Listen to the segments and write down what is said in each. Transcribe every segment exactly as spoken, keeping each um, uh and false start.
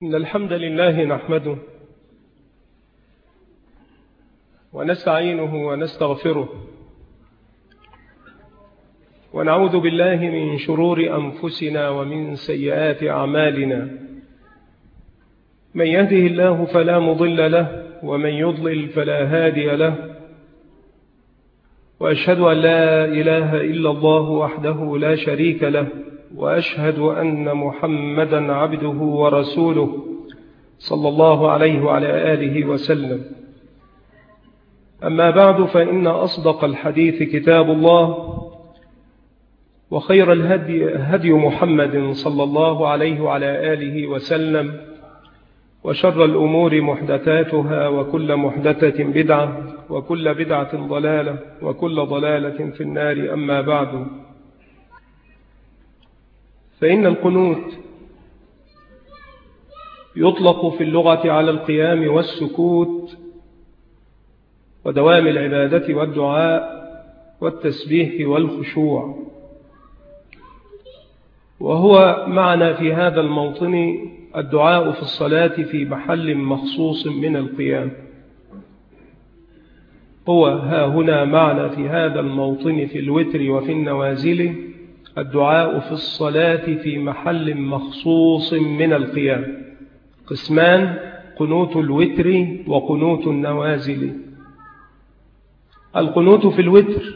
إن الحمد لله نحمده ونستعينه ونستغفره ونعوذ بالله من شرور أنفسنا ومن سيئات أعمالنا. من يهده الله فلا مضل له ومن يضلل فلا هادي له، وأشهد أن لا إله إلا الله وحده لا شريك له، وأشهد أن محمدا عبده ورسوله صلى الله عليه وعلى آله وسلم. أما بعد، فإن أصدق الحديث كتاب الله، وخير الهدي هدي محمد صلى الله عليه وعلى آله وسلم، وشر الأمور محدثاتها، وكل محدثة بدعة، وكل بدعة ضلالة، وكل ضلالة في النار. أما بعد، فإن القنوت يطلق في اللغة على القيام والسكوت ودوام العبادة والدعاء والتسبيح والخشوع، وهو معنى في هذا الموطن الدعاء في الصلاة في محل مخصوص من القيام. هو ها هنا معنى في هذا الموطن في الوتر وفي النوازل الدعاء في الصلاة في محل مخصوص من القيام. قسمان: قنوت الوتر وقنوت النوازل. القنوت في الوتر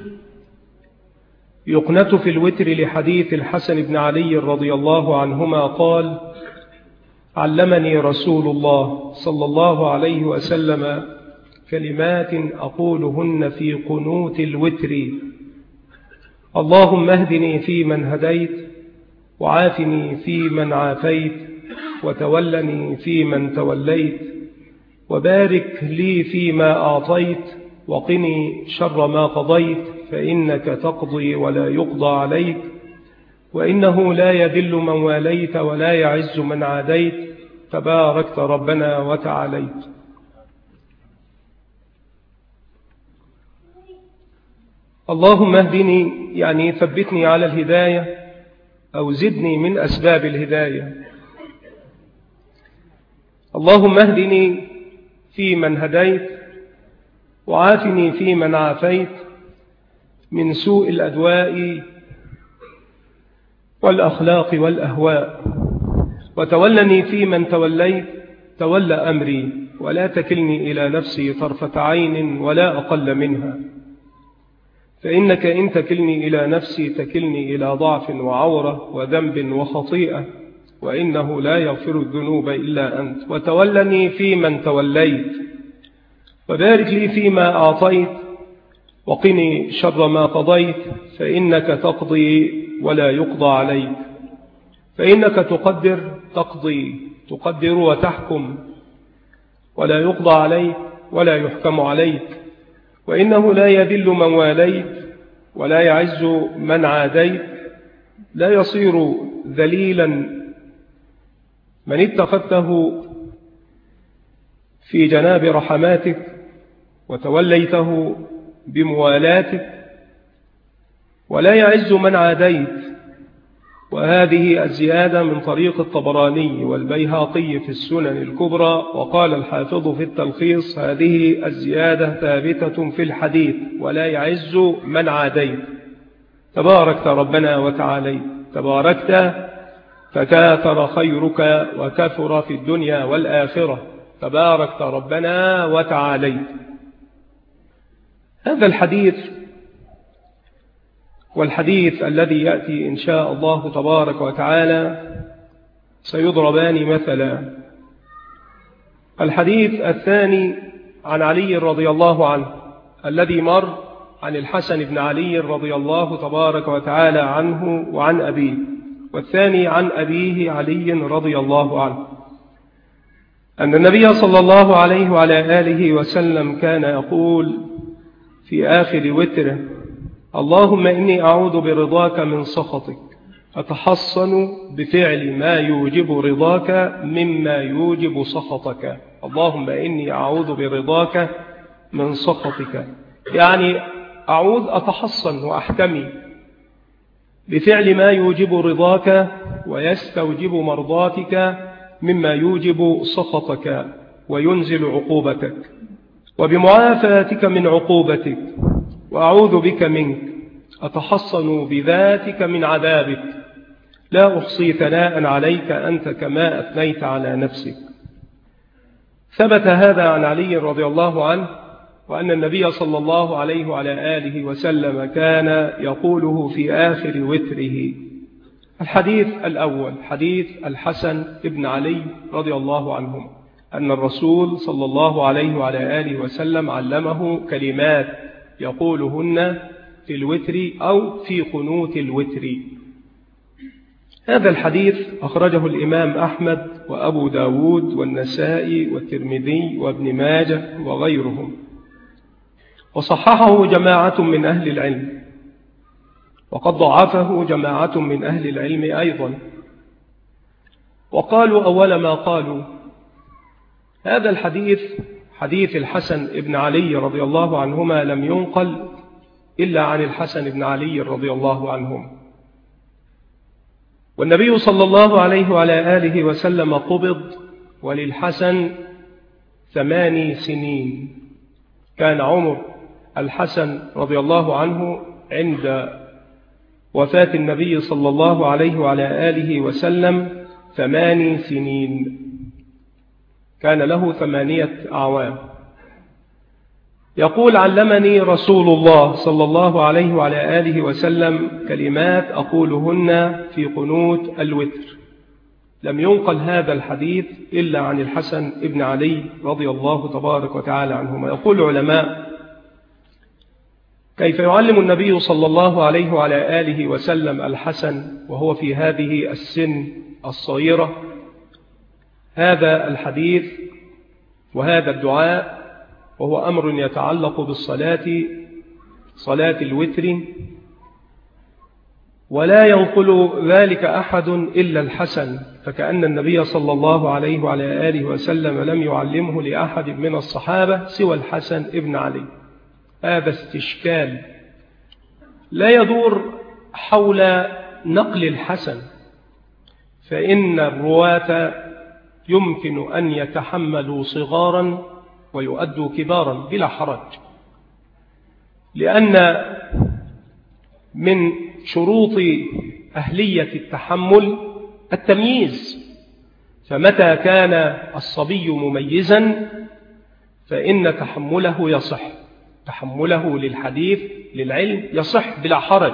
يقنت في الوتر لحديث الحسن بن علي رضي الله عنهما قال: علمني رسول الله صلى الله عليه وسلم كلمات أقولهن في قنوت الوتر: اللهم اهدني فيمن هديت، وعافني فيمن عافيت، وتولني فيمن توليت، وبارك لي فيما أعطيت، وقني شر ما قضيت، فإنك تقضي ولا يقضى عليك، وإنه لا يذل من واليت ولا يعز من عاديت، تباركت ربنا وتعاليت. اللهم اهدني يعني ثبتني على الهداية، أو زدني من أسباب الهداية. اللهم اهدني فيمن هديت، وعافني فيمن عافيت من سوء الأدواء والأخلاق والأهواء، وتولني فيمن توليت، تولى أمري ولا تكلني إلى نفسي طرفة عين ولا أقل منها، فإنك إن تكلني إلى نفسي تكلني إلى ضعف وعورة وذنب وخطيئة، وإنه لا يغفر الذنوب إلا أنت. وتولني فيمن توليت، وبارك لي فيما أعطيت، وقني شر ما قضيت، فإنك تقضي ولا يقضى عليك، فإنك تقدر تقضي تقدر وتحكم، ولا يقضى عليك ولا يحكم عليك، وإنه لا يذل من واليت ولا يعز من عاديت، لا يصير ذليلا من اتخذته في جناب رحماتك وتوليته بموالاتك، ولا يعز من عاديت. وهذه الزيادة من طريق الطبراني والبيهقي في السنن الكبرى. وقال الحافظ في التلخيص: هذه الزيادة ثابتة في الحديث: ولا يعز من عاديت، تباركت ربنا وتعاليت. تباركت فكاثر خيرك وكثر في الدنيا والآخرة، تباركت ربنا وتعاليت. هذا الحديث والحديث الذي يأتي إن شاء الله تبارك وتعالى سيضربان مثلا. الحديث الثاني عن علي رضي الله عنه، الذي مر عن الحسن بن علي رضي الله تبارك وتعالى عنه وعن أبيه، والثاني عن أبيه علي رضي الله عنه، أن النبي صلى الله عليه وعلى آله وسلم كان يقول في آخر وتره: اللهم إني أعوذ برضاك من سخطك، أتحصن بفعل ما يوجب رضاك مما يوجب سخطك. اللهم إني أعوذ برضاك من سخطك، يعني أعوذ أتحصن وأحتمي بفعل ما يوجب رضاك ويستوجب مرضاتك مما يوجب سخطك وينزل عقوبتك، وبمعافاتك من عقوبتك، وأعوذ بك منك، أتحصن بذاتك من عذابك، لا أحصي ثناء عليك أنت كما أثنيت على نفسك. ثبت هذا عن علي رضي الله عنه، وأن النبي صلى الله عليه وعلى آله وسلم كان يقوله في آخر وتره. الحديث الأول حديث الحسن ابن علي رضي الله عنهم، أن الرسول صلى الله عليه وعلى آله وسلم علمه كلمات يقولهن في الوتر أو في قنوت الوتر. هذا الحديث أخرجه الإمام أحمد وأبو داود والنسائي والترمذي وابن ماجه وغيرهم، وصححه جماعة من أهل العلم، وقد ضعفه جماعة من أهل العلم أيضا، وقالوا أول ما قالوا هذا الحديث حديث الحسن ابن علي رضي الله عنهما لم ينقل إلا عن الحسن ابن علي رضي الله عنهم، والنبي صلى الله عليه وعلى آله وسلم قبض وللحسن ثماني سنين. كان عمر الحسن رضي الله عنه عند وفاة النبي صلى الله عليه وعلى آله وسلم ثماني سنين، كان له ثمانية أعوام. يقول علمني رسول الله صلى الله عليه وعلى آله وسلم كلمات أقولهن في قنوت الوتر. لم ينقل هذا الحديث إلا عن الحسن ابن علي رضي الله تبارك وتعالى عنهما. يقول العلماء كيف يعلم النبي صلى الله عليه وعلى آله وسلم الحسن وهو في هذه السن الصغيرة هذا الحديث وهذا الدعاء، وهو أمر يتعلق بالصلاة صلاة الوتر، ولا ينقل ذلك أحد إلا الحسن، فكأن النبي صلى الله عليه وعلى آله وسلم لم يعلمه لأحد من الصحابة سوى الحسن ابن علي. هذا استشكال لا يدور حول نقل الحسن، فإن الرواة يمكن أن يتحملوا صغارا ويؤدوا كبارا بلا حرج، لأن من شروط أهلية التحمل التمييز، فمتى كان الصبي مميزا فإن تحمله يصح، تحمله للحديث للعلم يصح بلا حرج.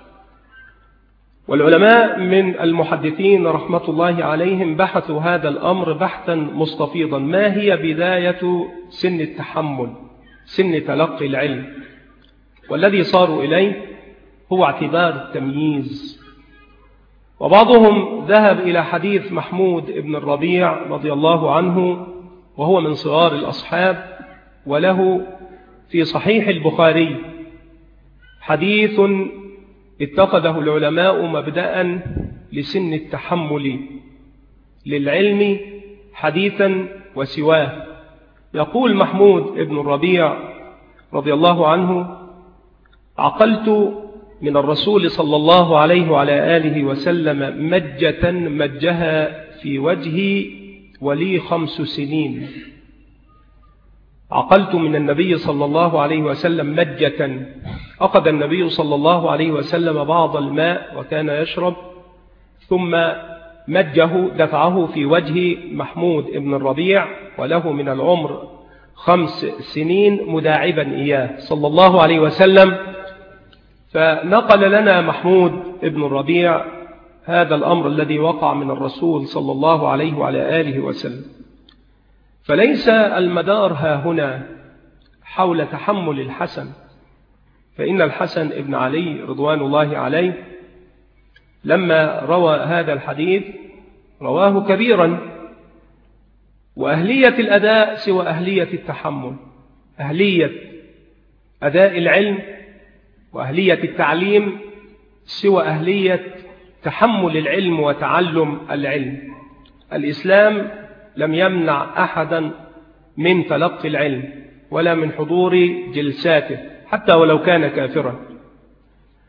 والعلماء من المحدثين رحمة الله عليهم بحثوا هذا الأمر بحثا مستفيضا، ما هي بداية سن التحمل، سن تلقي العلم؟ والذي صاروا إليه هو اعتبار التمييز. وبعضهم ذهب إلى حديث محمود بن الربيع رضي الله عنه، وهو من صغار الأصحاب، وله في صحيح البخاري حديث اتخذه العلماء مبدأ لسن التحمل للعلم حديثا وسواه. يقول محمود بن الربيع رضي الله عنه: عقلت من الرسول صلى الله عليه وعلى آله وسلم مجة مجها في وجهي ولي خمس سنين. عقلت من النبي صلى الله عليه وسلم مجة، أخذ النبي صلى الله عليه وسلم بعض الماء وكان يشرب، ثم مجه دفعه في وجه محمود بن الربيع وله من العمر خمس سنين مداعبا إياه صلى الله عليه وسلم. فنقل لنا محمود بن الربيع هذا الأمر الذي وقع من الرسول صلى الله عليه وعلى آله وسلم. فليس المدار ها هنا حول تحمل الحسن، فإن الحسن ابن علي رضوان الله عليه لما روى هذا الحديث رواه كبيرا، وأهلية الأداء سوى أهلية التحمل، أهلية أداء العلم وأهلية التعليم سوى أهلية تحمل العلم وتعلم العلم. الإسلام لم يمنع أحدا من تلقي العلم ولا من حضور جلساته حتى ولو كان كافرا،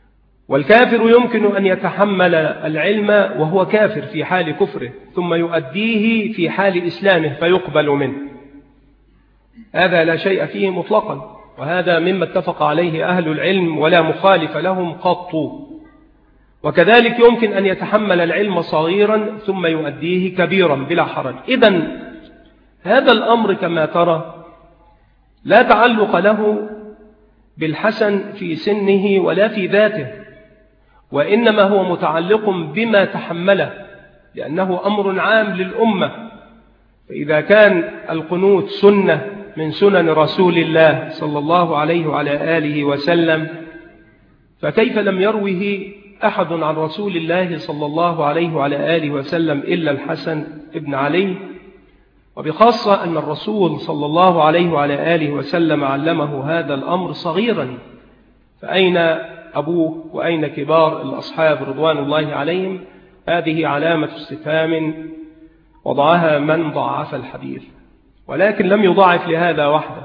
والكافر يمكن أن يتحمل العلم وهو كافر في حال كفره ثم يؤديه في حال إسلامه فيقبل منه، هذا لا شيء فيه مطلقا، وهذا مما اتفق عليه أهل العلم ولا مخالف لهم قط. وكذلك يمكن أن يتحمل العلم صغيرا ثم يؤديه كبيرا بلا حرج. إذن هذا الأمر كما ترى لا تعلق له بالحسن في سنه ولا في ذاته، وإنما هو متعلق بما تحمله، لأنه أمر عام للأمة. فإذا كان القنوت سنة من سنن رسول الله صلى الله عليه وعلى آله وسلم، فكيف لم يروه أحد عن رسول الله صلى الله عليه وعلى آله وسلم إلا الحسن ابن علي، وبخاصة أن الرسول صلى الله عليه وعلى آله وسلم علمه هذا الأمر صغيرا، فأين أبوه وأين كبار الأصحاب رضوان الله عليهم؟ هذه علامة استفهام وضعها من ضعف الحديث، ولكن لم يضعف لهذا وحده،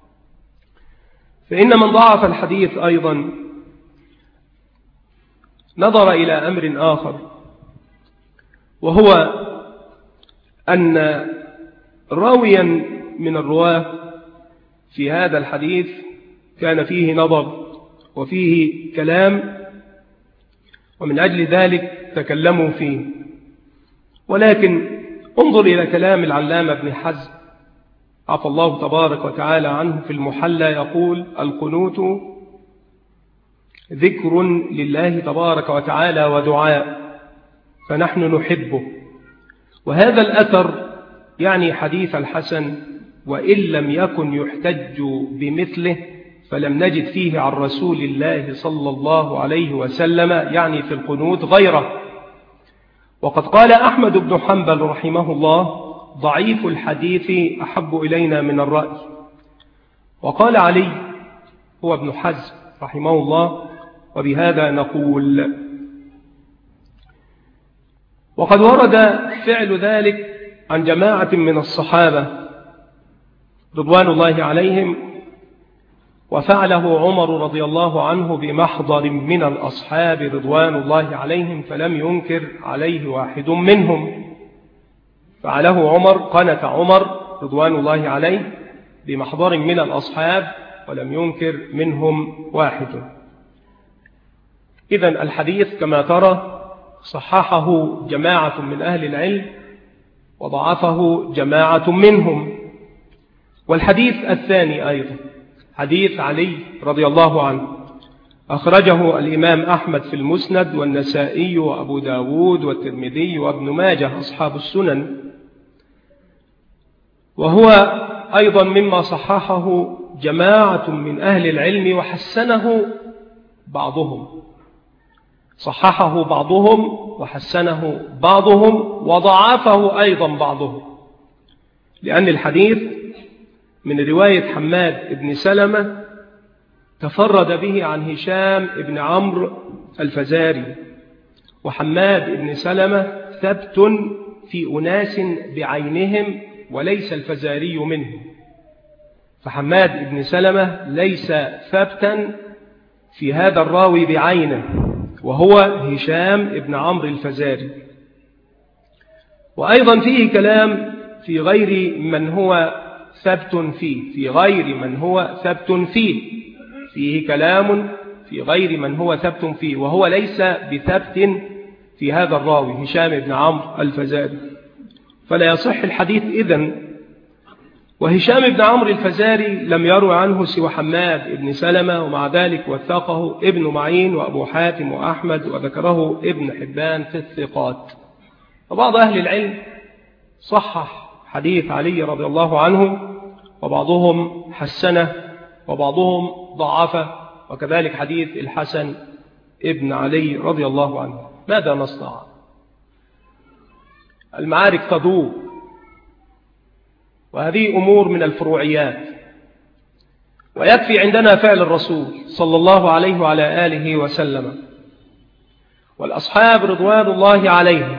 فإن من ضعف الحديث أيضا نظر إلى أمر آخر، وهو أن راويا من الرواة في هذا الحديث كان فيه نظر وفيه كلام، ومن أجل ذلك تكلموا فيه. ولكن انظر إلى كلام العلامة ابن حزم عفى الله تبارك وتعالى عنه في المحلى، يقول: القنوت ذكر لله تبارك وتعالى ودعاء، فنحن نحبه. وهذا الأثر يعني حديث الحسن، وإن لم يكن يحتج بمثله فلم نجد فيه عن رسول الله صلى الله عليه وسلم يعني في القنوت غيره. وقد قال أحمد بن حنبل رحمه الله: ضعيف الحديث أحب إلينا من الرأي. وقال علي هو ابن حزم رحمه الله: وبهذا نقول. وقد ورد فعل ذلك عن جماعة من الصحابة رضوان الله عليهم، وفعله عمر رضي الله عنه بمحضر من الأصحاب رضوان الله عليهم، فلم ينكر عليه واحد منهم. فعله عمر، قنت عمر رضوان الله عليه بمحضر من الأصحاب ولم ينكر منهم واحد. إذن الحديث كما ترى صححه جماعة من أهل العلم وضعفه جماعة منهم. والحديث الثاني أيضا حديث علي رضي الله عنه، أخرجه الإمام أحمد في المسند والنسائي وأبو داود والترمذي وابن ماجه أصحاب السنن، وهو أيضا مما صححه جماعة من أهل العلم وحسنه بعضهم، صححه بعضهم وحسنه بعضهم وضعفه أيضا بعضهم، لأن الحديث من رواية حماد بن سلمة تفرد به عن هشام بن عمرو الفزاري، وحماد بن سلمة ثبت في أناس بعينهم وليس الفزاري منهم، فحماد بن سلمة ليس ثبتا في هذا الراوي بعينه وهو هشام بن عمرو الفزاري. وأيضا فيه كلام في غير من هو ثبت فيه في غير من هو ثبت فيه فيه كلام في غير من هو ثبت فيه، وهو ليس بثبت في هذا الراوي هشام بن عمرو الفزاري، فلا يصح الحديث إذن. وهشام بن عمرو الفزاري لم يروي عنه سوى حماد بن سلمة، ومع ذلك وثقه ابن معين وأبو حاتم وأحمد، وذكره ابن حبان في الثقات. وبعض أهل العلم صحح حديث علي رضي الله عنه، وبعضهم حسنه وبعضهم ضعفه، وكذلك حديث الحسن ابن علي رضي الله عنه. ماذا نصنع؟ المعارك تدور، وهذه أمور من الفروعيات، ويكفي عندنا فعل الرسول صلى الله عليه وعلى آله وسلم والأصحاب رضوان الله عليهم.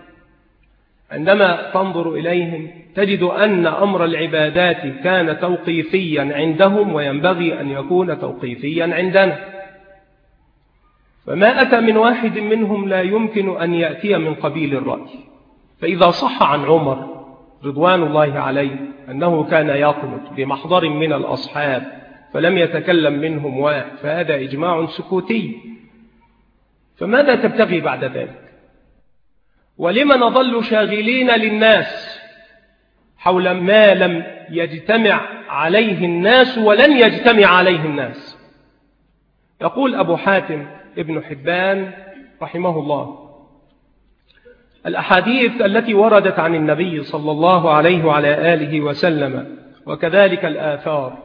عندما تنظر إليهم تجد أن أمر العبادات كان توقيفيا عندهم، وينبغي أن يكون توقيفيا عندنا. فما أتى من واحد منهم لا يمكن أن يأتي من قبيل الرأي. فإذا صح عن عمر رضوان الله عليه أنه كان يقنط بمحضر من الأصحاب فلم يتكلم منهم واحد فهذا إجماع سكوتي، فماذا تبتغي بعد ذلك؟ ولما نظل شاغلين للناس حول ما لم يجتمع عليه الناس ولن يجتمع عليه الناس؟ يقول أبو حاتم ابن حبان رحمه الله: الأحاديث التي وردت عن النبي صلى الله عليه وعلى آله وسلم وكذلك الآثار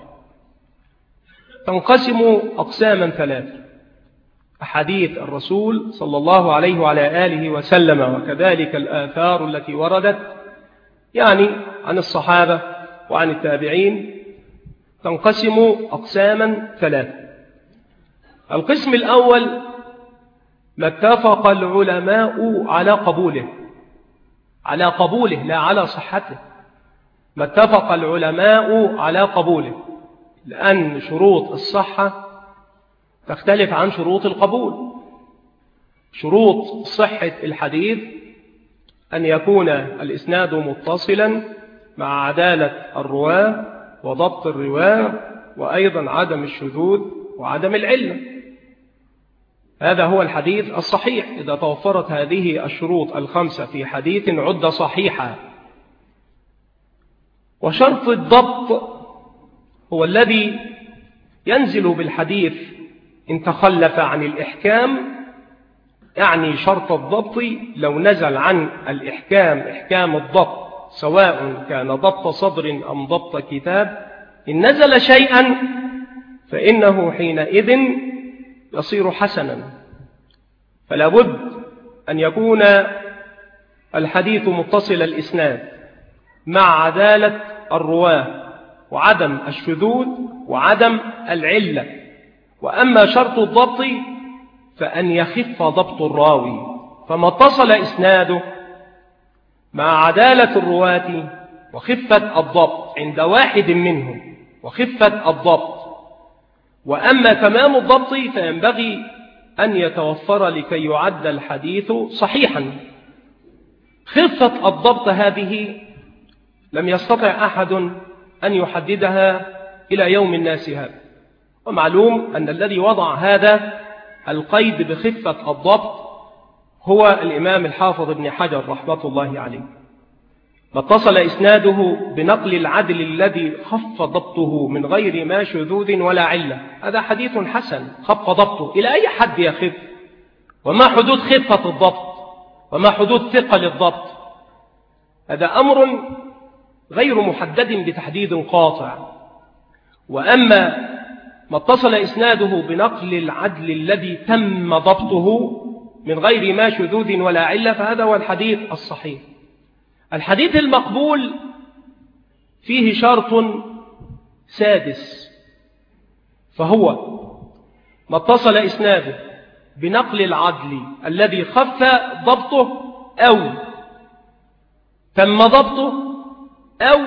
تنقسم أقساما ثلاثة: أحاديث الرسول صلى الله عليه وعلى آله وسلم وكذلك الآثار التي وردت يعني عن الصحابة وعن التابعين تنقسم أقساما ثلاثة. القسم الأول ما اتفق العلماء على قبوله، على قبوله لا على صحته، ما اتفق العلماء على قبوله، لأن شروط الصحة تختلف عن شروط القبول. شروط صحة الحديث أن يكون الإسناد متصلا مع عدالة الرواة وضبط الرواة وأيضا عدم الشذوذ وعدم العلة. هذا هو الحديث الصحيح إذا توفرت هذه الشروط الخمسة في حديث عد صحيحا. وشرط الضبط هو الذي ينزل بالحديث إن تخلف عن الإحكام، يعني شرط الضبط لو نزل عن الإحكام إحكام الضبط سواء كان ضبط صدر أم ضبط كتاب، إن نزل شيئا فإنه حينئذ يصير حسنا. فلا بد أن يكون الحديث متصل الإسناد مع عدالة الرواة وعدم الشذوذ وعدم العلة. وأما شرط الضبط فأن يخف ضبط الراوي، فما اتصل إسناده مع عدالة الرواة وخفة الضبط عند واحد منهم وخفة الضبط. وأما تمام الضبط فينبغي أن يتوفر لكي يعد الحديث صحيحا. خفة الضبط هذه لم يستطع أحد أن يحددها إلى يوم الناس هذا، ومعلوم أن الذي وضع هذا القيد بخفة الضبط هو الإمام الحافظ ابن حجر رحمة الله عليه. ما اتصل إسناده بنقل العدل الذي خف ضبطه من غير ما شذوذ ولا علة، هذا حديث حسن خف ضبطه. إلى أي حد يخف؟ وما حدود خفة الضبط؟ وما حدود ثقل الضبط؟ هذا أمر غير محدد بتحديد قاطع. وأما ما اتصل إسناده بنقل العدل الذي تم ضبطه من غير ما شذوذ ولا علة فهذا هو الحديث الصحيح. الحديث المقبول فيه شرط سادس، فهو ما اتصل إسناده بنقل العدل الذي خف ضبطه أو تم ضبطه أو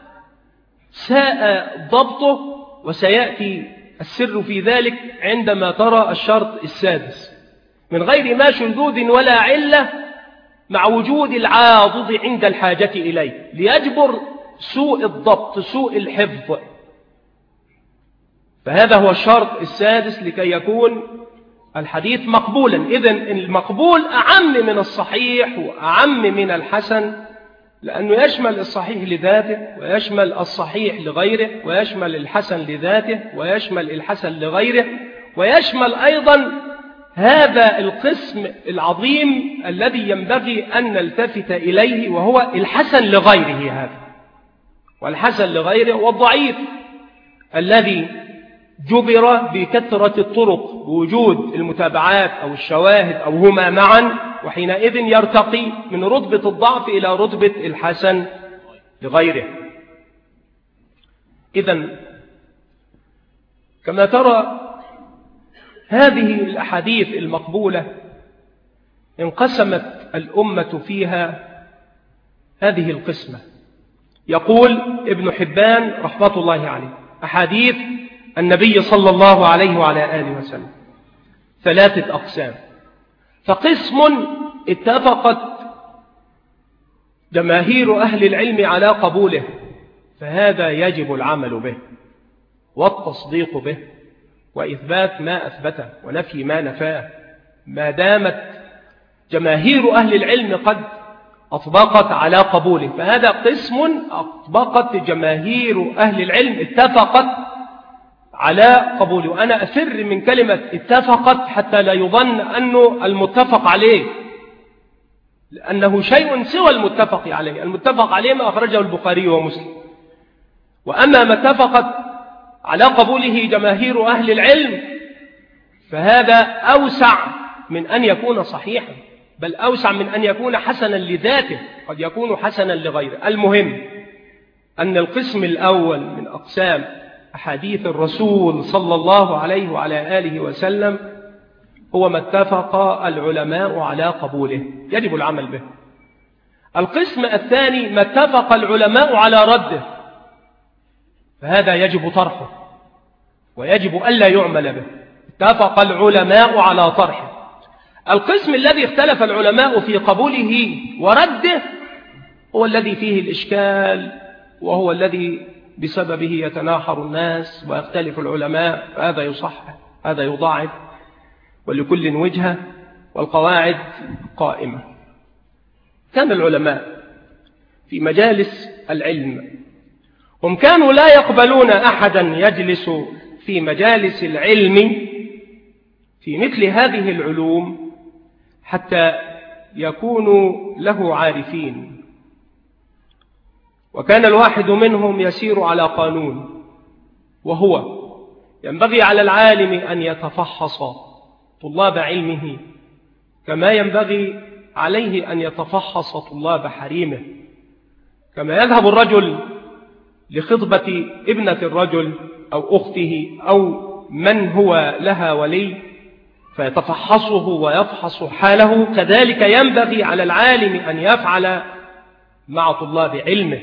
ساء ضبطه، وسيأتي السر في ذلك عندما ترى الشرط السادس، من غير ما شذوذ ولا علة مع وجود العاضد عند الحاجة إليه ليجبر سوء الضبط سوء الحفظ. فهذا هو الشرط السادس لكي يكون الحديث مقبولا. إذن المقبول أعم من الصحيح وأعم من الحسن، لأنه يشمل الصحيح لذاته ويشمل الصحيح لغيره ويشمل الحسن لذاته ويشمل الحسن لغيره ويشمل أيضا هذا القسم العظيم الذي ينبغي أن نلتفت إليه وهو الحسن لغيره. هذا والحسن لغيره والضعيف الذي جبر بكثرة الطرق بوجود المتابعات أو الشواهد أو هما معا، وحينئذ يرتقي من رتبة الضعف إلى رتبة الحسن لغيره. إذن كما ترى هذه الأحاديث المقبولة انقسمت الأمة فيها هذه القسمة. يقول ابن حبان رحمة الله عليه: أحاديث النبي صلى الله عليه وعلى آله وسلم ثلاثة أقسام. فقسم اتفقت جماهير أهل العلم على قبوله، فهذا يجب العمل به والتصديق به وإثبات ما أثبته ونفي ما نفاه، ما دامت جماهير أهل العلم قد أطبقت على قبوله، فهذا قسم أطبقت جماهير أهل العلم اتفقت على قبوله. وأنا أفر من كلمة اتفقت حتى لا يظن أنه المتفق عليه، لأنه شيء سوى المتفق عليه. المتفق عليه ما أخرجه البخاري ومسلم، وأما ما اتفقت على قبوله جماهير أهل العلم فهذا أوسع من أن يكون صحيحا، بل أوسع من أن يكون حسنا لذاته، قد يكون حسنا لغيره. المهم أن القسم الأول من أقسام أحاديث الرسول صلى الله عليه وعلى آله وسلم هو ما اتفق العلماء على قبوله، يجب العمل به. القسم الثاني ما اتفق العلماء على رده، فهذا يجب طرحه ويجب ألا يعمل به. اتفق العلماء على طرحه. القسم الذي اختلف العلماء في قبوله ورده هو الذي فيه الإشكال، وهو الذي بسببه يتناحر الناس ويختلف العلماء، فهذا يصحح هذا يضاعف، ولكل وجهة والقواعد قائمة. كان العلماء في مجالس العلم هم كانوا لا يقبلون أحدا يجلس في مجالس العلم في مثل هذه العلوم حتى يكونوا له عارفين. وكان الواحد منهم يسير على قانون، وهو ينبغي على العالم أن يتفحص طلاب علمه كما ينبغي عليه أن يتفحص طلاب حريمه. كما يذهب الرجل لخطبة ابنة الرجل أو أخته أو من هو لها ولي فيتفحصه ويفحص حاله، كذلك ينبغي على العالم أن يفعل مع طلاب علمه.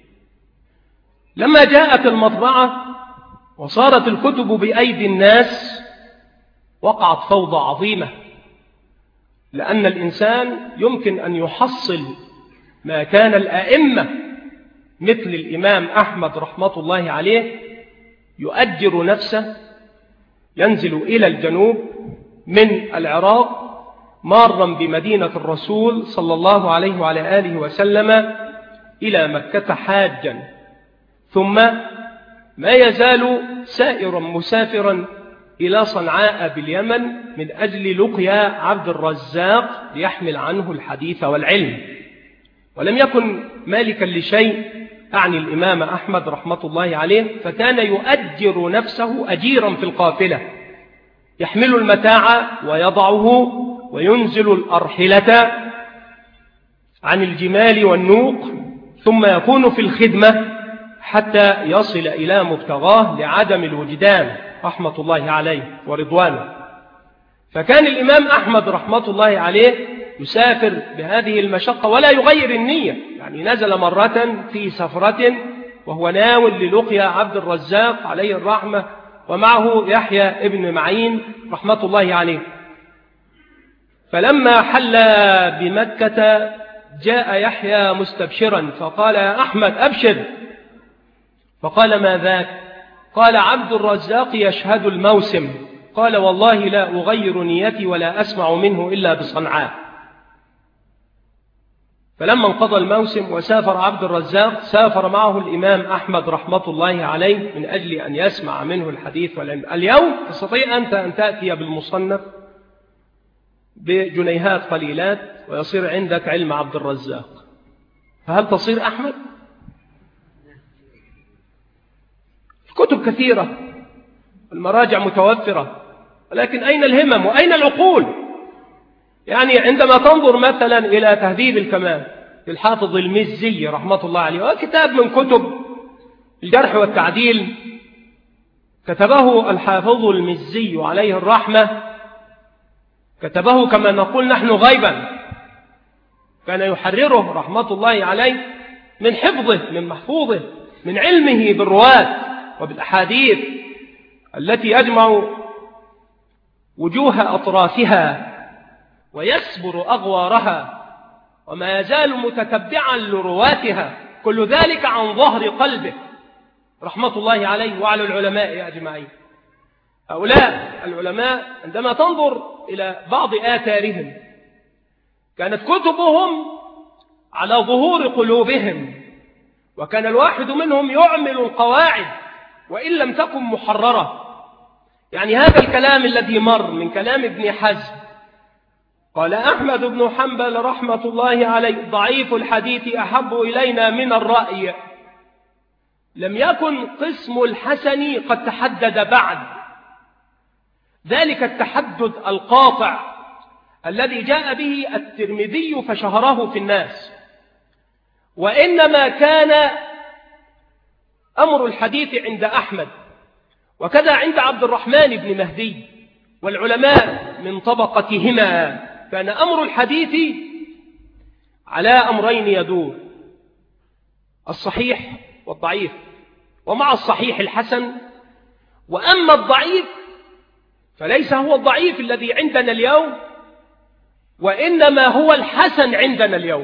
لما جاءت المطبعة وصارت الكتب بأيدي الناس وقعت فوضى عظيمة، لأن الإنسان يمكن أن يحصل ما كان الأئمة مثل الإمام أحمد رحمة الله عليه يؤجر نفسه، ينزل إلى الجنوب من العراق مارا بمدينة الرسول صلى الله عليه وعلى آله وسلم إلى مكة حاجا، ثم ما يزال سائرا مسافرا إلى صنعاء باليمن من أجل لقيا عبد الرزاق ليحمل عنه الحديث والعلم. ولم يكن مالكا لشيء أعني الإمام أحمد رحمة الله عليه، فكان يؤجر نفسه أجيرا في القافلة، يحمل المتاع ويضعه وينزل الأرحلة عن الجمال والنوق، ثم يكون في الخدمة حتى يصل إلى مبتغاه لعدم الوجدان رحمة الله عليه ورضوانه. فكان الإمام أحمد رحمة الله عليه يسافر بهذه المشقة ولا يغير النية، يعني نزل مرة في سفرة وهو ناول للقيا عبد الرزاق عليه الرحمة، ومعه يحيى ابن معين رحمة الله عليه. فلما حل بمكة جاء يحيى مستبشرا فقال يا أحمد أبشر، فقال ما ذاك؟ قال عبد الرزاق يشهد الموسم. قال والله لا أغير نيتي ولا أسمع منه إلا بصنعاء. فلما انقضى الموسم وسافر عبد الرزاق سافر معه الإمام أحمد رحمة الله عليه من أجل أن يسمع منه الحديث والعلم. اليوم تستطيع أنت أن تأتي بالمصنف بجنيهات قليلات ويصير عندك علم عبد الرزاق، فهل تصير أحمد؟ الكتب كثيرة، المراجع متوفرة، ولكن أين الهمم وأين العقول؟ يعني عندما تنظر مثلا إلى تهذيب الكمال للحافظ المزي رحمة الله عليه، وكتاب من كتب الجرح والتعديل كتبه الحافظ المزي عليه الرحمة، كتبه كما نقول نحن غيبا، كان يحرره رحمة الله عليه من حفظه من محفوظه من علمه بالرواة وبالأحاديث التي يجمع وجوه أطرافها ويسبر أغوارها وما يزال متتبعا لرواتها، كل ذلك عن ظهر قلبه رحمة الله عليه وعلى العلماء أجمعين. هؤلاء العلماء عندما تنظر إلى بعض آثارهم كانت كتبهم على ظهور قلوبهم، وكان الواحد منهم يعمل القواعد وإن لم تكن محررة. يعني هذا الكلام الذي مر من كلام ابن حزم، قال أحمد بن حنبل رحمة الله عليه ضعيف الحديث أحب إلينا من الرأي، لم يكن قسم الحسن قد تحدد بعد ذلك التحدد القاطع الذي جاء به الترمذي فشهره في الناس، وإنما كان أمر الحديث عند أحمد وكذا عند عبد الرحمن بن مهدي والعلماء من طبقتهما، كان أمر الحديث على أمرين يدور: الصحيح والضعيف، ومع الصحيح الحسن. وأما الضعيف فليس هو الضعيف الذي عندنا اليوم، وإنما هو الحسن عندنا اليوم.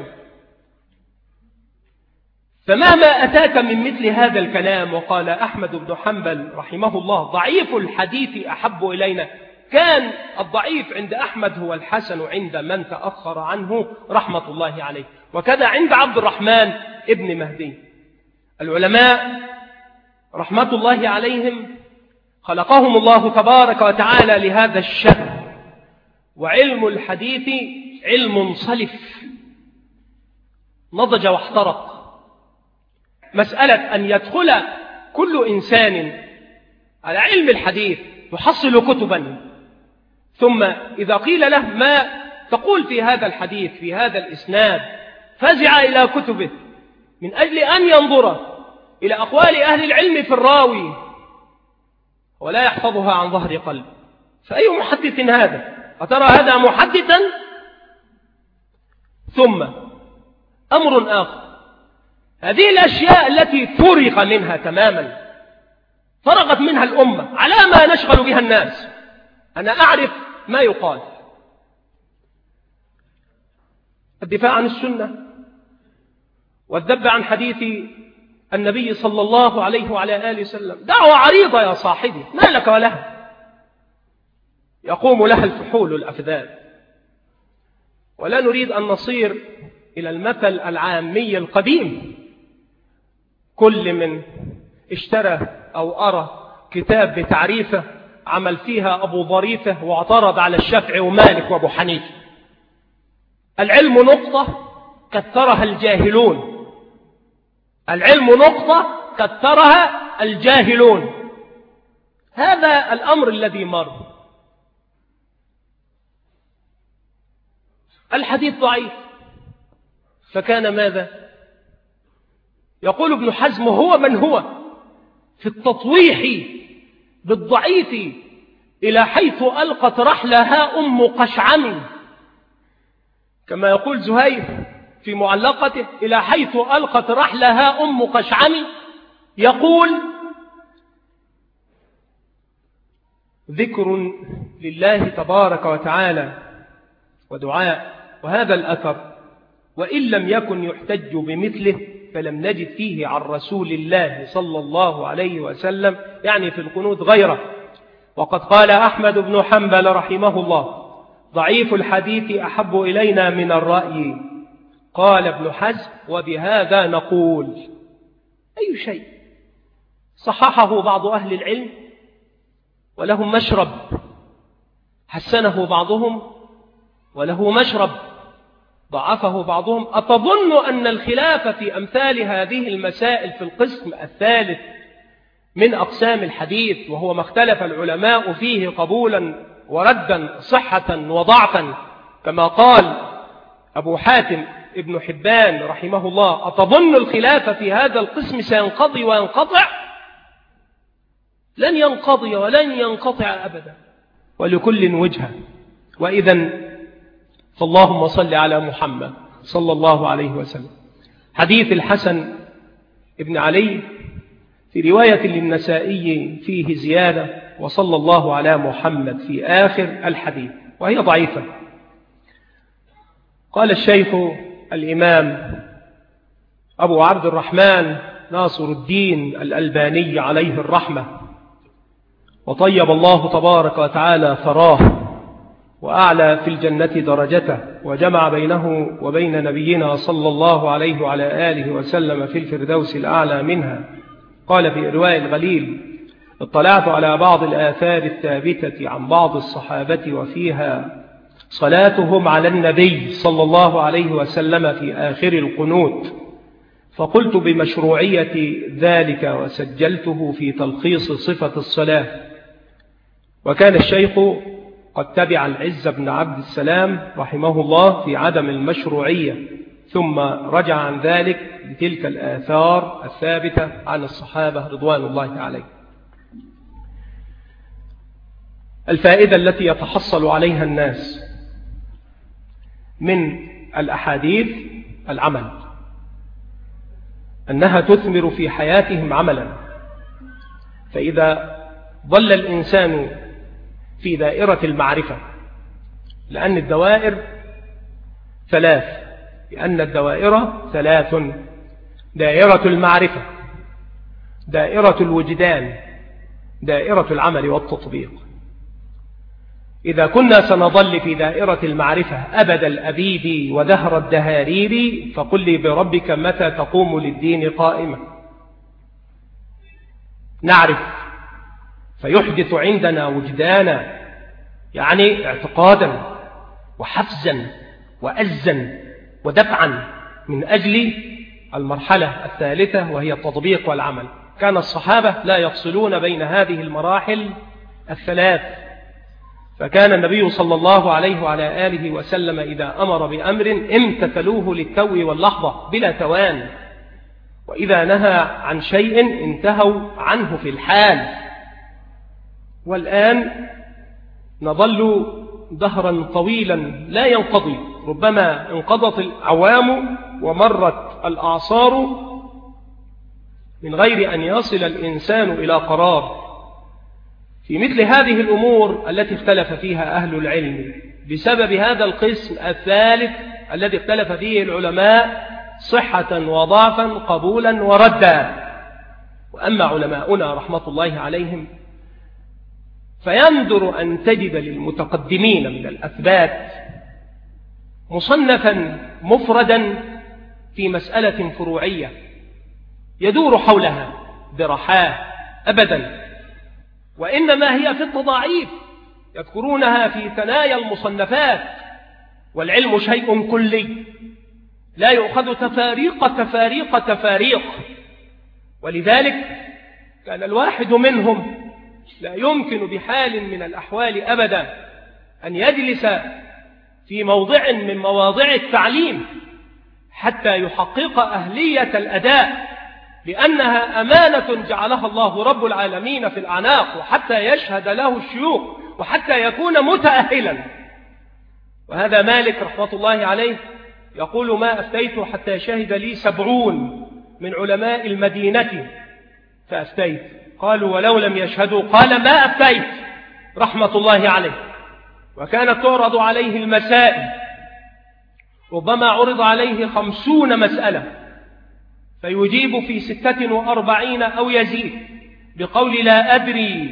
فمهما أتاك من مثل هذا الكلام وقال أحمد بن حنبل رحمه الله ضعيف الحديث أحب إلينا، كان الضعيف عند أحمد هو الحسن عند من تأخر عنه رحمة الله عليه، وكذا عند عبد الرحمن ابن مهدي. العلماء رحمة الله عليهم خلقهم الله تبارك وتعالى لهذا الشأن، وعلم الحديث علم صلف نضج واحترق. مسألة أن يدخل كل إنسان على علم الحديث يحصل كتبا، ثم إذا قيل له ما تقول في هذا الحديث في هذا الإسناد فزع إلى كتبه من أجل أن ينظر إلى أقوال أهل العلم في الراوي ولا يحفظها عن ظهر قلب، فأي محدث هذا؟ أترى هذا محدثا؟ ثم أمر آخر، هذه الأشياء التي فرغ منها تماما، فرغت منها الأمة، على ما نشغل بها الناس. أنا أعرف ما يقال الدفاع عن السنة والذب عن حديث النبي صلى الله عليه وعلى آله وسلم دعوة عريضة يا صاحبي، ما لك ولها، يقوم لها الفحول الأفذاذ. ولا نريد أن نصير إلى المثل العامي القديم، كل من اشترى أو أرى كتاب بتعريفه عمل فيها أبو ظريفة واعترض على الشافعي ومالك وأبو حنيفة. العلم نقطة كثرها الجاهلون، العلم نقطة كثرها الجاهلون. هذا الأمر الذي مر. الحديث ضعيف، فكان ماذا؟ يقول ابن حزم هو من هو في التطويح بالضعيف إلى حيث ألقت رحلها أم قشعم، كما يقول زهير في معلقته إلى حيث ألقت رحلها أم قشعم. يقول ذكر لله تبارك وتعالى ودعاء، وهذا الأثر وإن لم يكن يحتج بمثله فلم نجد فيه عن رسول الله صلى الله عليه وسلم يعني في القنوت غيره. وقد قال أحمد بن حنبل رحمه الله ضعيف الحديث أحب إلينا من الرأي. قال ابن حزم وبهذا نقول أي شيء صححه بعض أهل العلم ولهم مشرب، حسنه بعضهم وله مشرب، ضعفه بعضهم. أتظن أن الخلاف في أمثال هذه المسائل في القسم الثالث من أقسام الحديث، وهو ما اختلف العلماء فيه قبولا وردا صحة وضعفا، كما قال أبو حاتم ابن حبان رحمه الله أتظن الخلاف في هذا القسم سينقضي وينقطع؟ لن ينقضي ولن ينقطع أبدا، ولكل وجهة. وإذن فاللهم صل على محمد صلى الله عليه وسلم. حديث الحسن ابن علي في رواية للنسائي فيه زيادة وصلى الله على محمد في آخر الحديث، وهي ضعيفة. قال الشيخ الإمام أبو عبد الرحمن ناصر الدين الألباني عليه الرحمة، وطيب الله تبارك وتعالى ثراه وأعلى في الجنة درجته، وجمع بينه وبين نبينا صلى الله عليه وعلى آله وسلم في الفردوس الأعلى منها. قال في إرواء الغليل: اطلعت على بعض الآثار الثابتة عن بعض الصحابة وفيها صلاتهم على النبي صلى الله عليه وسلم في آخر القنوت، فقلت بمشروعية ذلك وسجلته في تلخيص صفة الصلاة. وكان الشيخ قد تبع العز بن عبد السلام رحمه الله في عدم المشروعية، ثم رجع عن ذلك لتلك الآثار الثابتة عن الصحابة رضوان الله عليهم. الفائدة التي يتحصل عليها الناس من الأحاديث العمل، أنها تثمر في حياتهم عملا. فإذا ظل الإنسان في دائرة المعرفة، لأن الدوائر ثلاث لأن الدوائر ثلاث: دائرة المعرفة، دائرة الوجدان، دائرة العمل والتطبيق. إذا كنا سنظل في دائرة المعرفة أبد الأبيد ودهر الدهارير، فقل لي بربك متى تقوم للدين قائمة. نعرف فيحدث عندنا وجدانا، يعني اعتقادا وحفزا وأزا ودفعا من أجل المرحلة الثالثة وهي التطبيق والعمل. كان الصحابة لا يفصلون بين هذه المراحل الثلاث، فكان النبي صلى الله عليه وعلى آله وسلم إذا أمر بأمر امتثلوه للتو واللحظة بلا توان، وإذا نهى عن شيء انتهوا عنه في الحال. والآن نظل دهرا طويلا لا ينقضي، ربما انقضت الأعوام ومرت الأعصار من غير أن يصل الإنسان إلى قرار في مثل هذه الأمور التي اختلف فيها أهل العلم، بسبب هذا القسم الثالث الذي اختلف فيه العلماء صحة وضعفا، قبولا وردا. وأما علماؤنا رحمة الله عليهم فيندر أن تجد للمتقدمين من الأثبات مصنفا مفردا في مسألة فروعية يدور حولها برحاه أبدا، وإنما هي في التضاعيف يذكرونها في ثنايا المصنفات. والعلم شيء كلي لا يؤخذ تفاريق تفاريق تفاريق، ولذلك كان الواحد منهم لا يمكن بحال من الأحوال أبدا أن يجلس في موضع من مواضع التعليم حتى يحقق أهلية الأداء، لأنها أمانة جعلها الله رب العالمين في الأعناق، وحتى يشهد له الشيوخ وحتى يكون متأهلا. وهذا مالك رحمة الله عليه يقول: ما أفتيت حتى شهد لي سبعون من علماء المدينة فأفتيت. قالوا: ولو لم يشهدوا؟ قال: ما أفتيت رحمة الله عليه. وكانت تعرض عليه المسائل، ربما عرض عليه خمسون مسألة فيجيب في ستة وأربعين أو يزيد بقول لا أدري،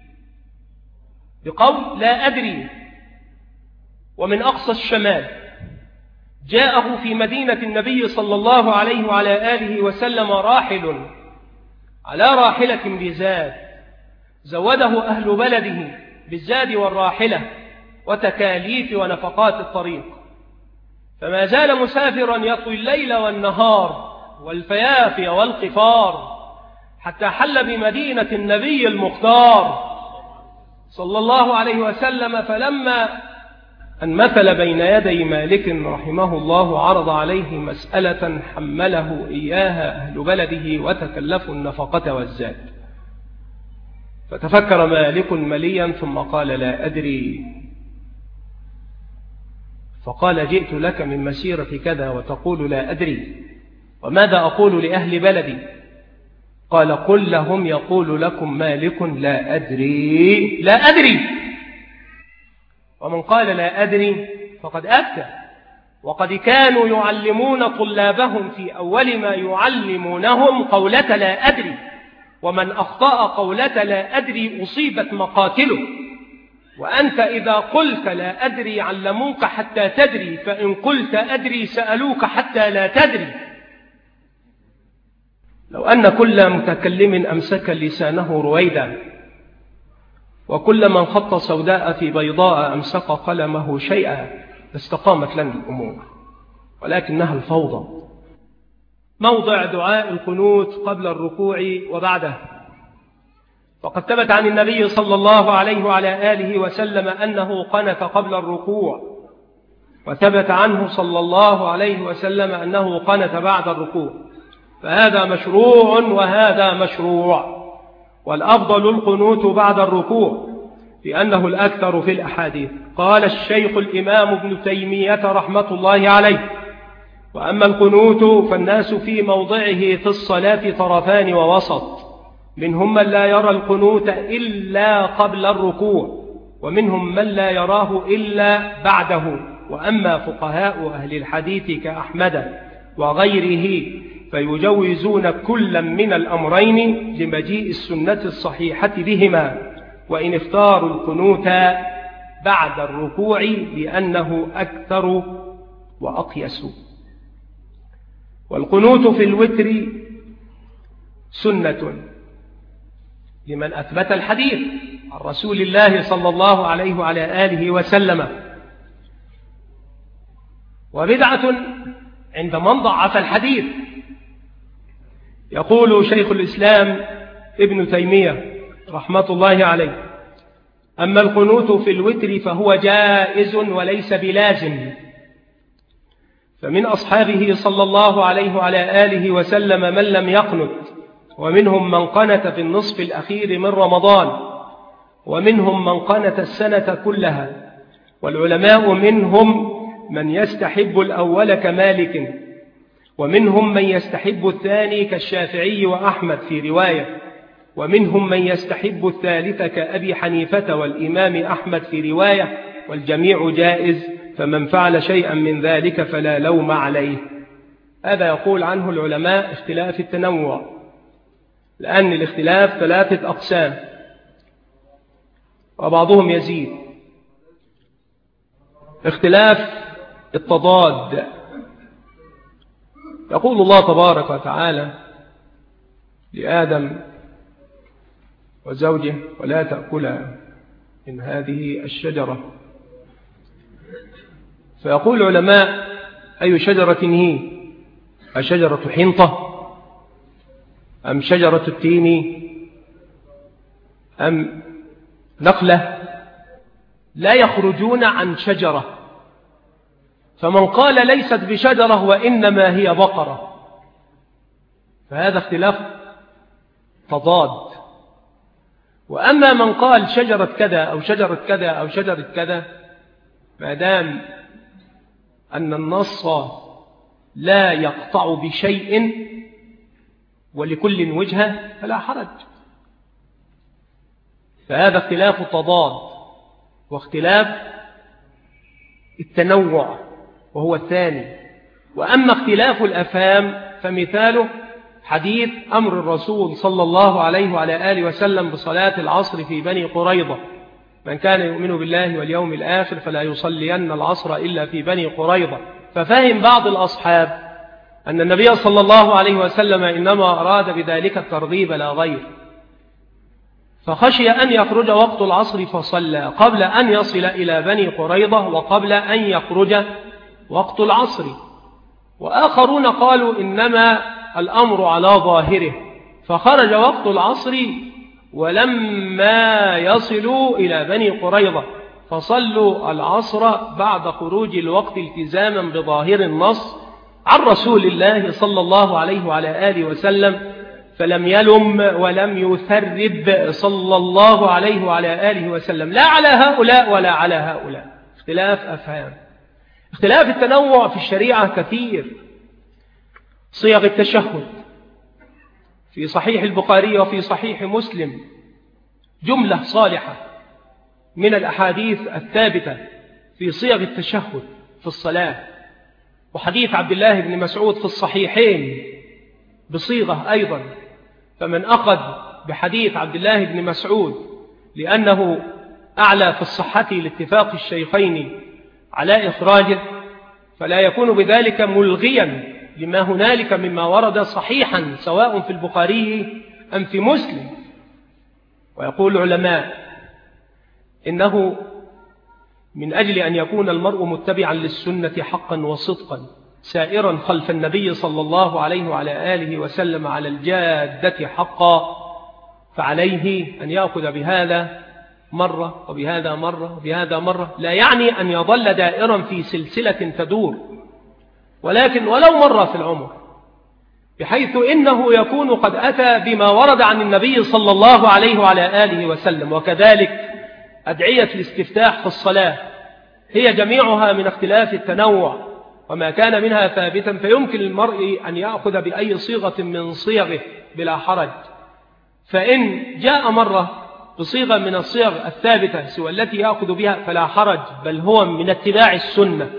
بقول لا أدري. ومن أقصى الشمال جاءه في مدينة النبي صلى الله عليه وعلى آله وسلم راحل على راحلة بزاد، زوده أهل بلده بالزاد والراحلة وتكاليف ونفقات الطريق، فما زال مسافرا يطوي الليل والنهار والفيافي والقفار حتى حل بمدينة النبي المختار صلى الله عليه وسلم. فلما أن مثل بين يدي مالك رحمه الله عرض عليه مسألة حمله إياها أهل بلده وتكلفوا النفقة والزاد، فتفكر مالك مليا ثم قال: لا أدري. فقال: جئت لك من مسيرة كذا وتقول لا أدري، وماذا أقول لأهل بلدي؟ قال قل لهم يقول لكم مالك لا أدري لا أدري. ومن قال لا أدري فقد أفتى. وقد كانوا يعلمون طلابهم في أول ما يعلمونهم قولة لا أدري، ومن أخطأ قولة لا أدري أصيبت مقاتله. وأنت إذا قلت لا أدري علموك حتى تدري، فإن قلت أدري سألوك حتى لا تدري. لو أن كل متكلم أمسك لسانه رويدا، وكل من خط سوداء في بيضاء أمسك قلمه شيئا لاستقامت لنا الأمور، ولكنها الفوضى. موضع دعاء القنوت قبل الركوع وبعده. فقد ثبت عن النبي صلى الله عليه وعلى آله وسلم أنه قنت قبل الركوع، وثبت عنه صلى الله عليه وسلم أنه قنت بعد الركوع، فهذا مشروع وهذا مشروع. والأفضل القنوت بعد الركوع لأنه الأكثر في الأحاديث. قال الشيخ الإمام ابن تيمية رحمة الله عليه: وأما القنوت فالناس في موضعه في الصلاة طرفان ووسط، منهم من لا يرى القنوت إلا قبل الركوع، ومنهم من لا يراه إلا بعده. وأما فقهاء أهل الحديث كأحمد وغيره فيجوزون كلا من الأمرين لمجيء السنة الصحيحة بهما، وإن اختاروا القنوت بعد الركوع لأنه أكثر وأقيس. والقنوت في الوتر سنة لمن أثبت الحديث عن رسول الله صلى الله عليه وعلى آله وسلم، وبدعة عند من ضعف الحديث. يقول شيخ الإسلام ابن تيمية رحمة الله عليه: أما القنوت في الوتر فهو جائز وليس بلازم. فمن أصحابه صلى الله عليه وعلى آله وسلم من لم يقنت، ومنهم من قنت في النصف الأخير من رمضان، ومنهم من قنت السنة كلها. والعلماء منهم من يستحب الأول كمالك، ومنهم من يستحب الثاني كالشافعي وأحمد في رواية، ومنهم من يستحب الثالث كأبي حنيفة والإمام أحمد في رواية، والجميع جائز، فمن فعل شيئا من ذلك فلا لوم عليه. هذا يقول عنه العلماء اختلاف التنوع، لأن الاختلاف ثلاثة أقسام، وبعضهم يزيد. اختلاف التضاد. يقول الله تبارك وتعالى لآدم وزوجه: ولا تأكلا من هذه الشجرة. فيقول العلماء: أي شجرة هي؟ أشجرة حنطة أم شجرة التين أم نخلة؟ لا يخرجون عن شجرة. فمن قال ليست بشجرة وإنما هي بقرة، فهذا اختلاف تضاد. وأما من قال شجرة كذا أو شجرة كذا أو شجرة كذا، ما دام أن النص لا يقطع بشيء ولكل وجهة فلا حرج. فهذا اختلاف التضاد واختلاف التنوع، وهو الثاني. وأما اختلاف الأفهام فمثاله حديث أمر الرسول صلى الله عليه وعلى آله وسلم بصلاة العصر في بني قريظة: من كان يؤمن بالله واليوم الآخر فلا يصلين العصر إلا في بني قريظة. ففهم بعض الأصحاب أن النبي صلى الله عليه وسلم إنما أراد بذلك الترغيب لا غير، فخشي أن يخرج وقت العصر فصلى قبل أن يصل إلى بني قريظة وقبل أن يخرج وقت العصر. وآخرون قالوا إنما الأمر على ظاهره، فخرج وقت العصر ولما يصلوا إلى بني قريظة فصلوا العصر بعد خروج الوقت التزاما بظاهر النص عن رسول الله صلى الله عليه وعلى آله وسلم، فلم يلم ولم يثرب صلى الله عليه وعلى آله وسلم لا على هؤلاء ولا على هؤلاء. اختلاف أفهام. اختلاف التنوع في الشريعة كثير. صيغ التشهد في صحيح البخاري وفي صحيح مسلم جملة صالحة من الأحاديث الثابتة في صيغ التشهد في الصلاة، وحديث عبد الله بن مسعود في الصحيحين بصيغة أيضا. فمن أخذ بحديث عبد الله بن مسعود لأنه أعلى في الصحة لاتفاق الشيخين على إخراجه فلا يكون بذلك ملغيا لما هنالك مما ورد صحيحا سواء في البخاري أم في مسلم. ويقول العلماء إنه من أجل أن يكون المرء متبعا للسنة حقا وصدقا سائرا خلف النبي صلى الله عليه وعلى آله وسلم على الجادة حقا، فعليه أن يأخذ بهذا مرة وبهذا مرة وبهذا مرة، لا يعني أن يظل دائرا في سلسلة تدور، ولكن ولو مرة في العمر، بحيث إنه يكون قد أتى بما ورد عن النبي صلى الله عليه وعلى آله وسلم. وكذلك أدعية الاستفتاح في الصلاة هي جميعها من اختلاف التنوع، وما كان منها ثابتا فيمكن المرء أن يأخذ بأي صيغة من صيغه بلا حرج. فإن جاء مرة بصيغة من الصيغ الثابتة سوى التي يأخذ بها فلا حرج، بل هو من اتباع السنة.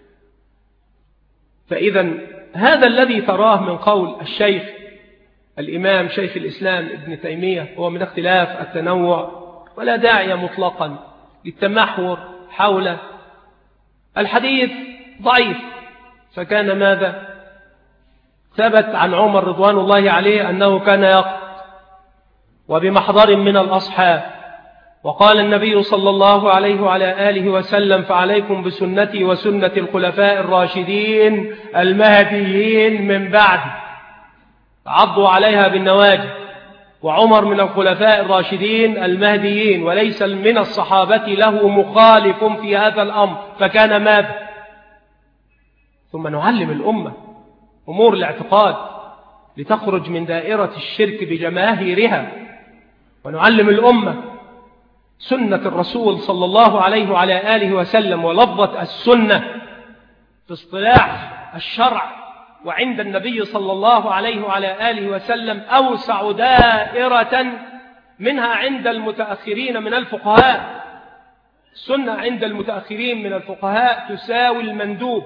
فإذا هذا الذي تراه من قول الشيخ الإمام شيخ الإسلام ابن تيمية هو من اختلاف التنوع، ولا داعي مطلقا للتمحور حول الحديث ضعيف. فكان ماذا؟ ثبت عن عمر رضوان الله عليه أنه كان يقف وبمحضر من الأصحاب، وقال النبي صلى الله عليه وعلى آله وسلم: فعليكم بسنتي وسنة الخلفاء الراشدين المهديين من بعد، عضوا عليها بالنواجذ. وعمر من الخلفاء الراشدين المهديين، وليس من الصحابة له مخالف في هذا الأمر، فكان ماذا؟ ثم نعلم الأمة أمور الاعتقاد لتخرج من دائرة الشرك بجماهيرها، ونعلم الأمة سنة الرسول صلى الله عليه وعلى آله وسلم. ولفظة السنة في اصطلاح الشرع وعند النبي صلى الله عليه وعلى آله وسلم أوسع دائرة منها عند المتأخرين من الفقهاء. السنة عند المتأخرين من الفقهاء تساوي المندوب،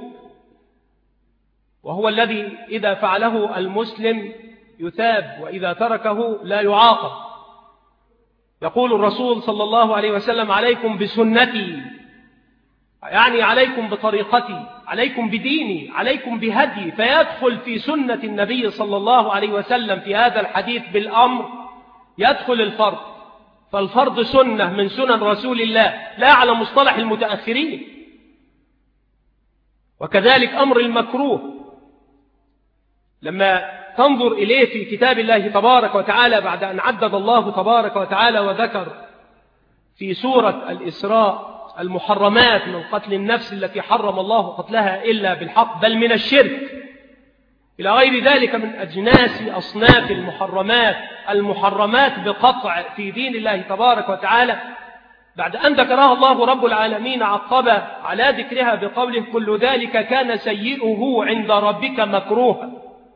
وهو الذي إذا فعله المسلم يثاب وإذا تركه لا يعاقب. يقول الرسول صلى الله عليه وسلم: عليكم بسنتي، يعني عليكم بطريقتي، عليكم بديني، عليكم بهدي. فيدخل في سنة النبي صلى الله عليه وسلم في هذا الحديث بالأمر يدخل الفرض، فالفرض سنة من سنن رسول الله لا على مصطلح المتأخرين. وكذلك أمر المكروه لما تنظر إليه في كتاب الله تبارك وتعالى بعد أن عدد الله تبارك وتعالى وذكر في سورة الإسراء المحرمات من قتل النفس التي حرم الله قتلها إلا بالحق، بل من الشرك إلى غير ذلك من أجناس أصناف المحرمات المحرمات بقطع في دين الله تبارك وتعالى، بعد أن ذكرها الله رب العالمين عقب على ذكرها بقوله: كل ذلك كان سيئه عند ربك مكروها.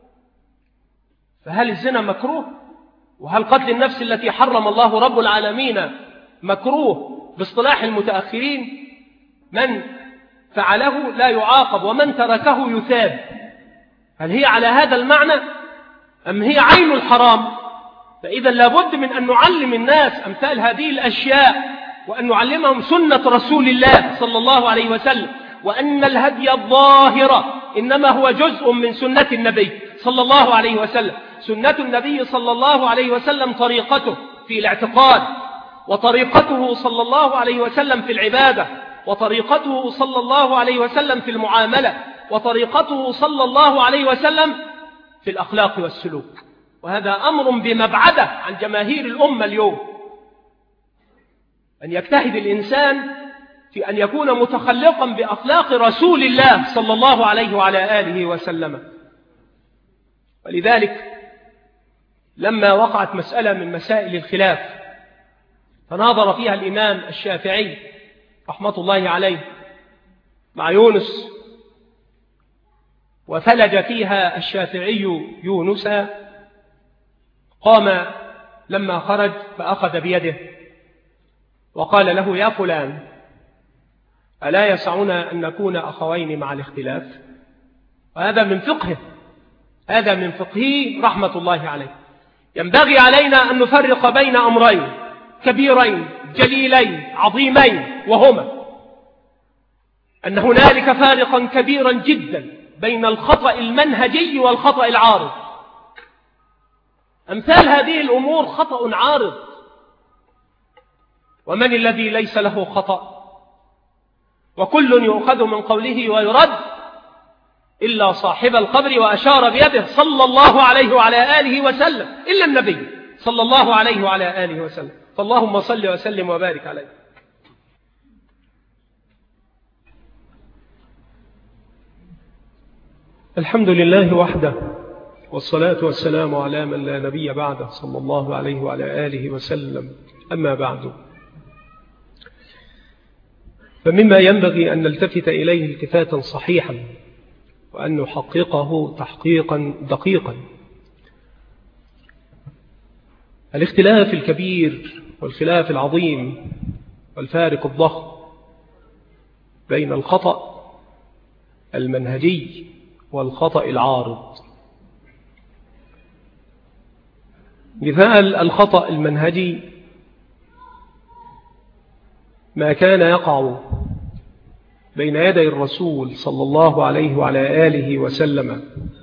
فهل الزنا مكروه؟ وهل قتل النفس التي حرم الله رب العالمين مكروه باصطلاح المتأخرين؟ من فعله لا يعاقب ومن تركه يثاب. هل هي على هذا المعنى أم هي عين الحرام؟ فإذا لابد من أن نعلم الناس أمثال هذه الأشياء، وأن نعلمهم سنة رسول الله صلى الله عليه وسلم، وأن الهدي الظاهر إنما هو جزء من سنة النبي صلى الله عليه وسلم. سنة النبي صلى الله عليه وسلم طريقته في الاعتقاد، وطريقته صلى الله عليه وسلم في العبادة، وطريقته صلى الله عليه وسلم في المعاملة، وطريقته صلى الله عليه وسلم في الأخلاق والسلوك. وهذا أمر بمبعده عن جماهير الأمة اليوم، أن يجتهد الإنسان في أن يكون متخلقا بأخلاق رسول الله صلى الله عليه وعلى آله وسلم. ولذلك لما وقعت مسألة من مسائل الخلاف فناظر فيها الإمام الشافعي رحمة الله عليه مع يونس، وفلج فيها الشافعي يونس قام لما خرج فأخذ بيده وقال له: يا فلان، ألا يسعنا أن نكون أخوين مع الاختلاف؟ وهذا من فقهه، هذا من فقهه رحمة الله عليه. ينبغي علينا أن نفرق بين أمرين كبيرين جليلين عظيمين، وهما أن هنالك فارقا كبيرا جدا بين الخطأ المنهجي والخطأ العارض. أمثال هذه الأمور خطأ عارض، ومن الذي ليس له خطأ؟ وكل يؤخذ من قوله ويرد إلا صاحب القبر، وأشار بيده صلى الله عليه وعلى آله وسلم، إلا النبي صلى الله عليه وعلى آله وسلم. فاللهم صل وسلم وبارك عليه. الحمد لله وحده، والصلاة والسلام على من لا نبي بعده صلى الله عليه وعلى آله وسلم. أما بعد، فمما ينبغي أن نلتفت إليه التفاتا صحيحا، وأن نحققه تحقيقا دقيقا، الاختلاف الكبير والخلاف العظيم والفارق الضخم بين الخطأ المنهجي والخطأ العارض. مثال الخطأ المنهجي ما كان يقع بين يدي الرسول صلى الله عليه وعلى آله وسلم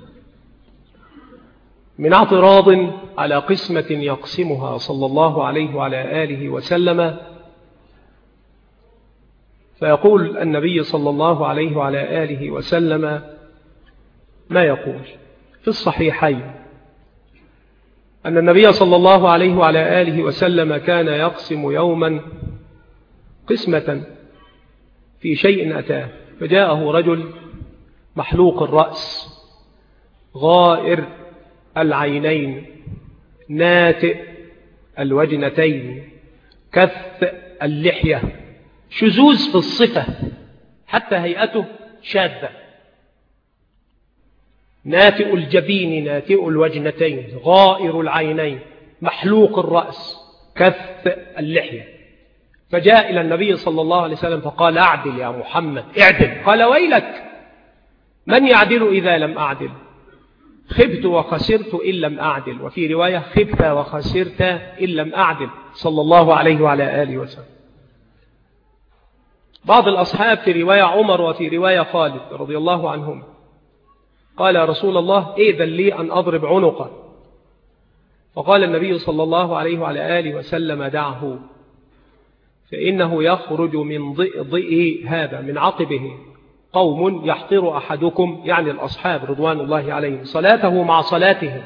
من اعتراض على قسمة يقسمها صلى الله عليه وعلى آله وسلم، فيقول النبي صلى الله عليه وعلى آله وسلم ما يقول في الصحيحين أن النبي صلى الله عليه وعلى آله وسلم كان يقسم يوما قسمة في شيء أتاه، فجاءه رجل محلوق الرأس غائر العينين ناتئ الوجنتين كث اللحية، شذوذ في الصفة حتى هيئته شاذة، ناتئ الجبين ناتئ الوجنتين غائر العينين محلوق الرأس كث اللحية. فجاء إلى النبي صلى الله عليه وسلم فقال: أعدل يا محمد، اعدل. قال: ويلك، من يعدل إذا لم أعدل؟ خبت وخسرت إن لم أعدل، وفي رواية خبت وخسرت إن لم أعدل، صلى الله عليه وعلى آله وسلم. بعض الأصحاب في رواية عمر وفي رواية خالد رضي الله عنهم قال: يا رسول الله، إذن لي أن أضرب عنقه. فقال النبي صلى الله عليه وعلى آله وسلم: دعه، فإنه يخرج من ضئضئه هذا من عقبه قوم يحقر أحدكم، يعني الأصحاب رضوان الله عليهم، صلاته مع صلاتهم،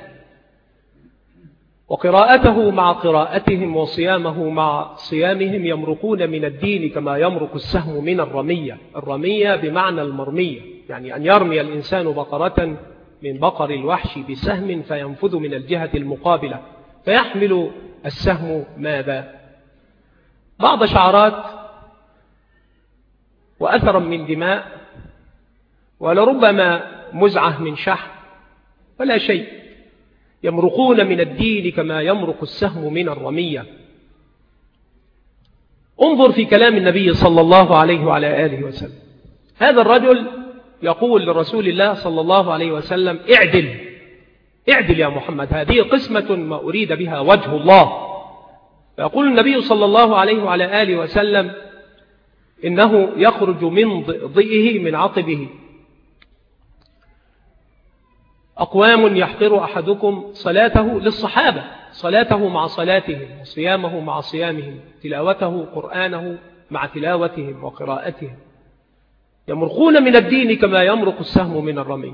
وقراءته مع قراءتهم، وصيامه مع صيامهم، يمرقون من الدين كما يمرق السهم من الرمية. الرمية بمعنى المرمية، يعني أن يرمي الإنسان بقرة من بقر الوحش بسهم فينفذ من الجهة المقابلة، فيحمل السهم ماذا؟ بعض شعرات وأثرا من دماء، ولربما مزعة من شحم، ولا شيء. يمرقون من الدين كما يمرق السهم من الرمية. انظر في كلام النبي صلى الله عليه وعلى آله وسلم، هذا الرجل يقول لرسول الله صلى الله عليه وسلم: اعدل، اعدل يا محمد، هذه قسمة ما أريد بها وجه الله. فيقول النبي صلى الله عليه وعلى آله وسلم: إنه يخرج من ضئه من عقبه أقوام يحقر أحدكم صلاته، للصحابة، صلاته مع صلاتهم، وصيامه مع صيامهم، تلاوته قرآنه مع تلاوتهم وقراءتهم، يمرقون من الدين كما يمرق السهم من الرمي.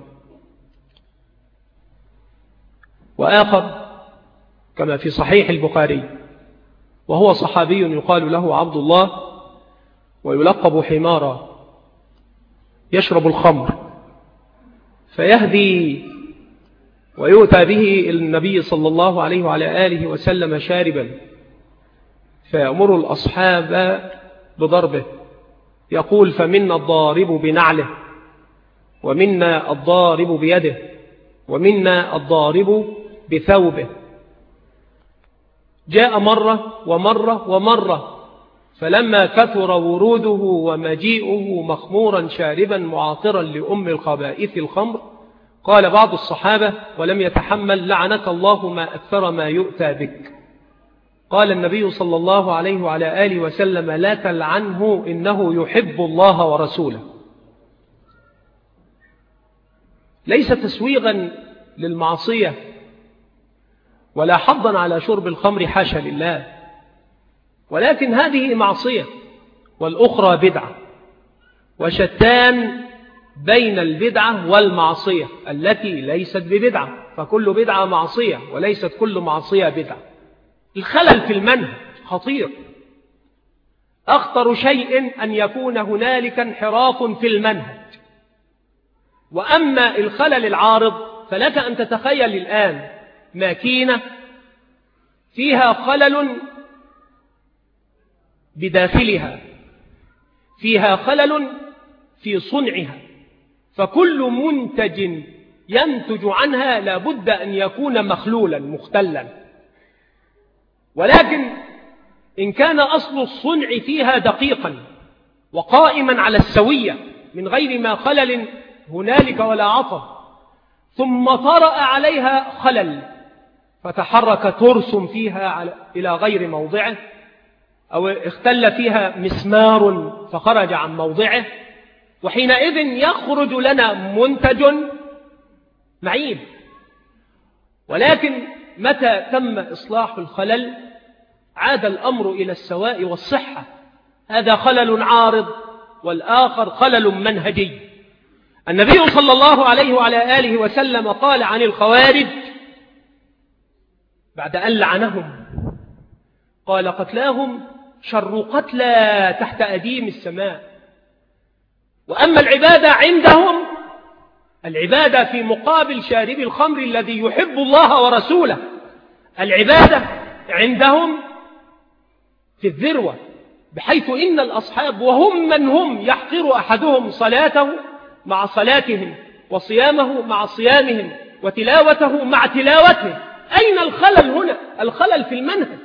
وآخر كما في صحيح البخاري، وهو صحابي يقال له عبد الله ويلقب حمارا، يشرب الخمر فيهدي ويؤتى به النبي صلى الله عليه وعلى آله وسلم شاربا، فيأمر الأصحاب بضربه، يقول: فمنا الضارب بنعله، ومنا الضارب بيده، ومنا الضارب بثوبه. جاء مرة ومرة ومرة، فلما كثر وروده ومجيئه مخمورا شاربا معاطرا لأم الخبائث الخمر، قال بعض الصحابة ولم يتحمل: لعنك الله ما أكثر ما يؤتى بك. قال النبي صلى الله عليه وعلى آله وسلم: لا تلعنه إنه يحب الله ورسوله. ليس تسويغا للمعصية ولا حظا على شرب الخمر، حاشا لله، ولكن هذه معصية والأخرى بدعة، وشتان بين البدعة والمعصية التي ليست ببدعة، فكل بدعة معصية وليست كل معصية بدعة. الخلل في المنهج خطير، أخطر شيء أن يكون هنالك انحراف في المنهج. وأما الخلل العارض فلك أن تتخيل الآن ماكينة فيها خلل بداخلها، فيها خلل في صنعها، فكل منتج ينتج عنها لابد أن يكون مخلولا مختلا. ولكن إن كان أصل الصنع فيها دقيقا وقائما على السوية من غير ما خلل هنالك ولا عطب، ثم طرأ عليها خلل فتحرك ترس فيها إلى غير موضعه، أو اختل فيها مسمار فخرج عن موضعه، وحينئذ يخرج لنا منتج معيب. ولكن متى تم إصلاح الخلل عاد الأمر إلى السواء والصحة. هذا خلل عارض والآخر خلل منهجي. النبي صلى الله عليه وعلى آله وسلم قال عن الخوارج بعد أن لعنهم، قال: قتلاهم شر قتلى تحت أديم السماء. وأما العبادة عندهم، العبادة في مقابل شارب الخمر الذي يحب الله ورسوله، العبادة عندهم في الذروة، بحيث إن الأصحاب وهم من هم يحقر أحدهم صلاته مع صلاتهم، وصيامه مع صيامهم، وتلاوته مع تلاوته. أين الخلل هنا؟ الخلل في المنهج،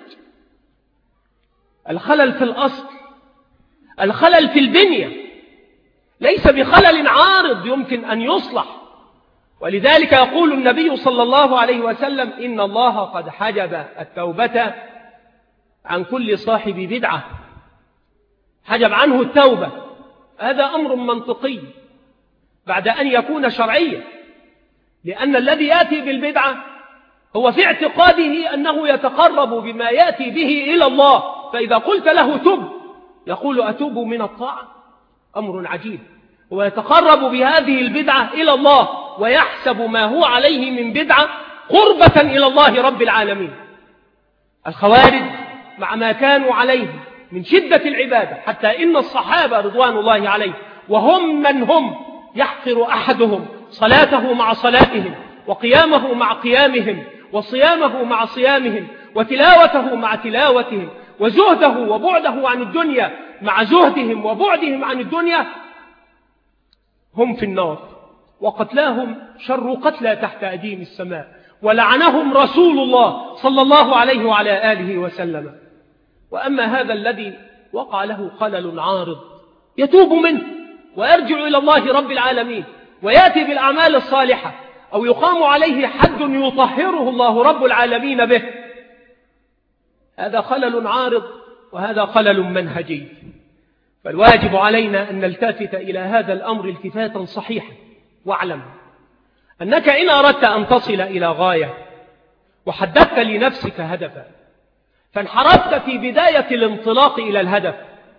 الخلل في الأصل، الخلل في البنية، ليس بخلل عارض يمكن أن يصلح. ولذلك يقول النبي صلى الله عليه وسلم: إن الله قد حجب التوبة عن كل صاحب بدعة، حجب عنه التوبة. هذا أمر منطقي بعد أن يكون شرعيا، لأن الذي يأتي بالبدعة هو في اعتقاده أنه يتقرب بما يأتي به إلى الله، فإذا قلت له تب يقول: أتوب من الطاعة؟ أمر عجيب. هو يتقرب بهذه البدعة إلى الله ويحسب ما هو عليه من بدعة قربة إلى الله رب العالمين. الخوارج مع ما كانوا عليه من شدة العبادة، حتى إن الصحابة رضوان الله عليه وهم من هم يحقر أحدهم صلاته مع صلاتهم، وقيامه مع قيامهم، وصيامه مع صيامهم، وتلاوته مع تلاوتهم، وزهده وبعده عن الدنيا مع زهدهم وبعدهم عن الدنيا، هم في النار. وقتلاهم شر قتلى تحت أديم السماء، ولعنهم رسول الله صلى الله عليه وعلى آله وسلم. وأما هذا الذي وقع له خلل عارض يتوب منه ويرجع إلى الله رب العالمين ويأتي بالأعمال الصالحة، أو يقام عليه حد يطهره الله رب العالمين به، هذا خلل عارض وهذا خلل منهجي. فالواجب علينا أن نلتفت إلى هذا الأمر التفاتا صحيحا، واعلم أنك إن أردت أن تصل إلى غاية وحددت لنفسك هدفا، فانحرفت في بداية الانطلاق إلى الهدف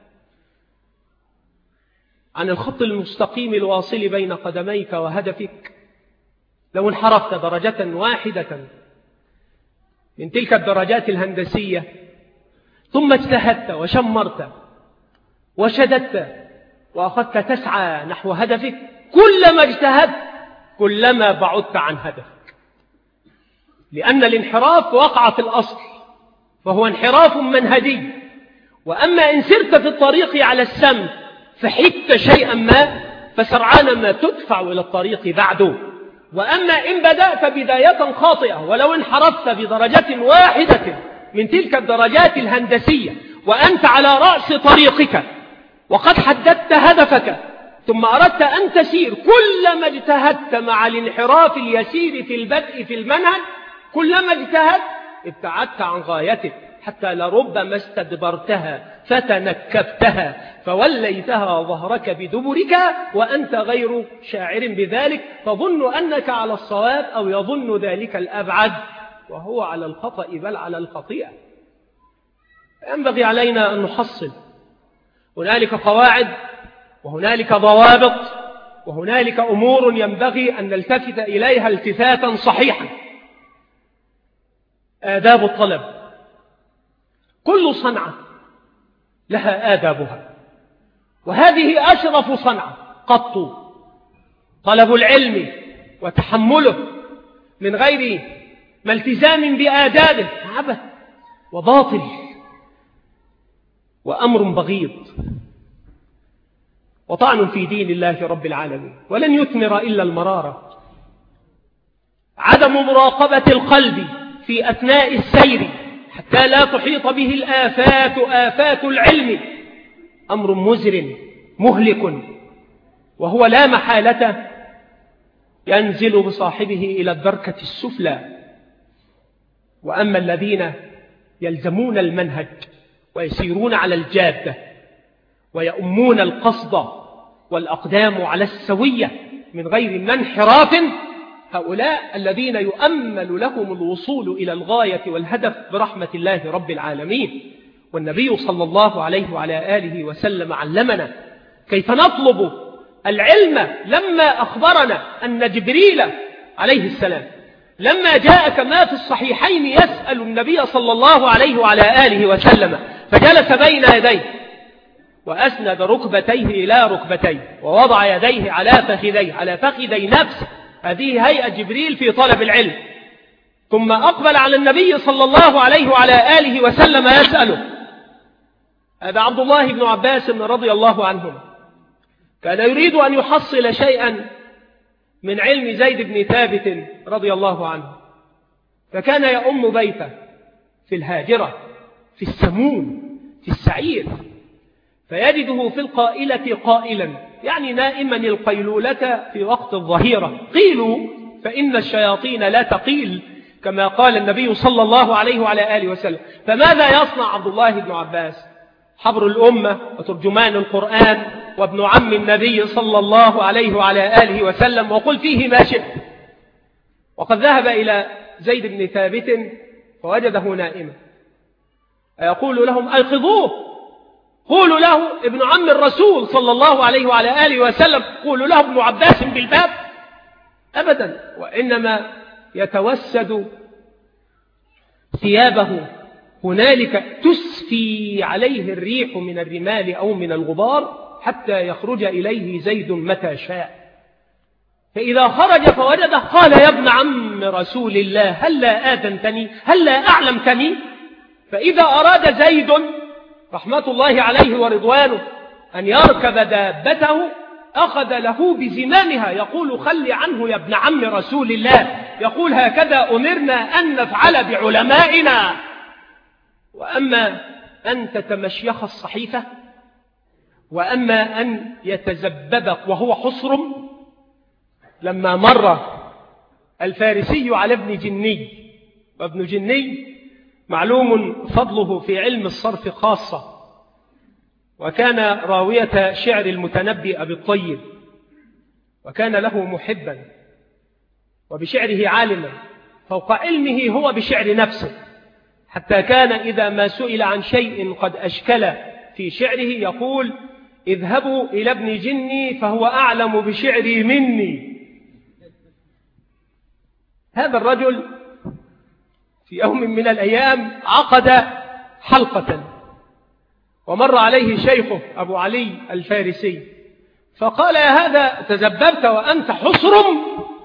عن الخط المستقيم الواصل بين قدميك وهدفك، لو انحرفت درجة واحدة من تلك الدرجات الهندسية ثم اجتهدت وشمرت وشددت وأخذت تسعى نحو هدفك، كلما اجتهدت كلما بعدت عن هدفك، لأن الانحراف وقع في الأصل فهو انحراف منهجي. وأما إن سرت في الطريق على السمت فحدت شيئا ما فسرعان ما تدفع إلى الطريق بعده. وأما إن بدأت بداية خاطئة ولو انحرفت بدرجة واحدة من تلك الدرجات الهندسية وأنت على رأس طريقك وقد حددت هدفك ثم أردت أن تسير، كلما اجتهدت مع الانحراف اليسير في البدء في المنهج كلما اجتهدت ابتعدت عن غايتك، حتى لربما استدبرتها فتنكبتها فوليتها ظهرك بدبرك وأنت غير شاعر بذلك، تظن أنك على الصواب أو يظن ذلك الأبعد وهو على الخطأ بل على الخطيئة. ينبغي علينا أن نحصل، هنالك قواعد وهنالك ضوابط وهنالك أمور ينبغي أن نلتفت إليها التفاتا صحيحا. آداب الطلب، كل صنعة لها آدابها، وهذه أشرف صنعة قط، طلب العلم وتحمله من غير ما التزام بآدابه عبث وباطل وأمر بغيض وطعن في دين الله رب العالمين، ولن يثمر إلا المرارة. عدم مراقبة القلب في أثناء السير حتى لا تحيط به الآفات آفات العلم أمر مزر مهلك، وهو لا محالة ينزل بصاحبه إلى الدركة السفلى. وأما الذين يلزمون المنهج ويسيرون على الجادة ويؤمون القصد والأقدام على السوية من غير منحراف، هؤلاء الذين يؤمل لهم الوصول إلى الغاية والهدف برحمة الله رب العالمين. والنبي صلى الله عليه وعلى آله وسلم علمنا كيف نطلب العلم لما أخبرنا أن جبريل عليه السلام لما جاء كما في الصحيحين يسأل النبي صلى الله عليه وعلى آله وسلم فجلس بين يديه وأسند ركبتيه إلى ركبتيه ووضع يديه على فخذيه على فخذي نفسه، هذه هيئة جبريل في طلب العلم. ثم أقبل على النبي صلى الله عليه وعلى آله وسلم يسأله. هذا عبد الله بن عباس رضي الله عنهما كان يريد أن يحصل شيئا من علم زيد بن ثابت رضي الله عنه، فكان يؤم بيته في الهاجرة في السموم في السعير، فيجده في القائلة قائلا، يعني نائما القيلولة في وقت الظهيرة. قيلوا فإن الشياطين لا تقيل كما قال النبي صلى الله عليه وعلى آله وسلم. فماذا يصنع عبد الله بن عباس حبر الأمة وترجمان القرآن وابن عم النبي صلى الله عليه وعلى آله وسلم، وقل فيه ما شئت. وقد ذهب إلى زيد بن ثابت فوجده نائما، يقول لهم أيقظوه، قولوا له ابن عم الرسول صلى الله عليه وعلى آله وسلم، قولوا له ابن عباس بالباب. أبدا، وإنما يتوسد ثيابه هنالك تسفي عليه الريح من الرمال أو من الغبار حتى يخرج إليه زيد متى شاء. فإذا خرج فوجده قال يا ابن عم رسول الله هلا آذنتني هلا أعلمتني. فإذا أراد زيد رحمة الله عليه ورضوانه أن يركب دابته أخذ له بزمامها يقول خل عنه يا ابن عم رسول الله، يقول هكذا أمرنا أن نفعل بعلمائنا. وأما أن تتمشيخ الصحيفة، وأما أن يتزببك وهو حصرم. لما مر الفارسي على ابن جني، وابن جني معلوم فضله في علم الصرف خاصة، وكان راوية شعر المتنبي أبي الطيب، وكان له محبا وبشعره عالما فوق علمه هو بشعر نفسه، حتى كان إذا ما سئل عن شيء قد أشكل في شعره يقول اذهبوا إلى ابن جني فهو أعلم بشعري مني. هذا الرجل في يوم من الأيام عقد حلقة، ومر عليه شيخه أبو علي الفارسي فقال يا هذا تزببت وأنت حصرم.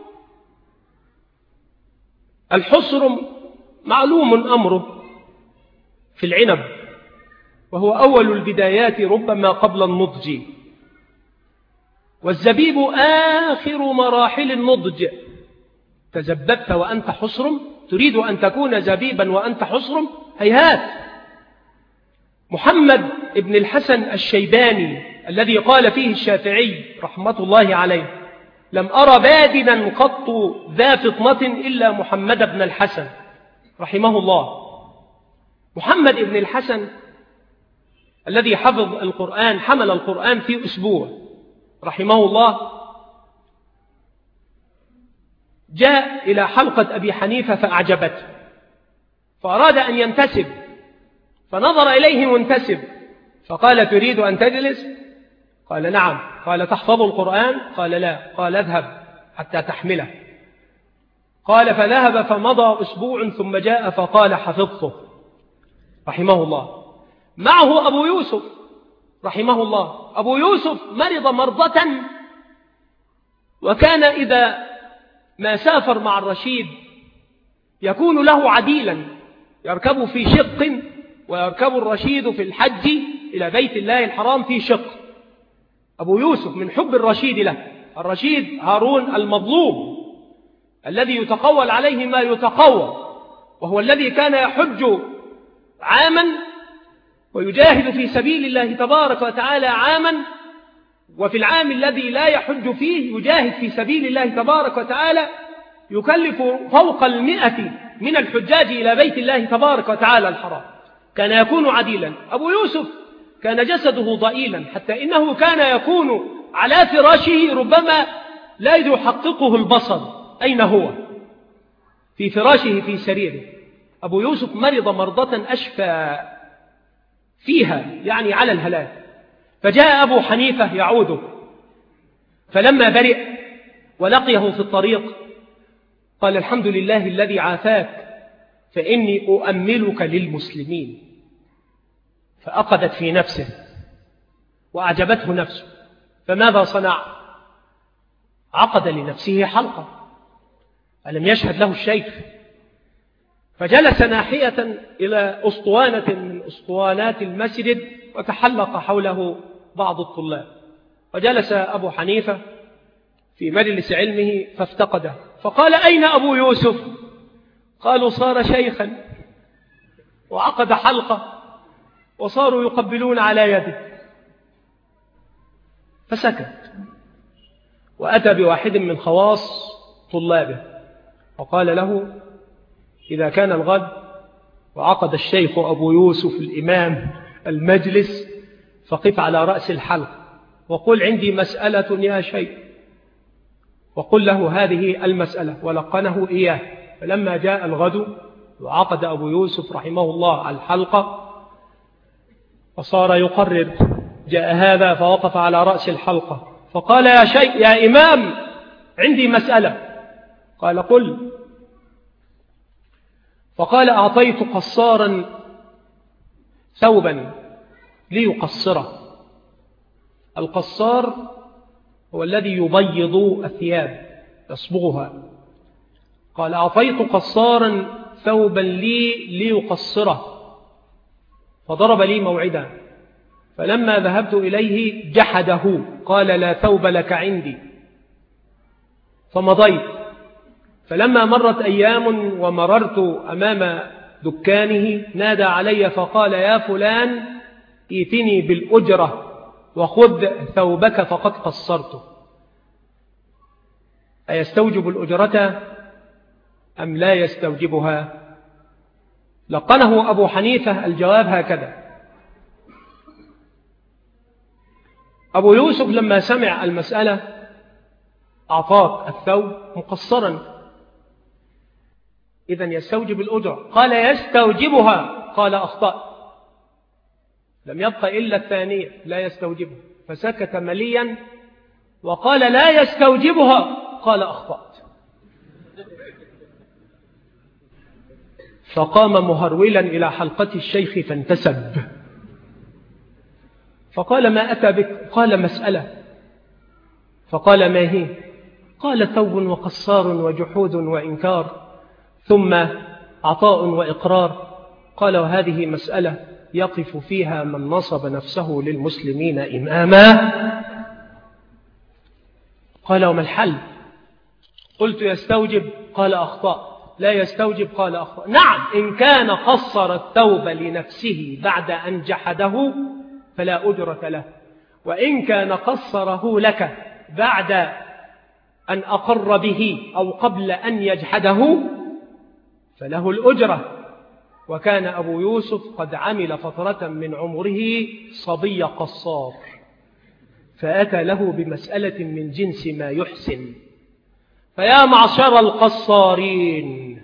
الحصرم معلوم أمره في العنب، وهو أول البدايات ربما قبل النضج، والزبيب آخر مراحل النضج. تزببت وأنت حصرم، تريد أن تكون زبيبا وأنت حصرم، هيهات. محمد بن الحسن الشيباني الذي قال فيه الشافعي رحمة الله عليه: لم أرى بادنا قط ذا فطنة إلا محمد بن الحسن رحمه الله. محمد بن الحسن الذي حفظ القرآن، حمل القرآن في أسبوع رحمه الله، جاء إلى حلقة أبي حنيفة فأعجبته، فأراد أن ينتسب، فنظر إليه منتسب فقال: تريد أن تجلس؟ قال: نعم. قال: تحفظ القرآن؟ قال: لا. قال: اذهب حتى تحمله. قال: فذهب فمضى أسبوع ثم جاء فقال: حفظته رحمه الله. معه أبو يوسف رحمه الله. أبو يوسف مرض مرضة، وكان إذا ما سافر مع الرشيد يكون له عديلا يركب في شق، ويركب الرشيد في الحج إلى بيت الله الحرام في شق. أبو يوسف من حب الرشيد له، الرشيد هارون المظلوم الذي يتقول عليه ما يتقوى، وهو الذي كان يحج عاما ويجاهد في سبيل الله تبارك وتعالى عاما، وفي العام الذي لا يحج فيه يجاهد في سبيل الله تبارك وتعالى، يكلف فوق المئة من الحجاج إلى بيت الله تبارك وتعالى الحرام. كان يكون عديلا. أبو يوسف كان جسده ضئيلا، حتى إنه كان يكون على فراشه ربما لا يحققه البصر أين هو، في فراشه في سريره. أبو يوسف مرض مرضة أشفى فيها، يعني على الهلاك. فجاء أبو حنيفة يعوده، فلما برئ ولقيه في الطريق قال: الحمد لله الذي عافاك، فإني أؤملك للمسلمين. فأقدت في نفسه وأعجبته نفسه، فماذا صنع؟ عقد لنفسه حلقة، ألم يشهد له الشيخ؟ فجلس ناحية إلى أسطوانة من أسطوانات المسجد، وتحلق حوله بعض الطلاب. وجلس أبو حنيفة في مجلس علمه فافتقده، فقال: أين أبو يوسف؟ قالوا: صار شيخا وعقد حلقة وصاروا يقبلون على يده. فسكت، وأتى بواحد من خواص طلابه وقال له: إذا كان الغد وعقد الشيخ أبو يوسف الإمام المجلس فقف على رأس الحلقة وقل: عندي مسألة يا شيخ، وقل له هذه المسألة، ولقنه إياه. فلما جاء الغد وعقد أبو يوسف رحمه الله الحلقة وصار يقرر، جاء هذا فوقف على رأس الحلقة فقال: يا شيخ يا إمام، عندي مسألة. قال: قل. فقال: أعطيت قصارا ثوبا ليقصره. القصار هو الذي يبيض الثياب يصبغها. قال: أعطيت قصارا ثوبا لي ليقصره، فضرب لي موعدا، فلما ذهبت إليه جحده، قال: لا ثوب لك عندي. فمضيت، فلما مرت أيام ومررت أمام دكانه نادى علي فقال: يا فلان، ائتني بالأجرة وخذ ثوبك فقد قصرته. أيستوجب الأجرة أم لا يستوجبها؟ لقنه أبو حنيفة الجواب هكذا. أبو يوسف لما سمع المسألة أعطاك الثوب مقصرا، إذن يستوجب الأجرة. قال: يستوجبها. قال: أخطأت. لم يبقى إلا الثانية، لا يستوجبها. فسكت مليا وقال: لا يستوجبها. قال: أخطأت. فقام مهرولا إلى حلقة الشيخ فانتسب، فقال: ما أتى بك؟ قال: مسألة. فقال: ما هي؟ قال: ثوب وقصار وجحود وإنكار، ثم عطاء وإقرار. قال: وهذه مسألة يقف فيها من نصب نفسه للمسلمين إماما. قال: وما الحل؟ قلت: يستوجب. قال: أخطأ. لا يستوجب؟ قال أخطأ. نعم، إن كان قصر التوبة لنفسه بعد أن جحده فلا أجرة له، وإن كان قصره لك بعد أن أقر به أو قبل أن يجحده فله الأجرة. وكان أبو يوسف قد عمل فترة من عمره صبي قصار، فأتى له بمسألة من جنس ما يحسن. فيا معشر القصارين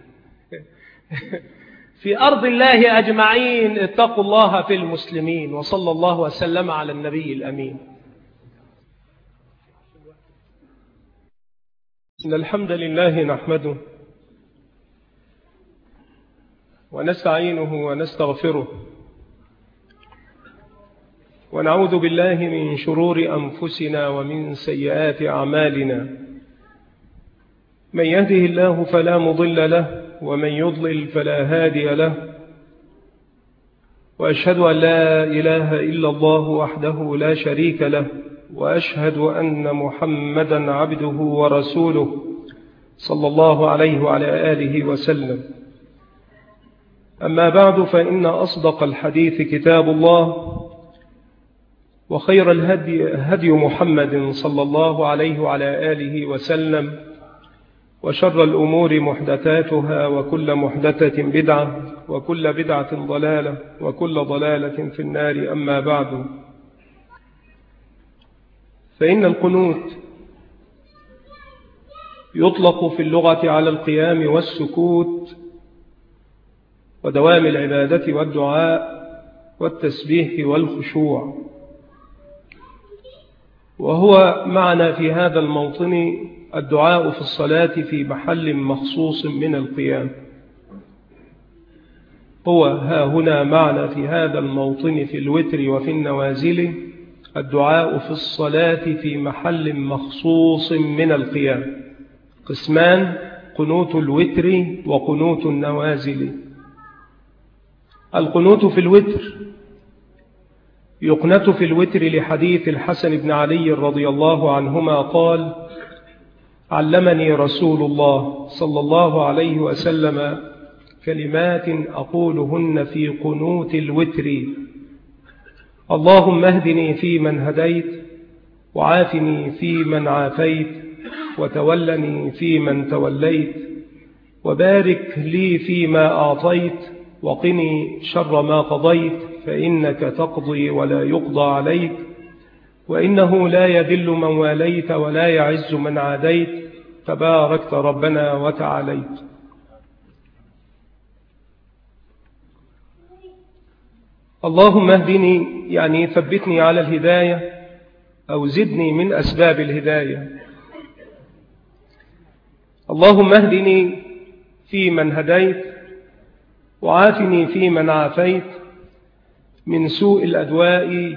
في أرض الله أجمعين، اتقوا الله في المسلمين. وصلى الله وسلم على النبي الأمين. إن الحمد لله نحمده ونستعينه ونستغفره، ونعوذ بالله من شرور أنفسنا ومن سيئات أعمالنا. من يهده الله فلا مضل له، ومن يضلل فلا هادي له. وأشهد أن لا إله إلا الله وحده لا شريك له، وأشهد أن محمدا عبده ورسوله صلى الله عليه وعلى آله وسلم. أما بعد، فإن أصدق الحديث كتاب الله، وخير الهدي هدي محمد صلى الله عليه وعلى آله وسلم، وشر الأمور محدثاتها، وكل محدثة بدعة، وكل بدعة ضلالة، وكل ضلالة في النار. أما بعد، فإن القنوت يطلق في اللغة على القيام والسكوت ودوام العبادة والدعاء والتسبيح والخشوع، وهو معنى في هذا الموطن الدعاء في الصلاة في محل مخصوص من القيام. هو ها هنا معنى في هذا الموطن في الوتر وفي النوازل الدعاء في الصلاة في محل مخصوص من القيام. قسمان: قنوت الوتر وقنوت النوازل. القنوت في الوتر يقنت في الوتر لحديث الحسن بن علي رضي الله عنهما قال: علمني رسول الله صلى الله عليه وسلم كلمات أقولهن في قنوت الوتر: اللهم اهدني فيمن هديت، وعافني فيمن عافيت، وتولني فيمن توليت، وبارك لي فيما أعطيت، وقني شر ما قضيت، فإنك تقضي ولا يقضى عليك، وإنه لا يذل من واليت ولا يعز من عاديت، تباركت ربنا وتعاليت. اللهم اهدني يعني ثبتني على الهداية، أو زدني من أسباب الهداية. اللهم اهدني في من هديت، وعافني في من عافيت من سوء الأدواء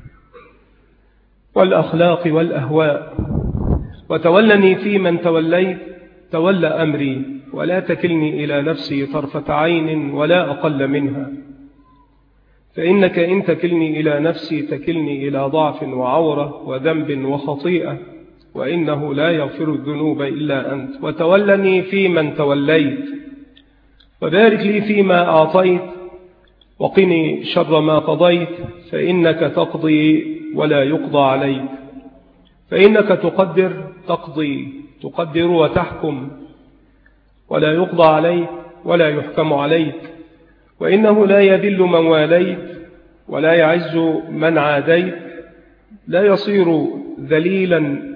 والأخلاق والأهواء، وتولني في من توليت، تولى أمري ولا تكلني إلى نفسي طرفة عين ولا أقل منها، فإنك إن تكلني إلى نفسي تكلني إلى ضعف وعورة وذنب وخطيئة، وإنه لا يغفر الذنوب إلا أنت. وتولني في من توليت، وبارك لي فيما أعطيت، وقني شر ما قضيت، فإنك تقضي ولا يقضى عليك، فإنك تقدر تقضي تقدر وتحكم، ولا يقضى عليك ولا يحكم عليك، وإنه لا يذل من واليت ولا يعز من عاديت، لا يصير ذليلا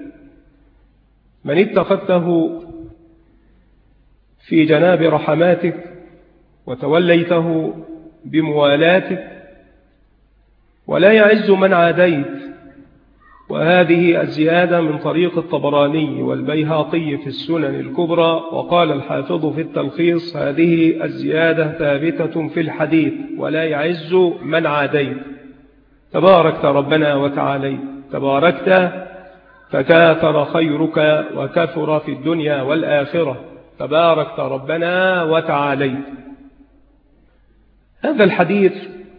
من اتخذته في جناب رحماتك وتوليته بموالاتك، ولا يعز من عاديت. وهذه الزيادة من طريق الطبراني والبيهقي في السنن الكبرى. وقال الحافظ في التلخيص: هذه الزيادة ثابتة في الحديث: ولا يعز من عاديت، تباركت ربنا وتعاليت. تباركت فكاثر خيرك وكثر في الدنيا والآخرة، تباركت ربنا وتعاليت. هذا الحديث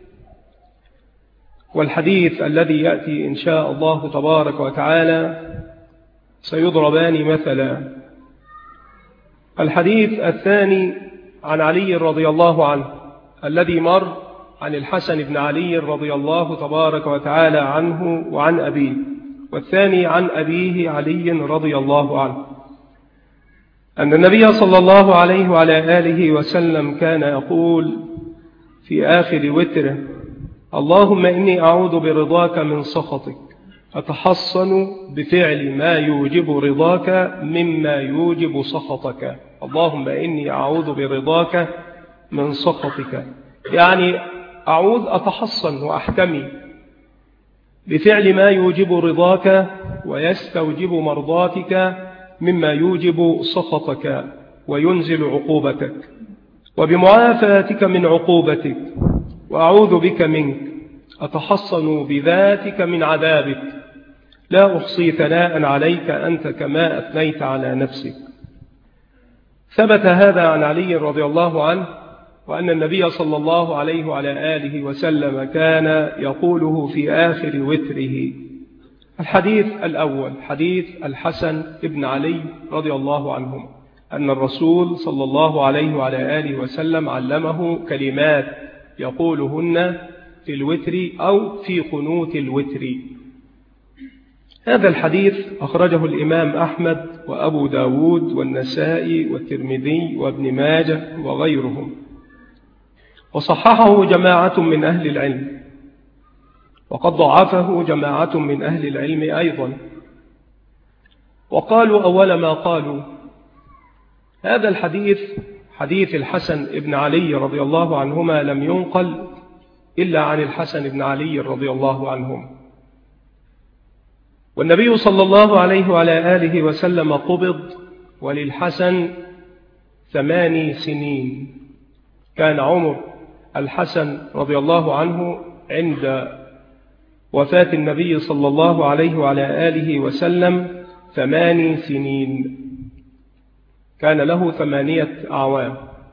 والحديث الذي يأتي إن شاء الله تبارك وتعالى سيضربان مثلا، الحديث الثاني عن علي رضي الله عنه الذي مر عن الحسن بن علي رضي الله تبارك وتعالى عنه وعن أبيه، والثاني عن أبيه علي رضي الله عنه أن النبي صلى الله عليه وعلى آله وسلم كان يقول في آخر وتره: اللهم إني أعوذ برضاك من سخطك، أتحصن بفعل ما يوجب رضاك مما يوجب سخطك. اللهم إني أعوذ برضاك من سخطك، يعني أعوذ أتحصن وأحتمي بفعل ما يوجب رضاك ويستوجب مرضاتك مما يوجب سخطك وينزل عقوبتك، وبمعافاتك من عقوبتك، وأعوذ بك منك، أتحصن بذاتك من عذابك، لا أحصي ثناء عليك أنت كما أثنيت على نفسك. ثبت هذا عن علي رضي الله عنه، وأن النبي صلى الله عليه وعلى آله وسلم كان يقوله في آخر وتره. الحديث الأول حديث الحسن ابن علي رضي الله عنهم أن الرسول صلى الله عليه وعلى آله وسلم علمه كلمات يقولهن في الوتر أو في قنوت الوتر. هذا الحديث أخرجه الإمام أحمد وأبو داود والنسائي والترمذي وابن ماجه وغيرهم، وصححه جماعة من أهل العلم، وقد ضعفه جماعة من أهل العلم أيضا، وقالوا أول ما قالوا: هذا الحديث حديث الحسن ابن علي رضي الله عنهما لم ينقل إلا عن الحسن ابن علي رضي الله عنهم، والنبي صلى الله عليه وعلى آله وسلم قبض وللحسن ثماني سنين. كان عمر الحسن رضي الله عنه عند وفاة النبي صلى الله عليه وعلى آله وسلم ثماني سنين، كان له ثمانية أعوام.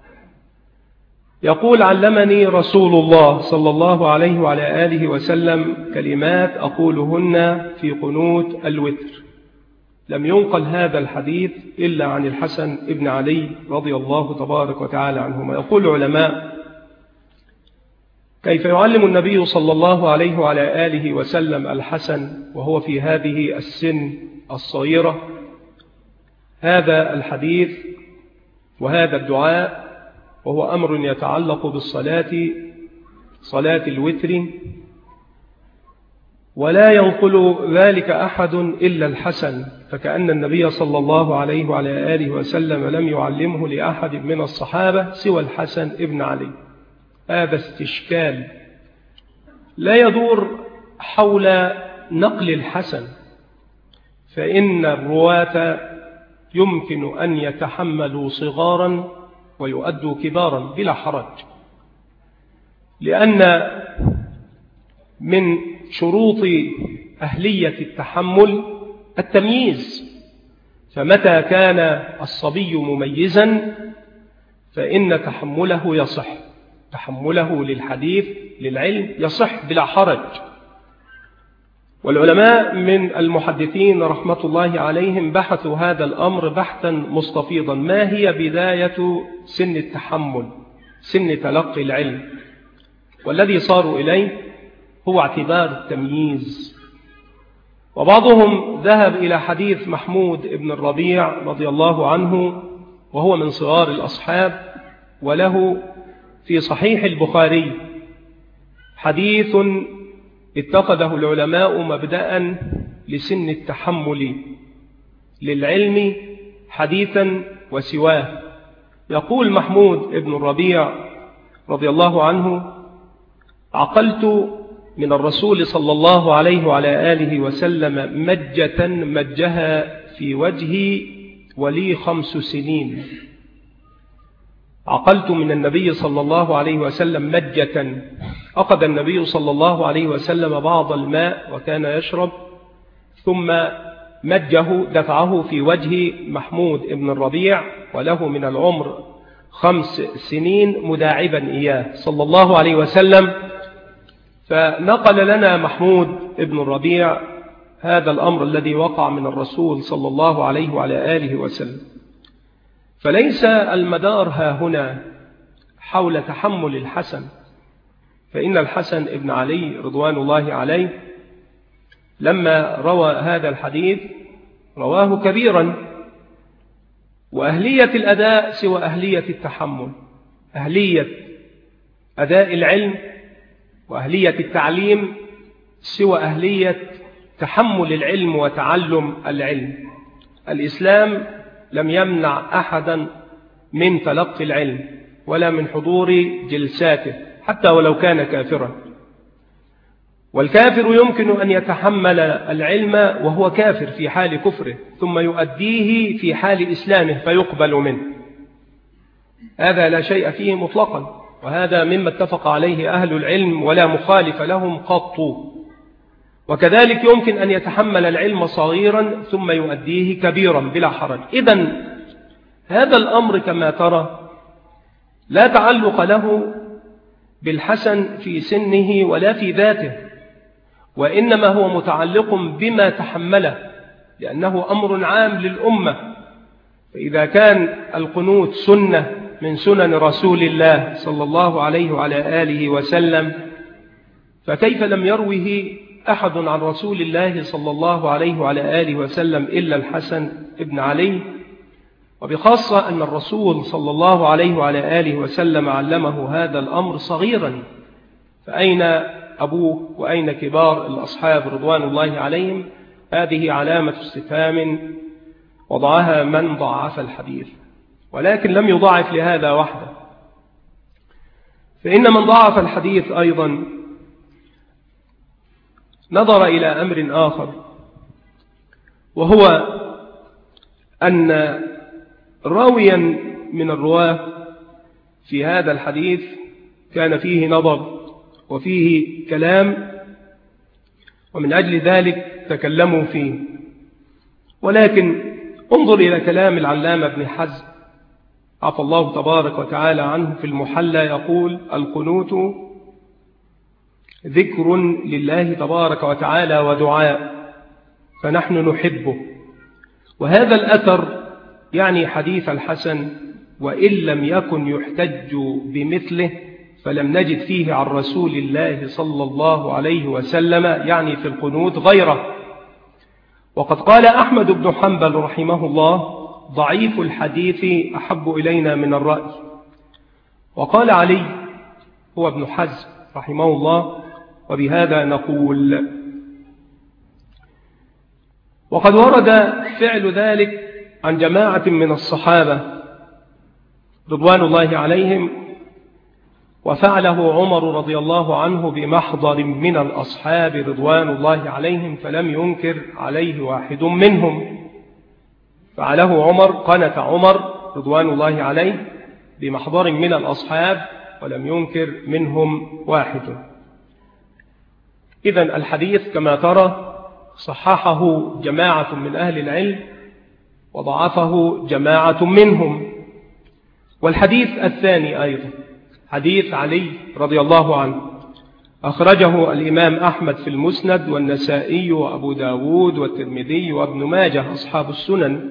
يقول: علمني رسول الله صلى الله عليه وعلى آله وسلم كلمات أقولهن في قنوت الوتر. لم ينقل هذا الحديث إلا عن الحسن ابن علي رضي الله تبارك وتعالى عنهما. يقول العلماء: كيف يعلم النبي صلى الله عليه وعلى آله وسلم الحسن وهو في هذه السن الصغيرة هذا الحديث وهذا الدعاء، وهو أمر يتعلق بالصلاة، صلاة الوتر، ولا ينقل ذلك أحد إلا الحسن، فكأن النبي صلى الله عليه وعلى آله وسلم لم يعلمه لأحد من الصحابة سوى الحسن ابن علي. هذا استشكال لا يدور حول نقل الحسن، فإن الرواة يمكن أن يتحملوا صغارا ويؤدوا كبارا بلا حرج، لأن من شروط أهلية التحمل التمييز، فمتى كان الصبي مميزا فإن تحمله يصح، تحمله للحديث للعلم يصح بلا حرج. والعلماء من المحدثين رحمة الله عليهم بحثوا هذا الأمر بحثا مستفيضا: ما هي بداية سن التحمل، سن تلقي العلم؟ والذي صاروا إليه هو اعتبار التمييز. وبعضهم ذهب إلى حديث محمود بن الربيع رضي الله عنه، وهو من صغار الأصحاب، وله في صحيح البخاري حديث اتخذه العلماء مبدأ لسن التحمل للعلم حديثا وسواه. يقول محمود بن الربيع رضي الله عنه: عقلت من الرسول صلى الله عليه وعلى آله وسلم مجة مجها في وجهي ولي خمس سنين. عقلت من النبي صلى الله عليه وسلم مجة، أخذ النبي صلى الله عليه وسلم بعض الماء وكان يشرب، ثم مجه دفعه في وجه محمود بن الربيع وله من العمر خمس سنين مداعبا إياه صلى الله عليه وسلم. فنقل لنا محمود بن الربيع هذا الأمر الذي وقع من الرسول صلى الله عليه وعلى آله وسلم. فليس المدار ها هنا حول تحمل الحسن، فإن الحسن ابن علي رضوان الله عليه لما روى هذا الحديث رواه كبيرا، وأهلية الأداء سوى أهلية التحمل. أهلية أداء العلم وأهلية التعليم سوى أهلية تحمل العلم وتعلم العلم. الإسلام لم يمنع أحدا من تلقي العلم ولا من حضور جلساته حتى ولو كان كافرا، والكافر يمكن أن يتحمل العلم وهو كافر في حال كفره ثم يؤديه في حال إسلامه فيقبل منه، هذا لا شيء فيه مطلقا، وهذا مما اتفق عليه أهل العلم ولا مخالف لهم قط. وكذلك يمكن أن يتحمل العلم صغيرا ثم يؤديه كبيرا بلا حرج. إذن هذا الأمر كما ترى لا تعلق له بالحسن في سنه ولا في ذاته، وإنما هو متعلق بما تحمله، لأنه أمر عام للأمة. فإذا كان القنوت سنة من سنن رسول الله صلى الله عليه وعلى آله وسلم، فكيف لم يروه أحد عن رسول الله صلى الله عليه وعلى آله وسلم إلا الحسن ابن علي، وبخاصة أن الرسول صلى الله عليه وعلى آله وسلم علمه هذا الأمر صغيرا، فأين أبوه وأين كبار الأصحاب رضوان الله عليهم؟ هذه علامة استفهام وضعها من ضعف الحديث، ولكن لم يضعف لهذا وحده، فإن من ضعف الحديث أيضا نظر إلى أمر آخر، وهو أن راويا من الرواة في هذا الحديث كان فيه نظر وفيه كلام، ومن أجل ذلك تكلموا فيه. ولكن انظر إلى كلام العلامة ابن حزم عفى الله تبارك وتعالى عنه في المحلى، يقول: القنوت ذكر لله تبارك وتعالى ودعاء، فنحن نحبه. وهذا الأثر يعني حديث الحسن، وإن لم يكن يحتج بمثله فلم نجد فيه عن رسول الله صلى الله عليه وسلم يعني في القنوت غيره. وقد قال أحمد بن حنبل رحمه الله: ضعيف الحديث أحب إلينا من الرأي. وقال علي هو ابن حزم رحمه الله: وبهذا نقول. وقد ورد فعل ذلك عن جماعة من الصحابة رضوان الله عليهم، وفعله عمر رضي الله عنه بمحضر من الأصحاب رضوان الله عليهم، فلم ينكر عليه واحد منهم. فعله عمر، قنت عمر رضوان الله عليه بمحضر من الأصحاب ولم ينكر منهم واحد. إذن الحديث كما ترى صححه جماعة من أهل العلم وضعفه جماعة منهم. والحديث الثاني أيضا حديث علي رضي الله عنه، أخرجه الإمام أحمد في المسند والنسائي وأبو داود والترمذي وابن ماجه أصحاب السنن،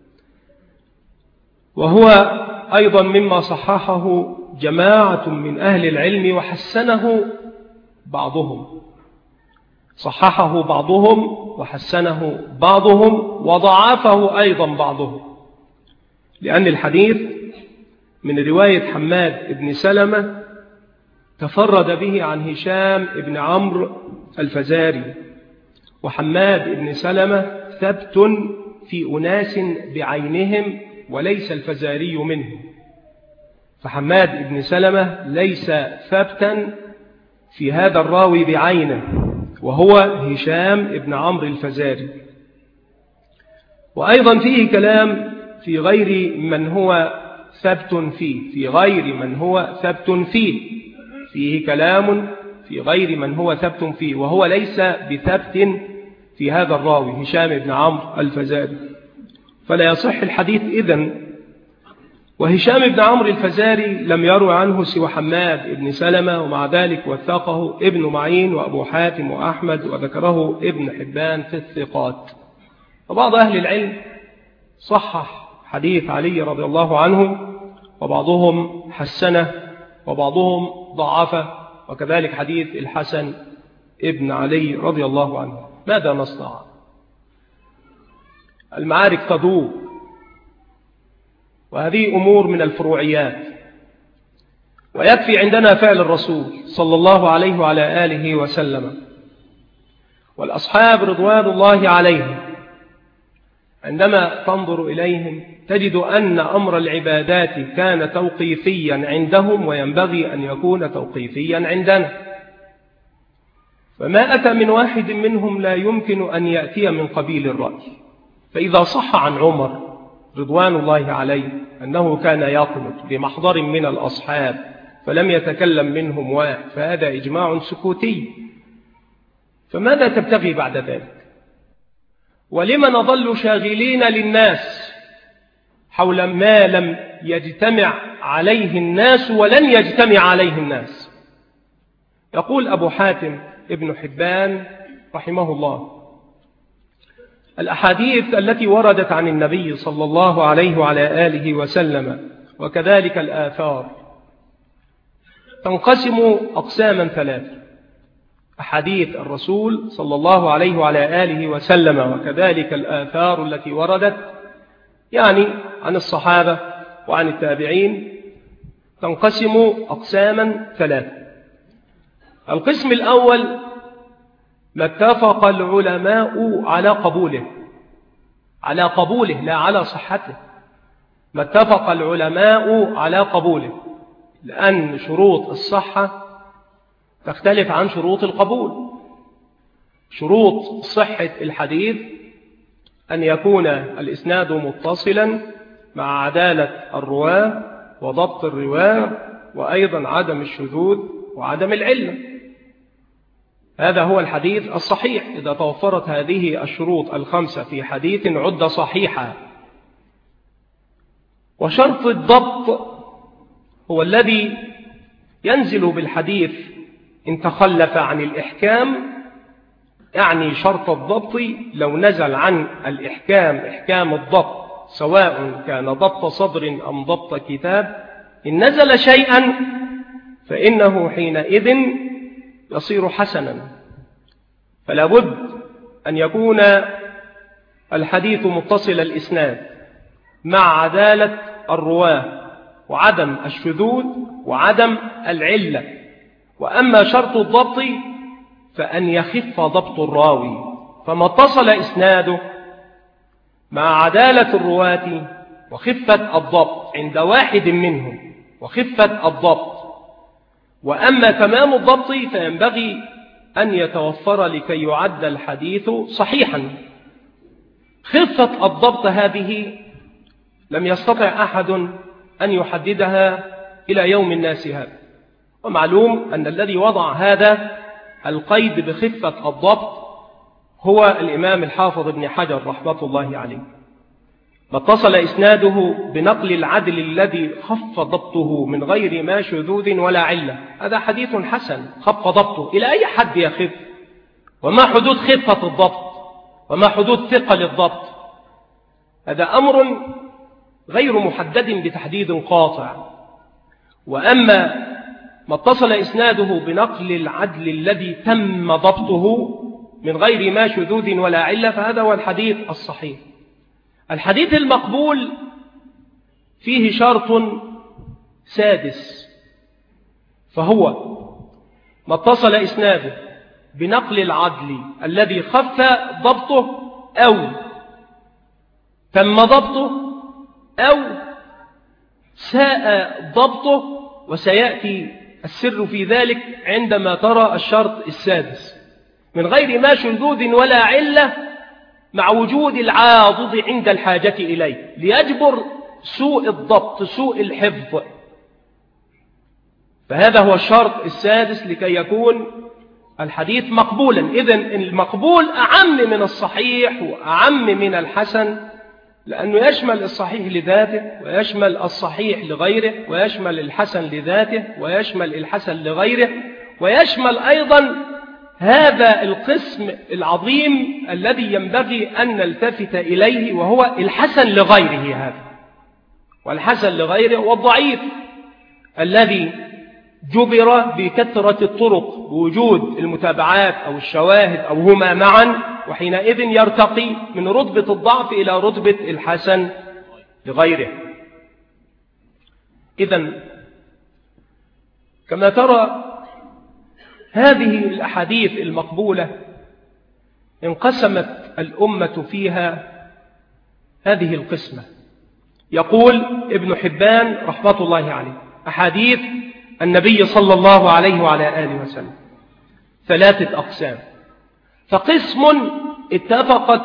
وهو أيضا مما صححه جماعة من أهل العلم وحسنه بعضهم، صححه بعضهم وحسنه بعضهم وضعفه أيضا بعضهم، لأن الحديث من رواية حماد بن سلمة تفرد به عن هشام بن عمرو الفزاري، وحماد بن سلمة ثبت في أناس بعينهم وليس الفزاري منهم، فحماد بن سلمة ليس ثبتا في هذا الراوي بعينه وهو هشام بن عمرو الفزاري. وأيضا فيه كلام في غير من هو ثبت فيه في غير من هو ثبت فيه فيه كلام في غير من هو ثبت فيه وهو ليس بثبت في هذا الراوي هشام بن عمرو الفزاري، فلا يصح الحديث إذن. وهشام بن عمرو الفزاري لم يروي عنه سوى حماد بن سلمة، ومع ذلك وثقه ابن معين وأبو حاتم وأحمد، وذكره ابن حبان في الثقات. وبعض أهل العلم صحح حديث علي رضي الله عنه، وبعضهم حسنه وبعضهم ضعفه، وكذلك حديث الحسن ابن علي رضي الله عنه. ماذا نصنع؟ المعارك تدور، وهذه أمور من الفروعيات، ويكفي عندنا فعل الرسول صلى الله عليه وعلى آله وسلم والأصحاب رضوان الله عليهم. عندما تنظر إليهم تجد أن أمر العبادات كان توقيفيا عندهم، وينبغي أن يكون توقيفيا عندنا. فما أتى من واحد منهم لا يمكن أن يأتي من قبيل الرأي. فإذا صح عن عمر رضوان الله عليه أنه كان يقنط بمحضر من الأصحاب فلم يتكلم منهم واحد، فهذا إجماع سكوتي. فماذا تبتغي بعد ذلك؟ ولما نظل شاغلين للناس حول ما لم يجتمع عليه الناس ولن يجتمع عليه الناس؟ يقول أبو حاتم ابن حبان رحمه الله: الأحاديث التي وردت عن النبي صلى الله عليه وعلى آله وسلم وكذلك الآثار تنقسم أقساما ثلاثة: أحاديث الرسول صلى الله عليه وعلى آله وسلم وكذلك الآثار التي وردت يعني عن الصحابة وعن التابعين تنقسم أقساما ثلاثة. القسم الأول ما اتفق العلماء على قبوله، على قبوله لا على صحته، ما اتفق العلماء على قبوله، لأن شروط الصحة تختلف عن شروط القبول. شروط صحة الحديث أن يكون الإسناد متصلا مع عدالة الرواة وضبط الرواة، وأيضا عدم الشذوذ وعدم العلة. هذا هو الحديث الصحيح إذا توفرت هذه الشروط الخمسة في حديث عد صحيحا. وشرط الضبط هو الذي ينزل بالحديث إن تخلف عن الإحكام، يعني شرط الضبط لو نزل عن الإحكام إحكام الضبط سواء كان ضبط صدر أم ضبط كتاب، إن نزل شيئا فإنه حينئذ يصير حسنا. فلا بد أن يكون الحديث متصل الإسناد مع عدالة الرواة وعدم الشذوذ وعدم العلة. وأما شرط الضبط فأن يخف ضبط الراوي، فما اتصل إسناده مع عدالة الرواة وخفة الضبط عند واحد منهم وخفة الضبط، وأما تمام الضبط فينبغي أن يتوفر لكي يعد الحديث صحيحا. خفة الضبط هذه لم يستطع أحد أن يحددها إلى يوم الناس هذا، ومعلوم أن الذي وضع هذا القيد بخفة الضبط هو الإمام الحافظ ابن حجر رحمة الله عليه. ما اتصل إسناده بنقل العدل الذي خف ضبطه من غير ما شذوذ ولا علة، هذا حديث حسن خف ضبطه. إلى أي حد يخف؟ وما حدود خفة الضبط؟ وما حدود ثقل الضبط؟ هذا أمر غير محدد بتحديد قاطع. وأما ما اتصل إسناده بنقل العدل الذي تم ضبطه من غير ما شذوذ ولا علة فهذا هو الحديث الصحيح. الحديث المقبول فيه شرط سادس، فهو ما اتصل إسناده بنقل العدل الذي خف ضبطه أو تم ضبطه أو ساء ضبطه، وسيأتي السر في ذلك عندما ترى الشرط السادس، من غير ما شذوذ ولا علة مع وجود العاضد عند الحاجة إليه ليجبر سوء الضبط سوء الحفظ. فهذا هو الشرط السادس لكي يكون الحديث مقبولا. إذن المقبول أعم من الصحيح وأعم من الحسن، لأنه يشمل الصحيح لذاته ويشمل الصحيح لغيره ويشمل الحسن لذاته ويشمل الحسن لغيره، ويشمل أيضا هذا القسم العظيم الذي ينبغي أن نلتفت إليه وهو الحسن لغيره. هذا والحسن لغيره، والضعيف الذي جبر بكثرة الطرق بوجود المتابعات أو الشواهد أو هما معا، وحينئذ يرتقي من رتبة الضعف إلى رتبة الحسن لغيره. إذن كما ترى هذه الأحاديث المقبولة انقسمت الأمة فيها هذه القسمة. يقول ابن حبان رحمة الله عليه: أحاديث النبي صلى الله عليه وعلى آله وسلم ثلاثة أقسام. فقسم اتفقت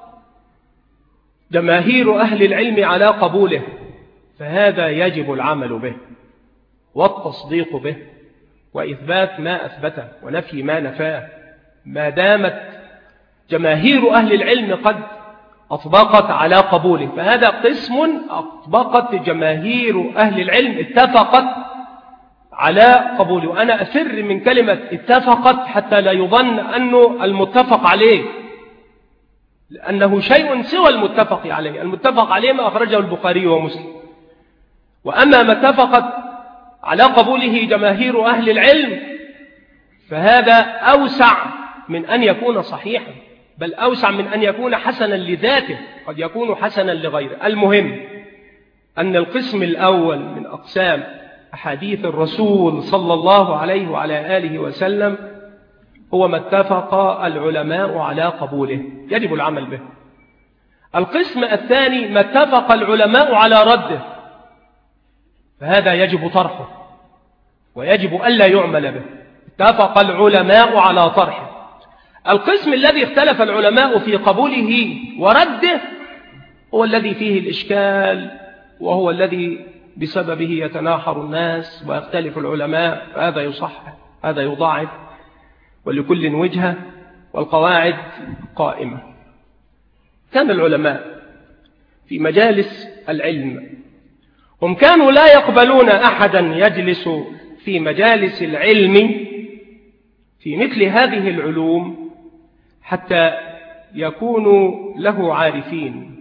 جماهير أهل العلم على قبوله، فهذا يجب العمل به والتصديق به وإثبات ما أثبته ونفي ما نفاه، ما دامت جماهير أهل العلم قد أطبقت على قبوله، فهذا قسم أطبقت جماهير أهل العلم اتفقت على قبوله. وأنا أفر من كلمة اتفقت حتى لا يظن أنه المتفق عليه، لأنه شيء سوى المتفق عليه. المتفق عليه ما أخرجه البخاري ومسلم، وأما ما اتفقت على قبوله جماهير أهل العلم فهذا أوسع من أن يكون صحيحا، بل أوسع من أن يكون حسنا لذاته، قد يكون حسنا لغيره. المهم أن القسم الأول من أقسام أحاديث الرسول صلى الله عليه وعلى آله وسلم هو ما اتفق العلماء على قبوله، يجب العمل به. القسم الثاني ما اتفق العلماء على رده، فهذا يجب طرحه ويجب ألا يعمل به. اتفق العلماء على طرحه. القسم الذي اختلف العلماء في قبوله ورده هو الذي فيه الإشكال، وهو الذي بسببه يتناحر الناس ويختلف العلماء، هذا يصحح هذا يضاعف، ولكل وجهة والقواعد قائمة. كان العلماء في مجالس العلم هم كانوا لا يقبلون أحدا يجلس في مجالس العلم في مثل هذه العلوم حتى يكونوا له عارفين.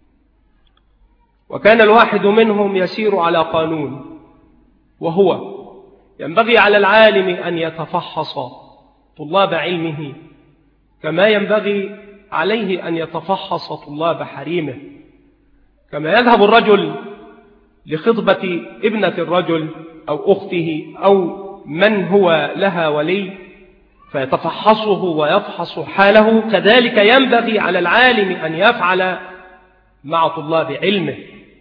وكان الواحد منهم يسير على قانون، وهو ينبغي على العالم أن يتفحص طلاب علمه كما ينبغي عليه أن يتفحص طلاب حريمه. كما يذهب الرجل لخطبة ابنة الرجل أو أخته أو من هو لها ولي فيتفحصه ويفحص حاله، كذلك ينبغي على العالم أن يفعل مع طلاب علمه.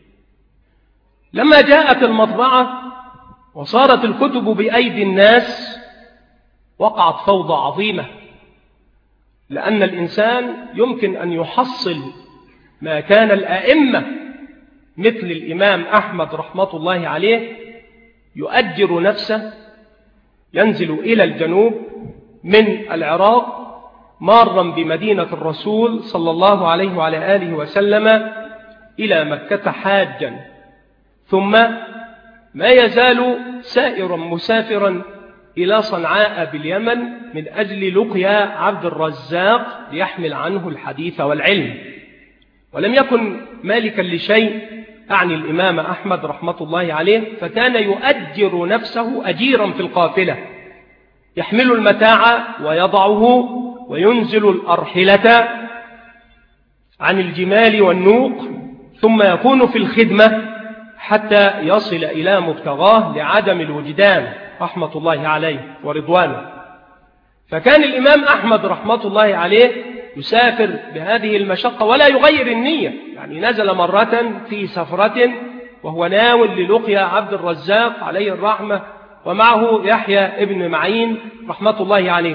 لما جاءت المطبعة وصارت الكتب بأيدي الناس وقعت فوضى عظيمة، لأن الإنسان يمكن أن يحصل ما كان الأئمة مثل الإمام أحمد رحمة الله عليه يؤجر نفسه، ينزل إلى الجنوب من العراق مارا بمدينة الرسول صلى الله عليه وعلى آله وسلم إلى مكة حاجا، ثم ما يزال سائرا مسافرا إلى صنعاء باليمن من أجل لقيا عبد الرزاق ليحمل عنه الحديث والعلم. ولم يكن مالكا لشيء، أعني الإمام أحمد رحمة الله عليه، فكان يؤجر نفسه أجيرا في القافلة، يحمل المتاع ويضعه وينزل الأرحلة عن الجمال والنوق، ثم يكون في الخدمة حتى يصل إلى مبتغاه لعدم الوجدان رحمة الله عليه ورضوانه. فكان الإمام أحمد رحمة الله عليه يسافر بهذه المشقة ولا يغير النية، يعني نزل مرة في سفرة وهو ناول للقيا عبد الرزاق عليه الرحمة، ومعه يحيى ابن معين رحمة الله عليه.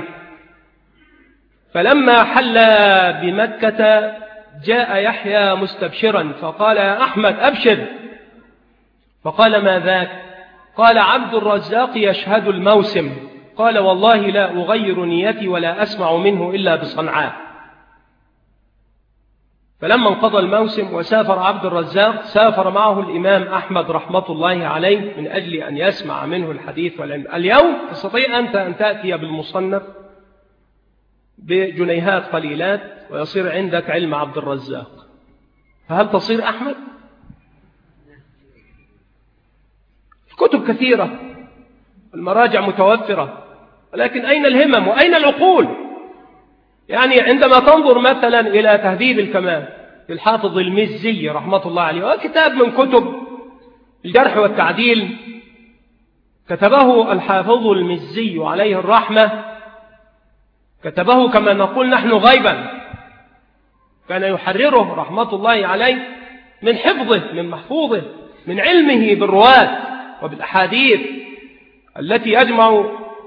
فلما حل بمكة جاء يحيى مستبشرا فقال: يا أحمد أبشر. فقال: ما ذاك؟ قال: عبد الرزاق يشهد الموسم. قال: والله لا أغير نيتي ولا أسمع منه إلا بصنعاء. فلما انقضى الموسم وسافر عبد الرزاق سافر معه الإمام أحمد رحمة الله عليه من أجل أن يسمع منه الحديث والعلم. اليوم تستطيع أنت أن تأتي بالمصنف بجنيهات قليلات ويصير عندك علم عبد الرزاق، فهل تصير أحمد؟ الكتب كثيرة، المراجع متوفرة، ولكن أين الهمم وأين العقول؟ يعني عندما تنظر مثلا إلى تهذيب الكمال للحافظ المزي رحمة الله عليه، وكتاب من كتب الجرح والتعديل كتبه الحافظ المزي عليه الرحمة، كتبه كما نقول نحن غيبا، كان يحرره رحمة الله عليه من حفظه من محفوظه من علمه بالرواة وبالأحاديث التي يجمع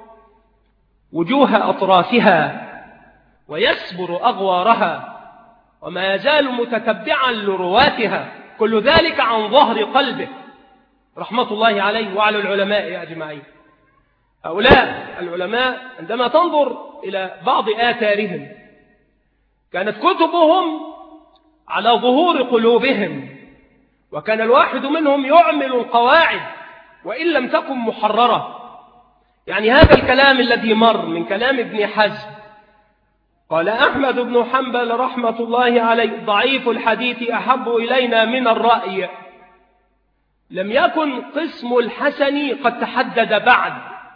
وجوه أطرافها ويسبر أغوارها وما يزال متتبعا لرواتها، كل ذلك عن ظهر قلبه رحمة الله عليه وعلى العلماء أجمعين. هؤلاء العلماء عندما تنظر إلى بعض آثارهم كانت كتبهم على ظهور قلوبهم، وكان الواحد منهم يعمل القواعد وإن لم تكن محررة. يعني هذا الكلام الذي مر من كلام ابن حزم، قال أحمد بن حنبل رحمة الله عليه ضعيف الحديث أحب إلينا من الرأي، لم يكن قسم الحسن قد تحدد بعد،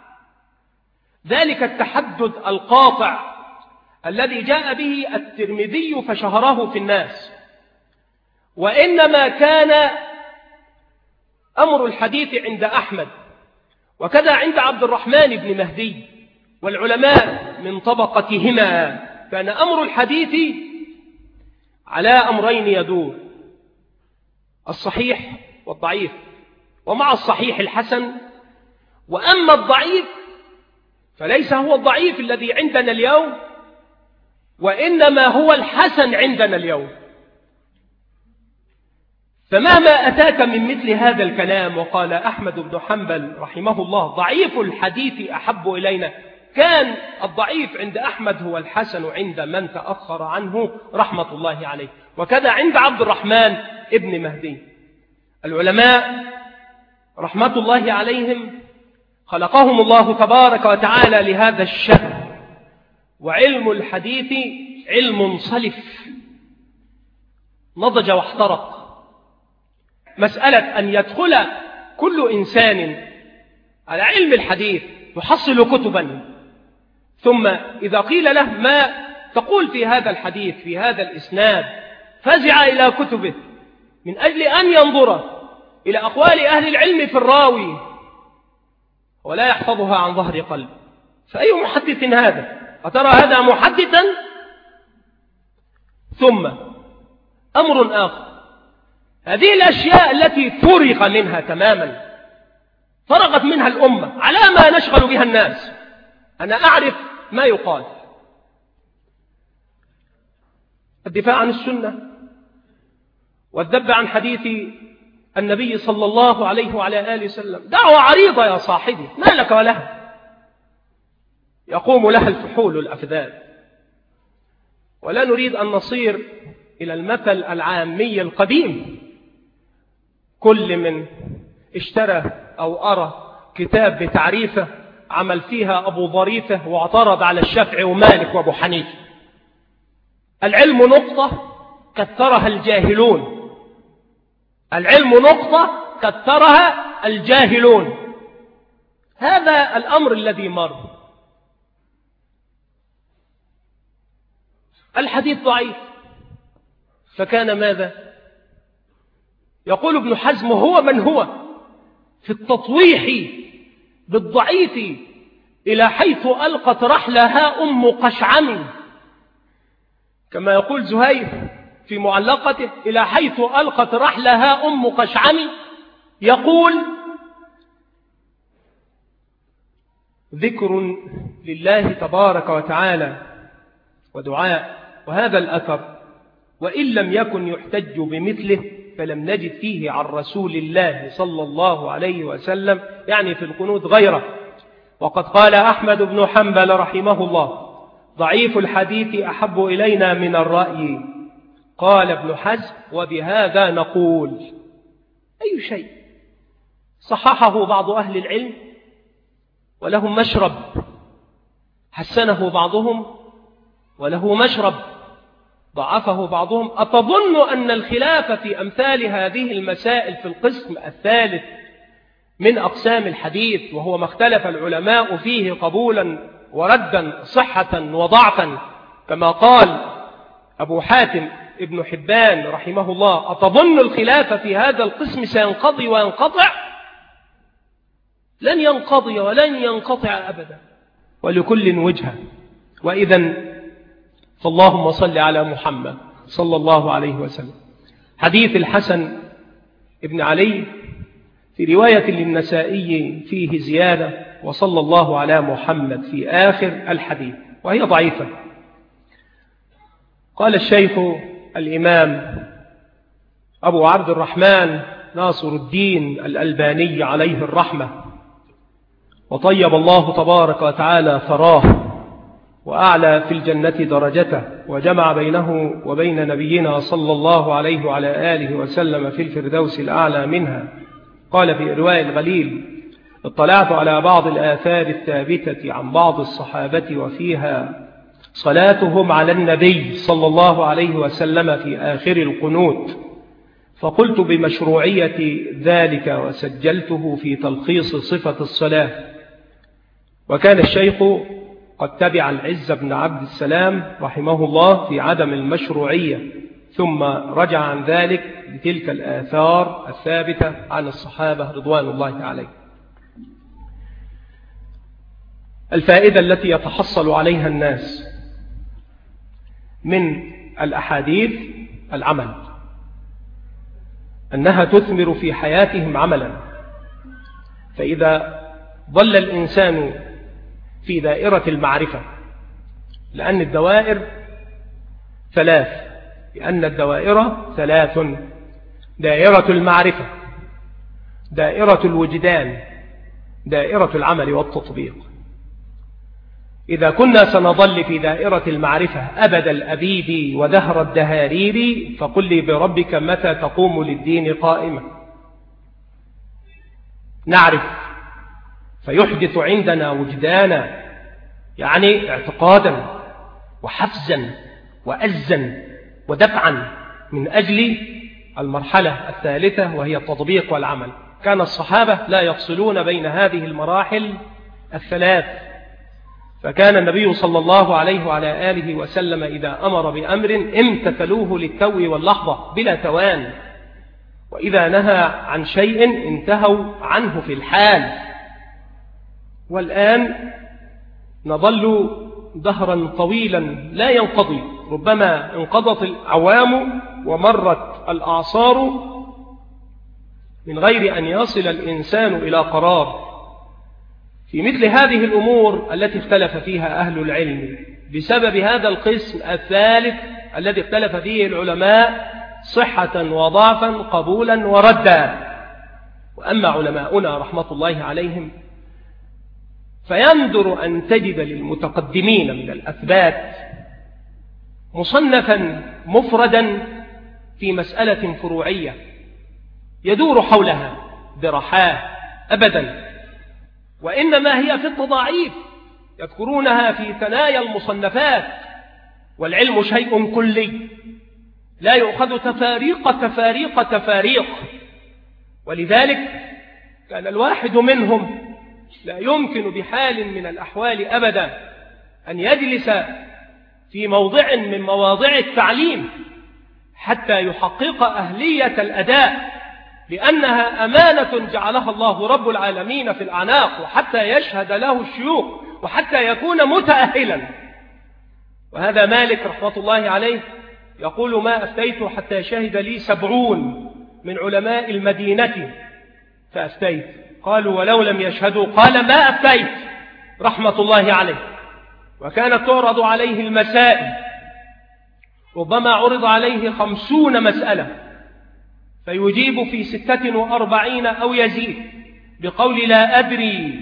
ذلك التحدد القاطع الذي جاء به الترمذي فشهره في الناس، وإنما كان أمر الحديث عند أحمد وكذا عند عبد الرحمن بن مهدي والعلماء من طبقتهما، كان أمر الحديث على أمرين يدور: الصحيح والضعيف، ومع الصحيح الحسن، وأما الضعيف فليس هو الضعيف الذي عندنا اليوم، وإنما هو الحسن عندنا اليوم. فمهما أتاك من مثل هذا الكلام، وقال أحمد بن حنبل رحمه الله ضعيف الحديث أحب إلينا، كان الضعيف عند أحمد هو الحسن عند من تأخر عنه رحمة الله عليه، وكذا عند عبد الرحمن ابن مهدي. العلماء رحمة الله عليهم خلقهم الله تبارك وتعالى لهذا الشأن، وعلم الحديث علم صلف نضج واحترق. مسألة أن يدخل كل إنسان على علم الحديث يحصل كتبا، ثم إذا قيل له ما تقول في هذا الحديث في هذا الإسناد فزع إلى كتبه من أجل أن ينظر إلى أقوال أهل العلم في الراوي ولا يحفظها عن ظهر قلب، فأي محدث هذا؟ أترى هذا محدثا؟ ثم أمر آخر، هذه الأشياء التي فرغ منها تماما، فرغت منها الأمة، على ما نشغل بها الناس. أنا أعرف ما يقال الدفاع عن السنة والذب عن حديث النبي صلى الله عليه وعلى آله وسلم، دعوة عريضة يا صاحبي، ما لك ولها، يقوم لها الفحول الأفذاذ. ولا نريد أن نصير إلى المثل العامي القديم، كل من اشترى أو أرى كتاب بتعريفه عمل فيها أبو ظريفة واعترض على الشافعي ومالك وأبو حنيفة. العلم نقطة كثرها الجاهلون، العلم نقطة كثرها الجاهلون. هذا الأمر الذي مر. الحديث ضعيف، فكان ماذا؟ يقول ابن حزم هو من هو في التطويح بالضعيف إلى حيث ألقت رحلها أم قشعم، كما يقول زهير في معلقته إلى حيث ألقت رحلها أم قشعم، يقول ذكر لله تبارك وتعالى ودعاء، وهذا الأثر وإن لم يكن يحتج بمثله فلم نجد فيه عن رسول الله صلى الله عليه وسلم يعني في القنوت غيره. وقد قال أحمد بن حنبل رحمه الله ضعيف الحديث أحب إلينا من الرأي. قال ابن حزم وبهذا نقول أي شيء صححه بعض أهل العلم ولهم مشرب، حسنه بعضهم وله مشرب، ضعفه بعضهم. أتظن أن الخلاف في أمثال هذه المسائل في القسم الثالث من أقسام الحديث، وهو ما اختلف العلماء فيه قبولا وردا، صحة وضعفا، كما قال أبو حاتم ابن حبان رحمه الله: أتظن الخلاف في هذا القسم سينقضي وينقطع؟ لن ينقضي ولن ينقطع أبدا، ولكل وجهة. وإذن فاللهم صل على محمد صلى الله عليه وسلم. حديث الحسن ابن علي في رواية للنسائي فيه زيادة: وصلى الله على محمد في آخر الحديث، وهي ضعيفة. قال الشيخ الإمام أبو عبد الرحمن ناصر الدين الألباني عليه الرحمة، وطيب الله تبارك وتعالى ثراه وأعلى في الجنة درجته، وجمع بينه وبين نبينا صلى الله عليه وعلى آله وسلم في الفردوس الأعلى منها. قال في إرواء الغليل: اطلعت على بعض الآثار الثابتة عن بعض الصحابة وفيها صلاتهم على النبي صلى الله عليه وسلم في آخر القنوت، فقلت بمشروعية ذلك وسجلته في تلخيص صفة الصلاة. وكان الشيخ قد تبع العز بن عبد السلام رحمه الله في عدم المشروعية، ثم رجع عن ذلك لتلك الآثار الثابتة عن الصحابة رضوان الله عليهم. الفائدة التي يتحصل عليها الناس من الأحاديث: العمل، أنها تثمر في حياتهم عملا. فإذا ظل الإنسان في دائرة المعرفة، لأن الدوائر ثلاث، لأن الدوائر ثلاث: دائرة المعرفة، دائرة الوجدان، دائرة العمل والتطبيق. إذا كنا سنظل في دائرة المعرفة أبد الأبيد ودهر الدهارير، فقل لي بربك متى تقوم للدين قائمة. نعرف فيحدث عندنا وجدانا، يعني اعتقادا وحفزا وأزا ودفعا، من أجل المرحلة الثالثة وهي التطبيق والعمل. كان الصحابة لا يفصلون بين هذه المراحل الثلاث، فكان النبي صلى الله عليه وعلى آله وسلم إذا أمر بأمر امتثلوه للتو واللحظة بلا توان، وإذا نهى عن شيء انتهوا عنه في الحال. والآن نظل دهرا طويلا لا ينقضي، ربما انقضت الأعوام ومرت الأعصار من غير أن يصل الإنسان إلى قرار في مثل هذه الأمور التي اختلف فيها أهل العلم، بسبب هذا القسم الثالث الذي اختلف فيه العلماء صحة وضعفا، قبولا وردا. وأما علماؤنا رحمة الله عليهم فيندر أن تجد للمتقدمين من الأثبات مصنفا مفردا في مسألة فروعية يدور حولها برحاه أبدا، وإنما هي في التضاعيف، يذكرونها في ثنايا المصنفات. والعلم شيء كلي لا يؤخذ تفاريق تفاريق تفاريق، ولذلك كان الواحد منهم لا يمكن بحال من الأحوال أبدا أن يجلس في موضع من مواضع التعليم حتى يحقق أهلية الأداء، لأنها أمانة جعلها الله رب العالمين في الأعناق، وحتى يشهد له الشيوخ، وحتى يكون متأهلا. وهذا مالك رحمة الله عليه يقول: ما أفتيت حتى شهد لي سبعون من علماء المدينة فأفتيت. قالوا: ولو لم يشهدوا؟ قال: ما أفتيت، رحمة الله عليه. وكانت تعرض عليه المسائل، ربما عرض عليه خمسون مسألة فيجيب في ستة وأربعين أو يزيد بقول لا أدري،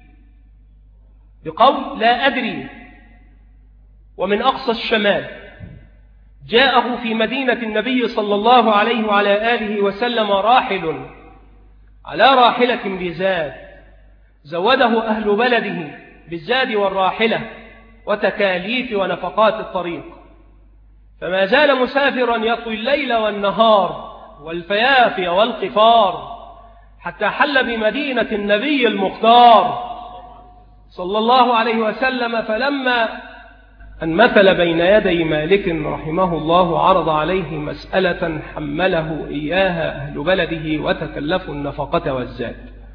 بقول لا أدري. ومن أقصى الشمال جاءه في مدينة النبي صلى الله عليه وعلى آله وسلم راحل على راحلة بزاد، زوده أهل بلده بالزاد والراحلة وتكاليف ونفقات الطريق، فما زال مسافرا يطوي الليل والنهار والفيافي والقفار، حتى حل بمدينة النبي المختار صلى الله عليه وسلم. فلما أن مثل بين يدي مالك رحمه الله عرض عليه مسألة حمله إياها أهل بلده وتكلفوا النفقة والزاد.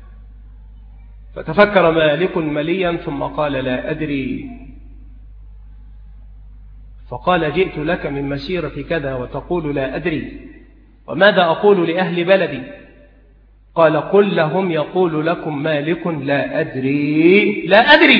فتفكر مالك مليا ثم قال: لا أدري. فقال: جئت لك من مسيرة كذا وتقول لا أدري، وماذا أقول لأهل بلدي؟ قال: قل لهم يقول لكم مالك لا أدري لا أدري.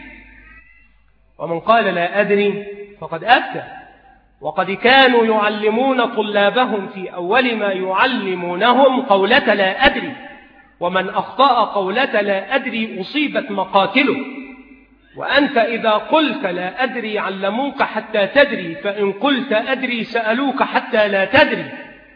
ومن قال لا أدري فقد أفتى. وقد كانوا يعلمون طلابهم في أول ما يعلمونهم قولة لا أدري، ومن أخطأ قولة لا أدري أصيبت مقاتله. وأنت إذا قلت لا أدري علموك حتى تدري، فإن قلت أدري سألوك حتى لا تدري.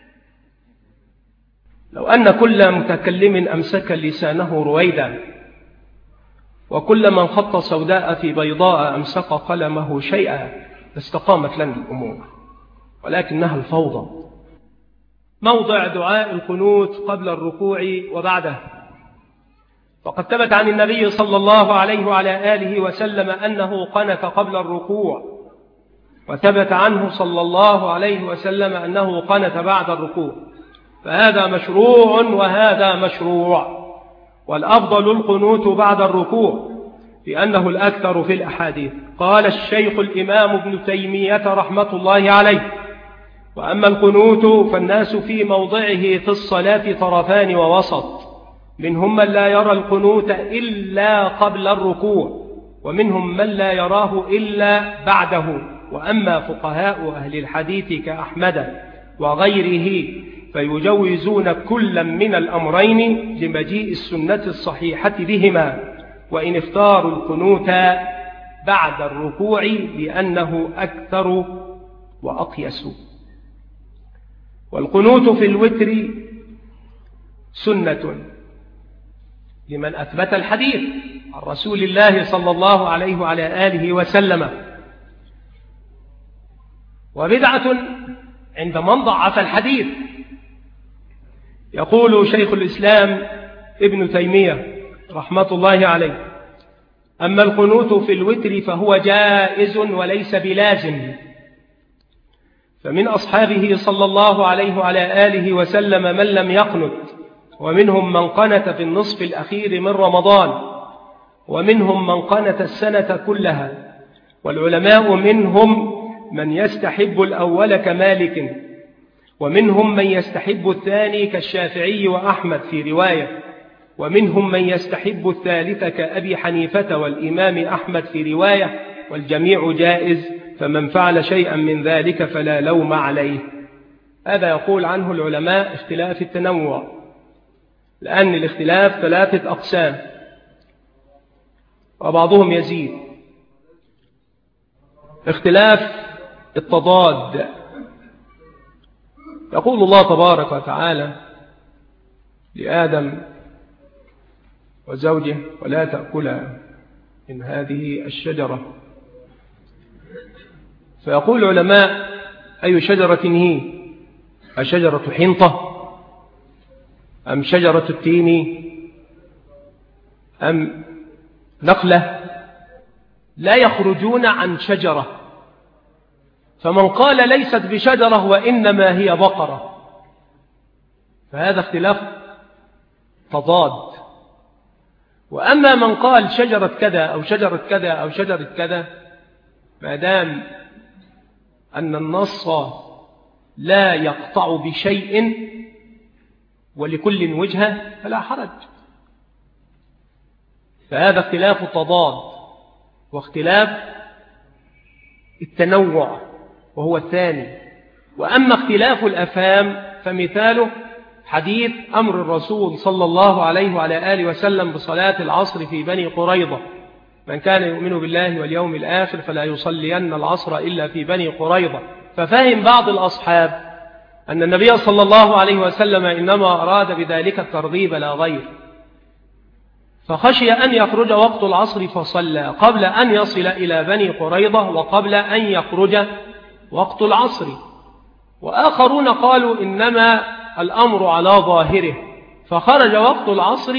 لو أن كل متكلم أمسك لسانه رويدا، وكل من خط سوداء في بيضاء أمسك قلمه شيئا، لاستقامت لنا الأمور، ولكنها الفوضى. موضع دعاء القنوت قبل الركوع وبعده. فقد ثبت عن النبي صلى الله عليه وعلى آله وسلم أنه قنت قبل الركوع، وثبت عنه صلى الله عليه وسلم أنه قنت بعد الركوع، فهذا مشروع وهذا مشروع. والأفضل القنوت بعد الركوع لأنه الأكثر في الأحاديث. قال الشيخ الإمام ابن تيمية رحمة الله عليه: وأما القنوت فالناس في موضعه في الصلاة طرفان ووسط، منهم من لا يرى القنوت إلا قبل الركوع، ومنهم من لا يراه إلا بعده. وأما فقهاء أهل الحديث كأحمد وغيره فيجوزون كلا من الأمرين لمجيء السنة الصحيحة بهما، وإن اختاروا القنوت بعد الركوع لأنه أكثر وأقيس. والقنوت في الوتر سنة لمن أثبت الحديث عن رسول الله صلى الله عليه وعلى آله وسلم، وبدعة عند من ضعف الحديث. يقول شيخ الإسلام ابن تيمية رحمة الله عليه: أما القنوت في الوتر فهو جائز وليس بلازم. فمن أصحابه صلى الله عليه وعلى آله وسلم من لم يقنت، ومنهم من قنت في النصف الأخير من رمضان، ومنهم من قنت السنة كلها. والعلماء منهم من يستحب الأول كمالك، ومنهم من يستحب الثاني كالشافعي وأحمد في رواية، ومنهم من يستحب الثالث كأبي حنيفة والإمام أحمد في رواية، والجميع جائز، فمن فعل شيئا من ذلك فلا لوم عليه. هذا يقول عنه العلماء اختلاف التنوع، لأن الاختلاف ثلاثة أقسام، وبعضهم يزيد. اختلاف التضاد. يقول الله تبارك وتعالى لآدم وزوجه: ولا تأكلا من هذه الشجرة. فيقول العلماء: أي شجرة هي؟ أشجرة حنطة أم شجرة التين أم نخلة؟ لا يخرجون عن شجرة. فمن قال ليست بشجرة وإنما هي بقرة، فهذا اختلاف تضاد. وأما من قال شجرة كذا أو شجرة كذا أو شجرة كذا، ما دام أن النص لا يقطع بشيء ولكل وجهة فلا حرج. فهذا اختلاف التضاد واختلاف التنوع، وهو الثاني. وأما اختلاف الأفهام فمثاله حديث أمر الرسول صلى الله عليه وعلى آله وسلم بصلاة العصر في بني قريظة: من كان يؤمن بالله واليوم الآخر فلا يصلين العصر إلا في بني قريظة. ففهم بعض الأصحاب أن النبي صلى الله عليه وسلم إنما أراد بذلك الترغيب لا غير، فخشي أن يخرج وقت العصر فصلى قبل أن يصل إلى بني قريظة وقبل أن يخرج وقت العصر. وآخرون قالوا إنما الأمر على ظاهره، فخرج وقت العصر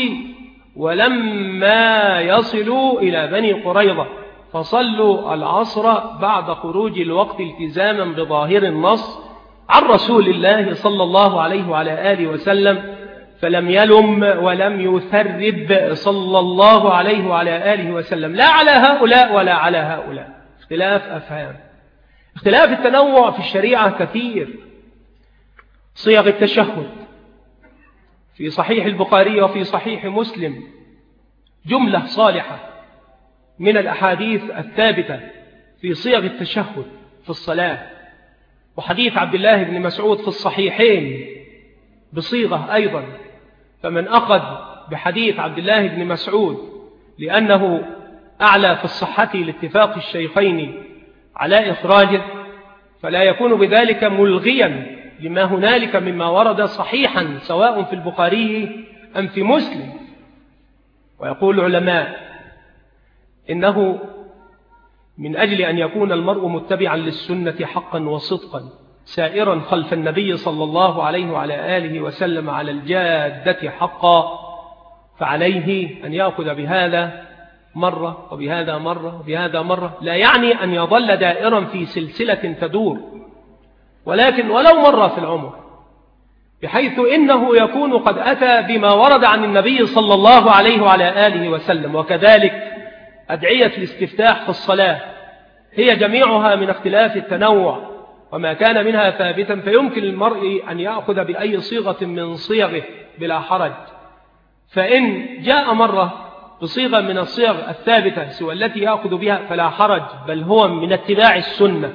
ولما يصلوا إلى بني قريظة فصلوا العصر بعد خروج الوقت التزاما بظاهر النص عن رسول الله صلى الله عليه وعلى آله وسلم، فلم يلم ولم يثرب صلى الله عليه وعلى آله وسلم لا على هؤلاء ولا على هؤلاء. اختلاف أفهام. اختلاف التنوع في الشريعة كثير. صيغ التشهد في صحيح البخاري وفي صحيح مسلم جملة صالحة من الأحاديث الثابتة في صيغ التشهد في الصلاة، وحديث عبد الله بن مسعود في الصحيحين بصيغة أيضا. فمن أخذ بحديث عبد الله بن مسعود لأنه أعلى في الصحة لاتفاق الشيخين على إخراجه فلا يكون بذلك ملغيا لما هنالك مما ورد صحيحا سواء في البخاري أم في مسلم. ويقول العلماء إنه من أجل أن يكون المرء متبعا للسنة حقا وصدقا سائرا خلف النبي صلى الله عليه وعلى آله وسلم على الجادة حقا، فعليه أن يأخذ بهذا مرة وبهذا مرة وبهذا مرة، لا يعني أن يظل دائرا في سلسلة تدور، ولكن ولو مرة في العمر، بحيث إنه يكون قد أتى بما ورد عن النبي صلى الله عليه وعلى آله وسلم. وكذلك أدعية الاستفتاح في الصلاة هي جميعها من اختلاف التنوع، وما كان منها ثابتا فيمكن للمرء أن يأخذ بأي صيغة من صيغه بلا حرج. فإن جاء مرة بصيغة من الصيغ الثابتة سوى التي يأخذ بها فلا حرج، بل هو من اتباع السنة.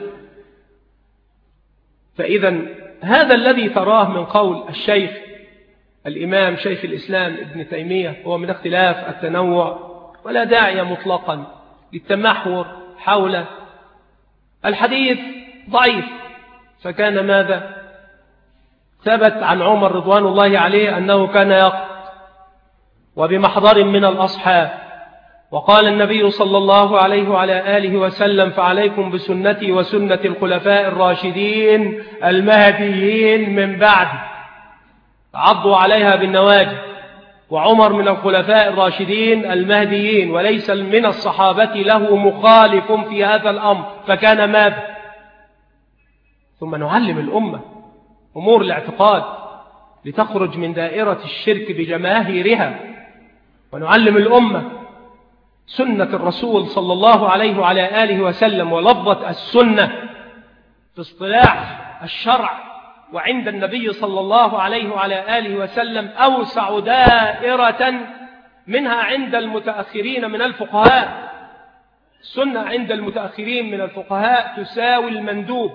فإذا هذا الذي تراه من قول الشيخ الإمام شيخ الإسلام ابن تيمية هو من اختلاف التنوع، ولا داعي مطلقا للتمحور حول الحديث ضعيف. فكان ماذا؟ ثبت عن عمر رضوان الله عليه أنه كان يقف وبمحضر من الأصحاب، وقال النبي صلى الله عليه وعلى آله وسلم: فعليكم بسنتي وسنة الخلفاء الراشدين المهديين من بعد، عضوا عليها بالنواجذ. وعمر من الخلفاء الراشدين المهديين وليس من الصحابة له مخالف في هذا الأمر، فكان ماذا؟ ثم نعلم الأمة أمور الاعتقاد لتخرج من دائرة الشرك بجماهيرها، ونعلم الأمة سنة الرسول صلى الله عليه وعلى آله وسلم. ولفظة السنة في اصطلاح الشرع وعند النبي صلى الله عليه وعلى آله وسلم أوسع دائرة منها عند المتأخرين من الفقهاء. السنة عند المتأخرين من الفقهاء تساوي المندوب،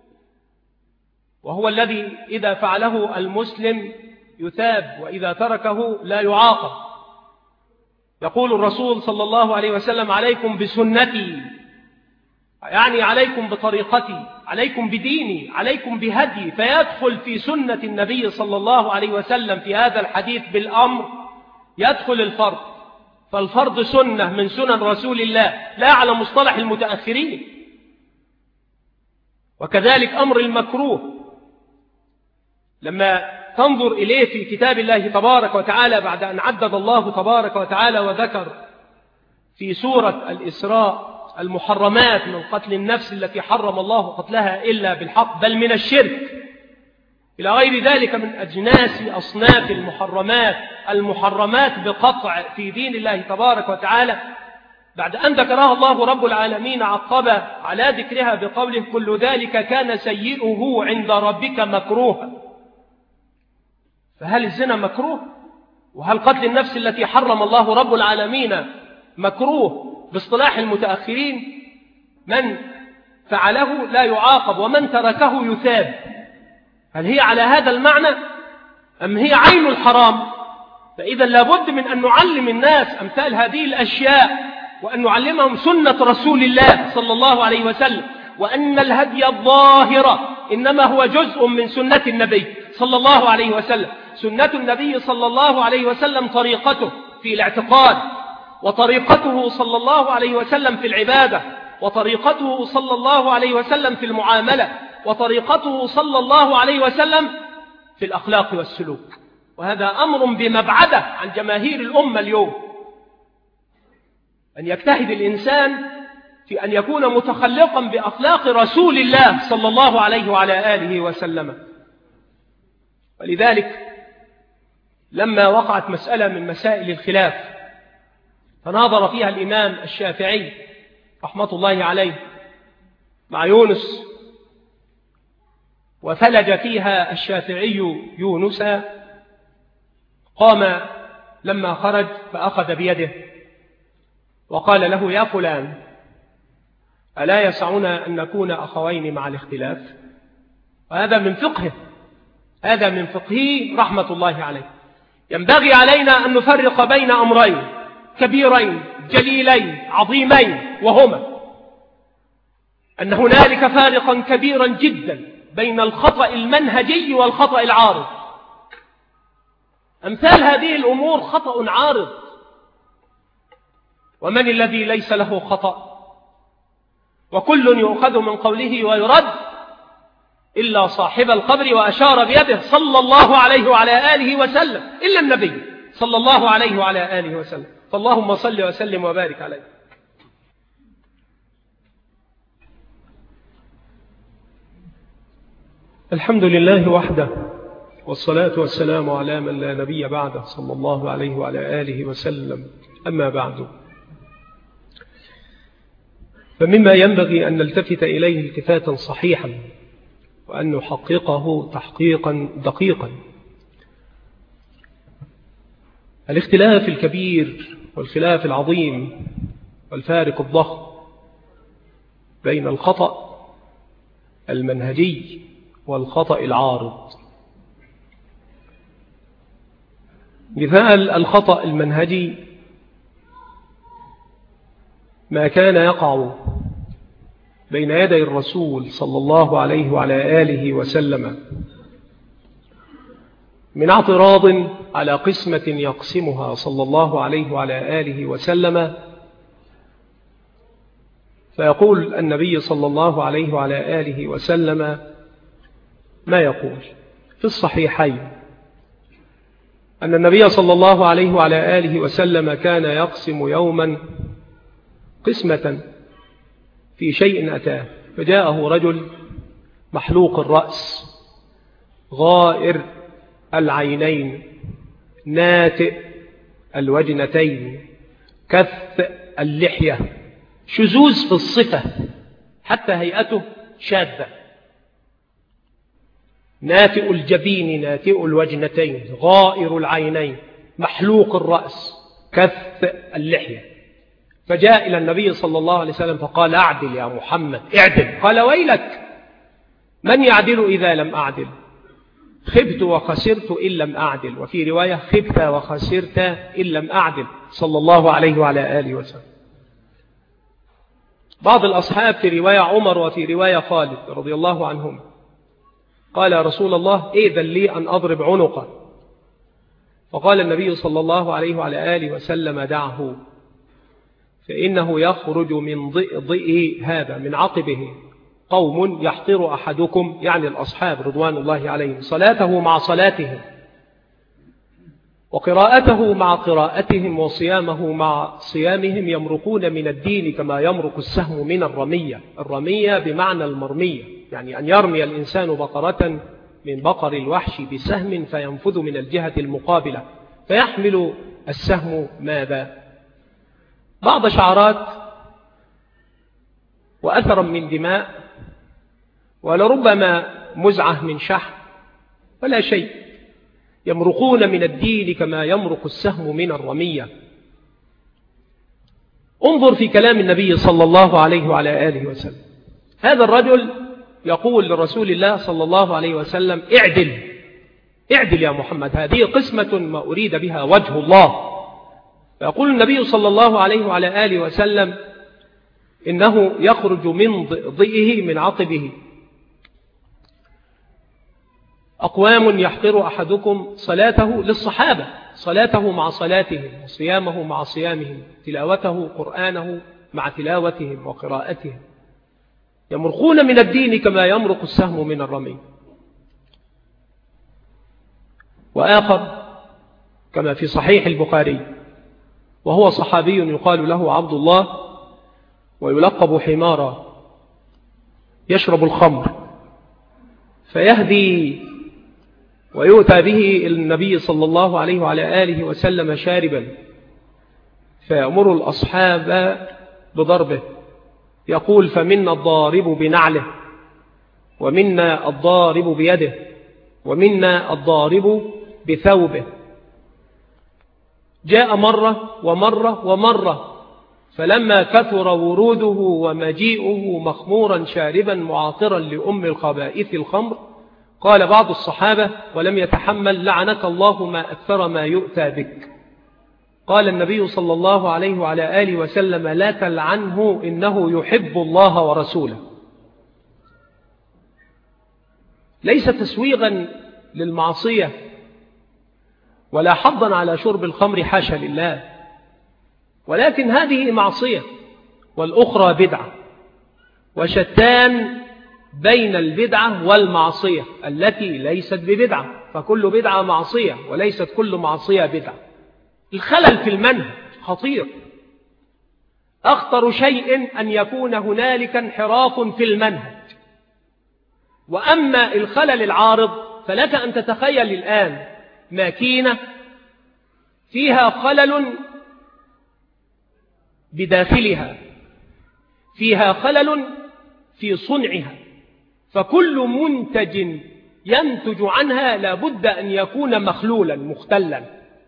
وهو الذي إذا فعله المسلم يثاب وإذا تركه لا يعاقب. يقول الرسول صلى الله عليه وسلم: عليكم بسنتي، يعني عليكم بطريقتي، عليكم بديني، عليكم بهدي. فيدخل في سنة النبي صلى الله عليه وسلم في هذا الحديث بالأمر يدخل الفرض، فالفرض سنة من سنن رسول الله لا على مصطلح المتأخرين. وكذلك أمر المكروه لما تنظر إليه في كتاب الله تبارك وتعالى بعد أن عدد الله تبارك وتعالى وذكر في سورة الإسراء المحرمات من قتل النفس التي حرم الله قتلها إلا بالحق بل من الشرك إلى غير ذلك من أجناس أصناف المحرمات المحرمات بقطع في دين الله تبارك وتعالى، بعد أن ذكرها الله رب العالمين عقب على ذكرها بقوله: كل ذلك كان سيئه عند ربك مكروها. فهل الزنا مكروه؟ وهل قتل النفس التي حرم الله رب العالمين مكروه باصطلاح المتأخرين؟ من فعله لا يعاقب ومن تركه يثاب. هل هي على هذا المعنى أم هي عين الحرام؟ فإذا لابد من أن نعلم الناس أمثال هذه الأشياء، وأن نعلمهم سنة رسول الله صلى الله عليه وسلم، وأن الهدي الظاهر إنما هو جزء من سنة النبي صلى الله عليه وسلم. سنة النبي صلى الله عليه وسلم طريقته في الاعتقاد، وطريقته صلى الله عليه وسلم في العبادة، وطريقته صلى الله عليه وسلم في المعاملة، وطريقته صلى الله عليه وسلم في الأخلاق والسلوك. وهذا أمر بمبعده عن جماهير الأمة اليوم، أن يجتهد الإنسان في أن يكون متخلقا بأخلاق رسول الله صلى الله عليه وعلى آله وسلم. ولذلك لما وقعت مسألة من مسائل الخلاف فناظر فيها الإمام الشافعي رحمة الله عليه مع يونس، وفلج فيها الشافعي يونس، قام لما خرج فأخذ بيده وقال له: يا فلان، ألا يسعنا أن نكون أخوين مع الاختلاف؟ وهذا من فقهه، هذا من فقهه رحمة الله عليه. ينبغي علينا أن نفرق بين أمرين كبيرين جليلين عظيمين، وهما أن هنالك فارقا كبيرا جدا بين الخطأ المنهجي والخطأ العارض. أمثال هذه الأمور خطأ عارض، ومن الذي ليس له خطأ؟ وكل يؤخذ من قوله ويرد إلا صاحب القبر، وأشار بيده صلى الله عليه وعلى آله وسلم، إلا النبي صلى الله عليه وعلى آله وسلم. فاللهم صل وسلم وبارك عليه. الحمد لله وحده، والصلاة والسلام على من لا نبي بعده صلى الله عليه وعلى آله وسلم. أما بعد، فمما ينبغي أن نلتفت إليه التفاتا صحيحا، وأن نحققه تحقيقا دقيقا، الاختلاف الكبير والخلاف العظيم والفارق الضخم بين الخطأ المنهجي والخطأ العارض. مثال الخطأ المنهجي ما كان يقع بين يدي الرسول صلى الله عليه وعلى آله وسلم من اعتراض على قسمة يقسمها صلى الله عليه وعلى آله وسلم، فيقول النبي صلى الله عليه وعلى آله وسلم ما يقول في الصحيحين أن النبي صلى الله عليه وعلى آله وسلم كان يقسم يوما قسمة في شيء أتاه، فجاءه رجل محلوق الرأس غائر العينين ناتئ الوجنتين كث اللحية، شذوذ في الصفة حتى هيئته شاذة، ناتئ الجبين ناتئ الوجنتين غائر العينين محلوق الرأس كث اللحية. فجاء إلى النبي صلى الله عليه وسلم فقال: أعدل يا محمد، اعدل. قال: ويلك، من يعدل إذا لم أعدل؟ خبت وخسرت إن لم أعدل، وفي رواية خبت وخسرت إن لم أعدل، صلى الله عليه وعلى آله وسلم. بعض الأصحاب في رواية عمر وفي رواية خالد رضي الله عنهم قال: يا رسول الله، إذن لي أن أضرب عنقه. فقال النبي صلى الله عليه وعلى آله وسلم: دعه، فإنه يخرج من ضئ هذا من عقبه قوم يحقر أحدكم، يعني الأصحاب رضوان الله عليهم، صلاته مع صلاتهم، وقراءته مع قراءتهم، وصيامه مع صيامهم، يمرقون من الدين كما يمرق السهم من الرمية. الرمية بمعنى المرمية، يعني أن يرمي الإنسان بقرة من بقر الوحش بسهم فينفذ من الجهة المقابلة فيحمل السهم ماذا؟ بعض شعرات وأثرا من دماء، ولربما مزعة من شحم، ولا شيء، يمرقون من الدين كما يمرق السهم من الرمية. انظر في كلام النبي صلى الله عليه وعلى آله وسلم، هذا الرجل يقول لرسول الله صلى الله عليه وسلم: اعدل، اعدل يا محمد، هذه قسمة ما أريد بها وجه الله. فيقول النبي صلى الله عليه وعلى آله وسلم: إنه يخرج من ضئه من عقبه أقوام يحقر أحدكم صلاته، للصحابة، صلاته مع صلاتهم، وصيامه مع صيامهم، تلاوته قرآنه مع تلاوتهم وقراءتهم، يمرقون من الدين كما يمرق السهم من الرمي. وآخر كما في صحيح البخاري، وهو صحابي يقال له عبد الله ويلقب حمارا، يشرب الخمر فيهدي ويؤتى به النبي صلى الله عليه وعلى آله وسلم شاربا، فيأمر الأصحاب بضربه، يقول فمنا الضارب بنعله، ومنا الضارب بيده، ومنا الضارب بثوبه. جاء مرة ومرة ومرة، فلما كثر وروده ومجيئه مخمورا شاربا معاطرا لأم الخبائث الخمر، قال بعض الصحابة ولم يتحمل: لعنك الله ما أكثر ما يؤتى بك. قال النبي صلى الله عليه وعلى آله وسلم: لا تلعنه إنه يحب الله ورسوله. ليس تسويغا للمعصية ولا حظا على شرب الخمر، حاشا لله، ولكن هذه معصية والأخرى بدعة، وشتان بين البدعة والمعصية التي ليست ببدعة، فكل بدعة معصية وليست كل معصية بدعة. الخلل في المنهج خطير، أخطر شيء أن يكون هنالك انحراف في المنهج. وأما الخلل العارض فلك أن تتخيل الآن ماكينة فيها خلل بداخلها، فيها خلل في صنعها، فكل منتج ينتج عنها لابد أن يكون مخلولا مختلا.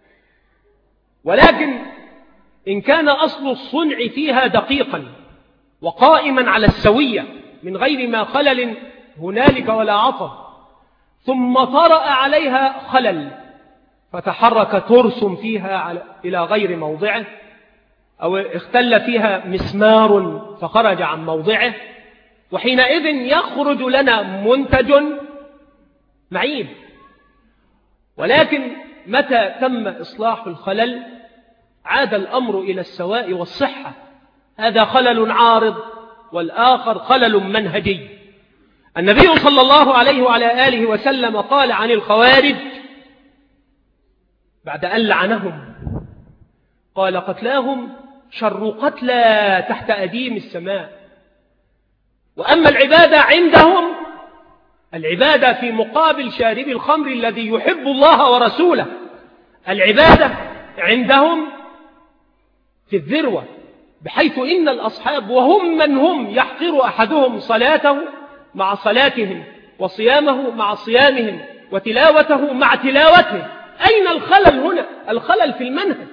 ولكن إن كان أصل الصنع فيها دقيقا وقائما على السوية من غير ما خلل هنالك ولا عطب، ثم طرأ عليها خلل فتحرك ترس فيها إلى غير موضعه، أو اختل فيها مسمار فخرج عن موضعه، وحينئذ يخرج لنا منتج معيب. ولكن متى تم إصلاح الخلل عاد الأمر إلى السواء والصحة. هذا خلل عارض والآخر خلل منهجي. النبي صلى الله عليه وعلى آله وسلم قال عن الخوارج بعد أن لعنهم، قال: قتلاهم شر قتلى تحت أديم السماء. وأما العبادة عندهم، العبادة في مقابل شارب الخمر الذي يحب الله ورسوله، العبادة عندهم في الذروة، بحيث إن الأصحاب وهم من هم يحقر أحدهم صلاته مع صلاتهم، وصيامه مع صيامهم، وتلاوته مع تلاوته. أين الخلل هنا؟ الخلل في المنهج،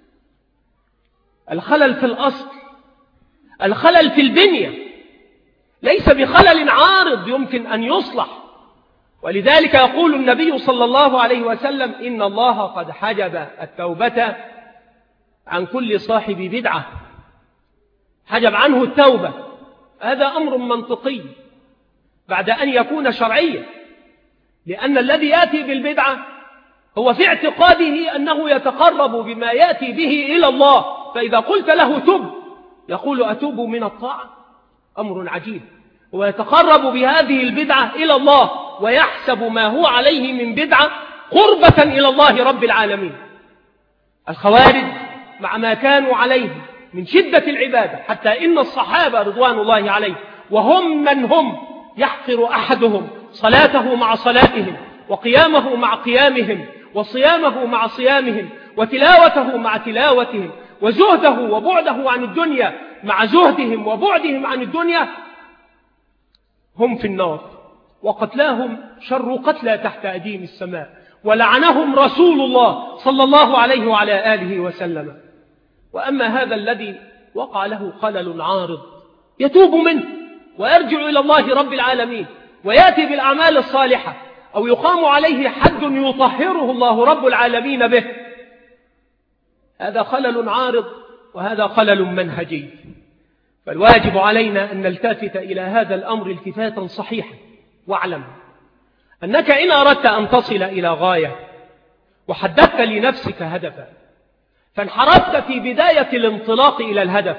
الخلل في الأصل، الخلل في البنية، ليس بخلل عارض يمكن أن يصلح. ولذلك يقول النبي صلى الله عليه وسلم: إن الله قد حجب التوبة عن كل صاحب بدعة، حجب عنه التوبة. هذا أمر منطقي بعد أن يكون شرعيا، لأن الذي يأتي بالبدعة هو في اعتقاده أنه يتقرب بما يأتي به إلى الله، فإذا قلت له تب يقول: أتوب من الطاعة؟ أمر عجيب. ويتقرب بهذه البدعة إلى الله ويحسب ما هو عليه من بدعة قربة إلى الله رب العالمين. الخوارج مع ما كانوا عليه من شدة العبادة، حتى إن الصحابة رضوان الله عليه وهم من هم يحقر أحدهم صلاته مع صلاتهم، وقيامه مع قيامهم، وصيامه مع صيامهم، وتلاوته مع تلاوتهم، وزهده وبعده عن الدنيا مع زهدهم وبعدهم عن الدنيا، هم في النار. وقتلاهم شر قتلى تحت أديم السماء، ولعنهم رسول الله صلى الله عليه وعلى آله وسلم. وأما هذا الذي وقع له خلل عارض يتوب منه ويرجع إلى الله رب العالمين ويأتي بالأعمال الصالحة، أو يقام عليه حد يطهره الله رب العالمين به، هذا خلل عارض وهذا خلل منهجي. فالواجب علينا أن نلتفت إلى هذا الأمر التفاتا صحيحا، واعلم أنك إن أردت أن تصل إلى غاية وحددت لنفسك هدفا، فانحرفت في بداية الانطلاق إلى الهدف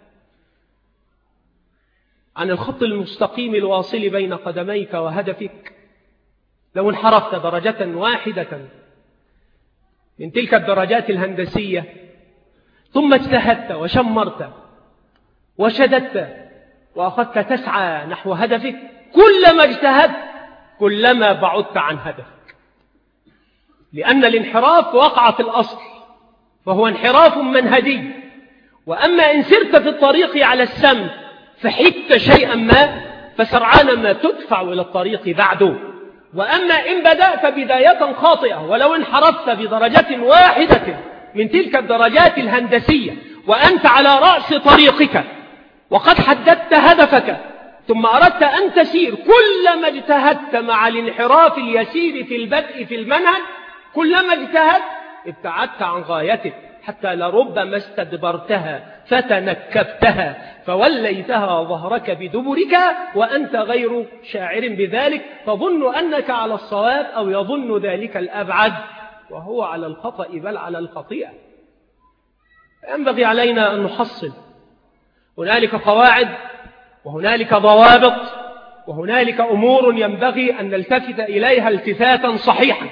عن الخط المستقيم الواصل بين قدميك وهدفك، لو انحرفت درجة واحدة من تلك الدرجات الهندسية، ثم اجتهدت وشمرت وشددت وأخذت تسعى نحو هدفك، كلما اجتهدت كلما بعدت عن هدفك، لأن الانحراف وقع في الأصل فهو انحراف منهجي. وأما إن سرت في الطريق على السمت فحدت شيئا ما فسرعان ما تدفع إلى الطريق بعده. وأما إن بدأت بداية خاطئة ولو انحرفت بدرجة واحدة من تلك الدرجات الهندسية وأنت على رأس طريقك وقد حددت هدفك ثم أردت أن تسير، كلما اجتهدت مع الانحراف اليسير في البدء في المنهج كلما اجتهدت ابتعدت عن غايتك، حتى لربما استدبرتها فتنكبتها فوليتها ظهرك بدبرك وأنت غير شاعر بذلك، تظن أنك على الصواب أو يظن ذلك الأبعد وهو على الخطأ بل على الخطيئة. ينبغي علينا أن نحصل، هنالك قواعد وهنالك ضوابط وهنالك أمور ينبغي أن نلتفت إليها التفاتا صحيحا.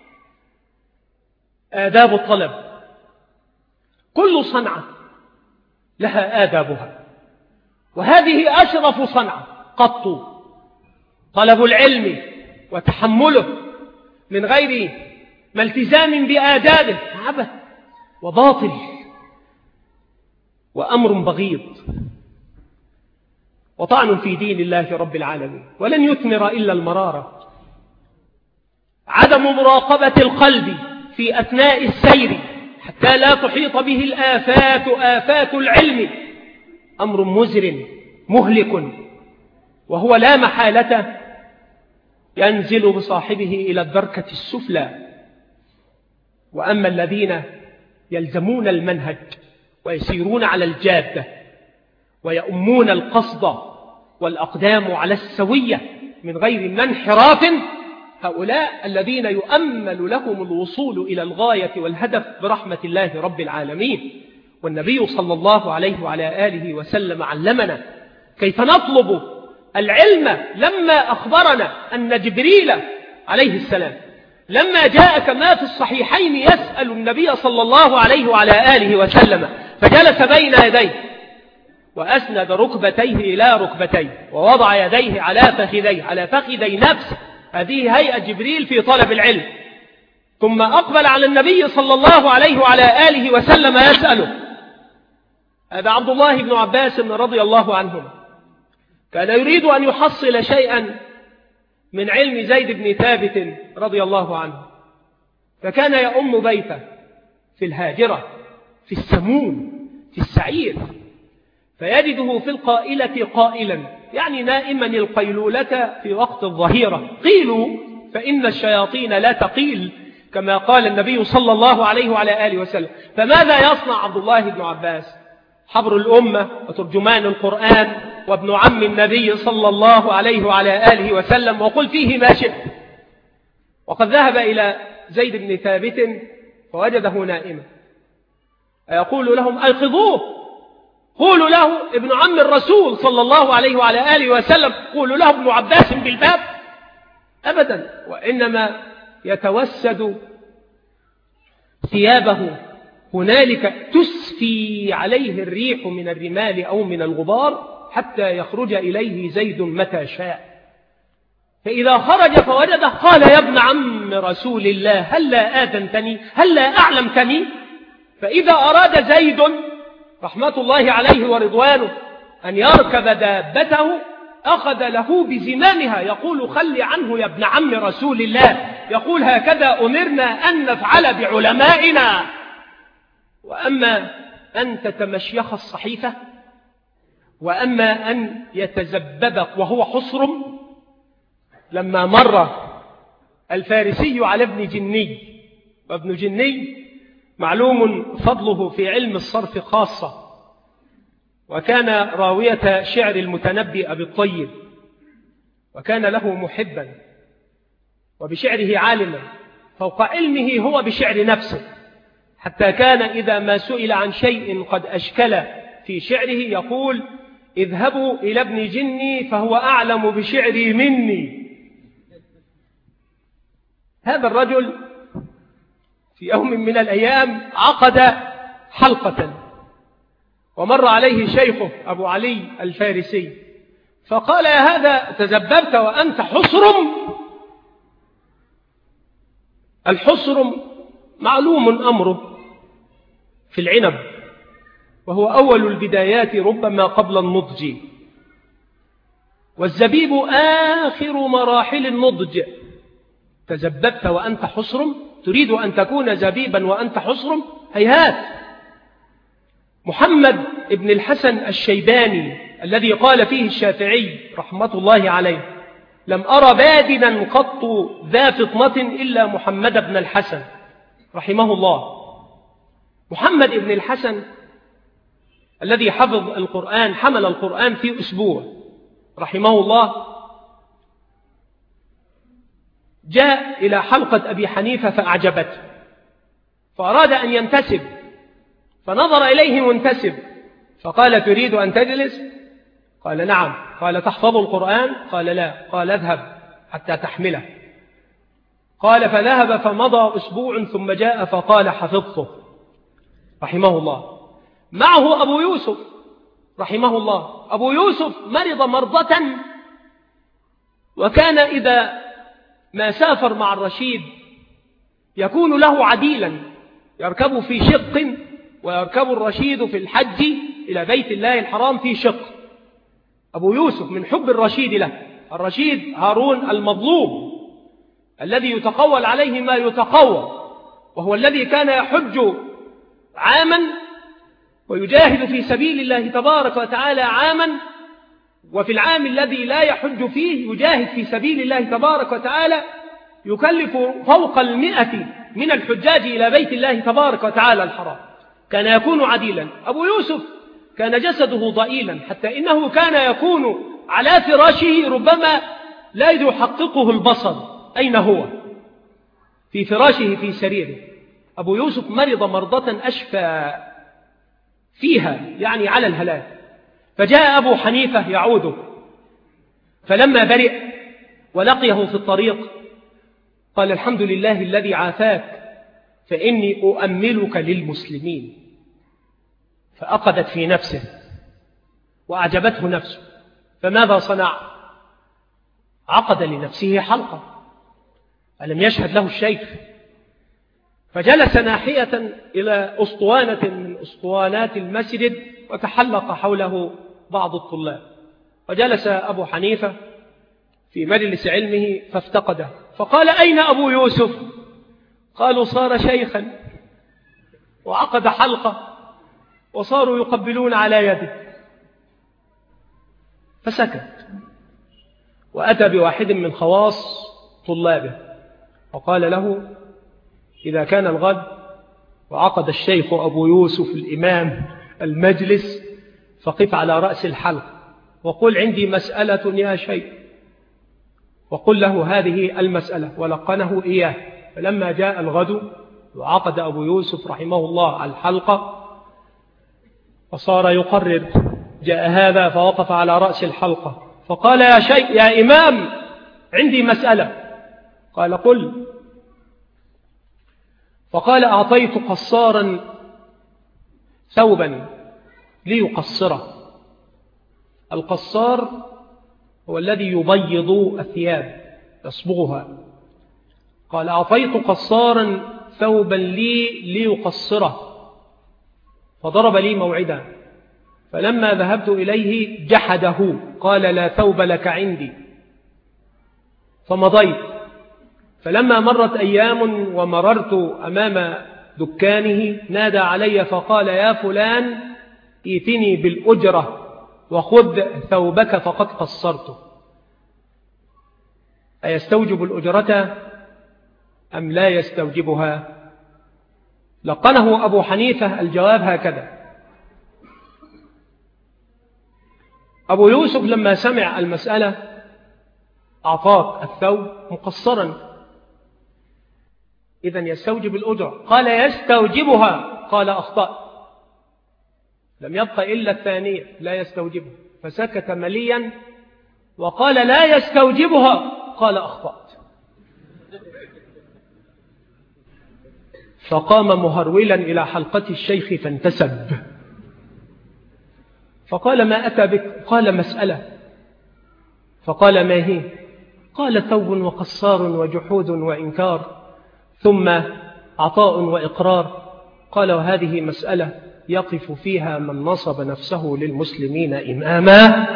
آداب الطلب، كل صنعة لها آدابها، وهذه أشرف صنعة قط، طلب العلم وتحمله من غير ما التزام بآدابه عبث وباطل وأمر بغيض وطعن في دين الله رب العالمين، ولن يثمر إلا المرارة. عدم مراقبة القلب في أثناء السير حتى لا تحيط به الآفات آفات العلم أمر مزر مهلك، وهو لا محالة ينزل بصاحبه إلى الدركة السفلى. وأما الذين يلزمون المنهج ويسيرون على الجادة ويؤمون القصد والأقدام على السوية من غير منحراف، هؤلاء الذين يؤمل لهم الوصول إلى الغاية والهدف برحمة الله رب العالمين. والنبي صلى الله عليه وعلى آله وسلم علمنا كيف نطلب العلم لما أخبرنا أن جبريل عليه السلام لما جاء كما في الصحيحين يسأل النبي صلى الله عليه وعلى آله وسلم فجلس بين يديه وأسند ركبتيه إلى ركبتيه ووضع يديه على فخذيه على فخذي نفسه، هذه هيئة جبريل في طلب العلم. ثم أقبل على النبي صلى الله عليه وعلى آله وسلم يسأله. هذا عبد الله بن عباس رضي الله عنهما كان يريد أن يحصل شيئا من علم زيد بن ثابت رضي الله عنه، فكان يؤم بيته في الهاجرة في السموم في السعير، فيجده في القائلة قائلا، يعني نائما القيلولة في وقت الظهيرة. قيلوا فإن الشياطين لا تقيل كما قال النبي صلى الله عليه وعلى آله وسلم. فماذا يصنع عبد الله بن عباس حبر الأمة وترجمان القرآن وابن عم النبي صلى الله عليه وعلى آله وسلم، وقل فيه ما شئت؟ وقد ذهب إلى زيد بن ثابت فوجده نائما، يقول لهم أيقظوه، قولوا له ابن عم الرسول صلى الله عليه وعلى آله وسلم، قولوا له ابن عباس بالباب. أبدا، وإنما يتوسد ثيابه هنالك تسفي عليه الريح من الرمال أو من الغبار حتى يخرج إليه زيد متى شاء. فإذا خرج فوجده قال يا ابن عم رسول الله هل لا آذنتني هل لا أعلمتني؟ فإذا أراد زيد رحمة الله عليه ورضوانه أن يركب دابته أخذ له بزمامها يقول خل عنه يا ابن عم رسول الله، يقول هكذا أمرنا أن نفعل بعلمائنا. وأما أن تتمشيخ الصحيفة، وأما أن يتزببك وهو حصر. لما مر الفارسي على ابن جني، وابن جني معلوم فضله في علم الصرف خاصة، وكان راوية شعر المتنبي أبي الطيب، وكان له محبا وبشعره عالما فوق علمه هو بشعر نفسه، حتى كان إذا ما سئل عن شيء قد أشكل في شعره يقول اذهبوا إلى ابن جني فهو أعلم بشعري مني. هذا الرجل في يوم من الأيام عقد حلقة، ومر عليه شيخه أبو علي الفارسي فقال: يا هذا تزببت وأنت حصرم؟ الحصرم معلوم أمره في العنب، وهو أول البدايات ربما قبل النضج، والزبيب آخر مراحل النضج. تزببت وأنت حصرم؟ تريد أن تكون زبيبا وأنت حصرم؟ هيهات. محمد بن الحسن الشيباني الذي قال فيه الشافعي رحمة الله عليه: لم أرى بادنا قط ذا فطنة إلا محمد بن الحسن رحمه الله. محمد بن الحسن الذي حفظ القرآن، حمل القرآن في أسبوع رحمه الله، جاء إلى حلقة أبي حنيفة فأعجبته، فأراد أن ينتسب، فنظر إليه منتسب فقال: تريد أن تجلس؟ قال: نعم. قال: تحفظ القرآن؟ قال: لا. قال: اذهب حتى تحمله. قال: فذهب فمضى أسبوع ثم جاء فقال: حفظته رحمه الله. معه أبو يوسف رحمه الله. أبو يوسف مرض مرضة، وكان إذا ما سافر مع الرشيد يكون له عديلا يركب في شق، ويركب الرشيد في الحج إلى بيت الله الحرام في شق. أبو يوسف من حب الرشيد له، الرشيد هارون المظلوم الذي يتقول عليه ما يتقوى، وهو الذي كان يحج عاما ويجاهد في سبيل الله تبارك وتعالى عاما، وفي العام الذي لا يحج فيه يجاهد في سبيل الله تبارك وتعالى، يكلف فوق المئة من الحجاج إلى بيت الله تبارك وتعالى الحرام. كان يكون عديلا. أبو يوسف كان جسده ضئيلا، حتى إنه كان يكون على فراشه ربما لا يحققه البصر أين هو، في فراشه في سريره. أبو يوسف مرض مرضة أشفى فيها يعني على الهلاك، فجاء أبو حنيفة يعوده، فلما برئ ولقيه في الطريق قال: الحمد لله الذي عافاك، فإني أؤملك للمسلمين. فأقدت في نفسه وأعجبته نفسه، فماذا صنع؟ عقد لنفسه حلقة، ألم يشهد له الشيخ، فجلس ناحية إلى أسطوانة من أسطوانات المسجد وتحلق حوله بعض الطلاب، وجلس أبو حنيفة في مجلس علمه فافتقده، فقال: أين أبو يوسف؟ قالوا: صار شيخا وعقد حلقة وصاروا يقبلون على يده. فسكت، وأتى بواحد من خواص طلابه وقال له: إذا كان الغد وعقد الشيخ أبو يوسف الإمام المجلس فقف على رأس الحلقة وقل: عندي مسألة يا شيخ، وقل له هذه المسألة، ولقنه إياه. فلما جاء الغد وعقد أبو يوسف رحمه الله الحلقة وصار يقرر، جاء هذا فوقف على رأس الحلقة فقال: يا شيخ يا إمام عندي مسألة. قال: قل. فقال: أعطيت قصارا ثوبا ليقصره. القصار هو الذي يبيض الثياب يصبغها. قال: أعطيت قصارا ثوبا لي ليقصره، فضرب لي موعدا، فلما ذهبت إليه جحده، قال: لا ثوب لك عندي. فمضيت، فلما مرت أيام ومررت أمام دكانه نادى علي فقال: يا فلان ائتني بالأجرة وخذ ثوبك فقد قصرته. أيستوجب الأجرة أم لا يستوجبها؟ لقنه أبو حنيفة الجواب هكذا. أبو يوسف لما سمع المسألة أعطاك الثوب مقصرا، إذن يستوجب الأجرة. قال: يستوجبها. قال: أخطأت. لم يبقى إلا الثانية لا يستوجبها، فسكت مليا وقال: لا يستوجبها. قال: أخطأت. فقام مهرولا إلى حلقة الشيخ فانتسب، فقال: ما أتى بك؟ قال: مسألة. فقال: ما هي؟ قال: ثوب وقصار وجحود وإنكار، ثم عطاء وإقرار. قال: وهذه مسألة يقف فيها من نصب نفسه للمسلمين إماما.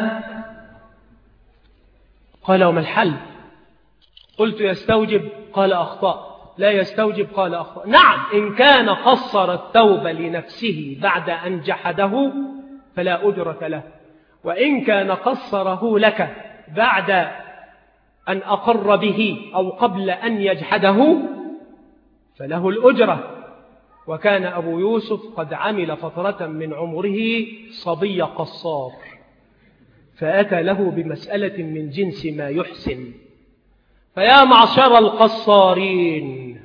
قال: وما الحل؟ قلت: يستوجب. قال: أخطأ. لا يستوجب. قال: أخطأ. نعم، إن كان قصر الثوب لنفسه بعد أن جحده فلا أجرة له، وإن كان قصره لك بعد أن أقر به أو قبل أن يجحده فله الأجرة. وكان أبو يوسف قد عمل فترة من عمره صبي قصار، فأتى له بمسألة من جنس ما يحسن. فيا معشر القصارين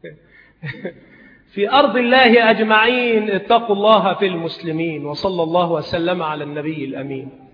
في أرض الله أجمعين، اتقوا الله في المسلمين. وصلى الله وسلم على النبي الأمين.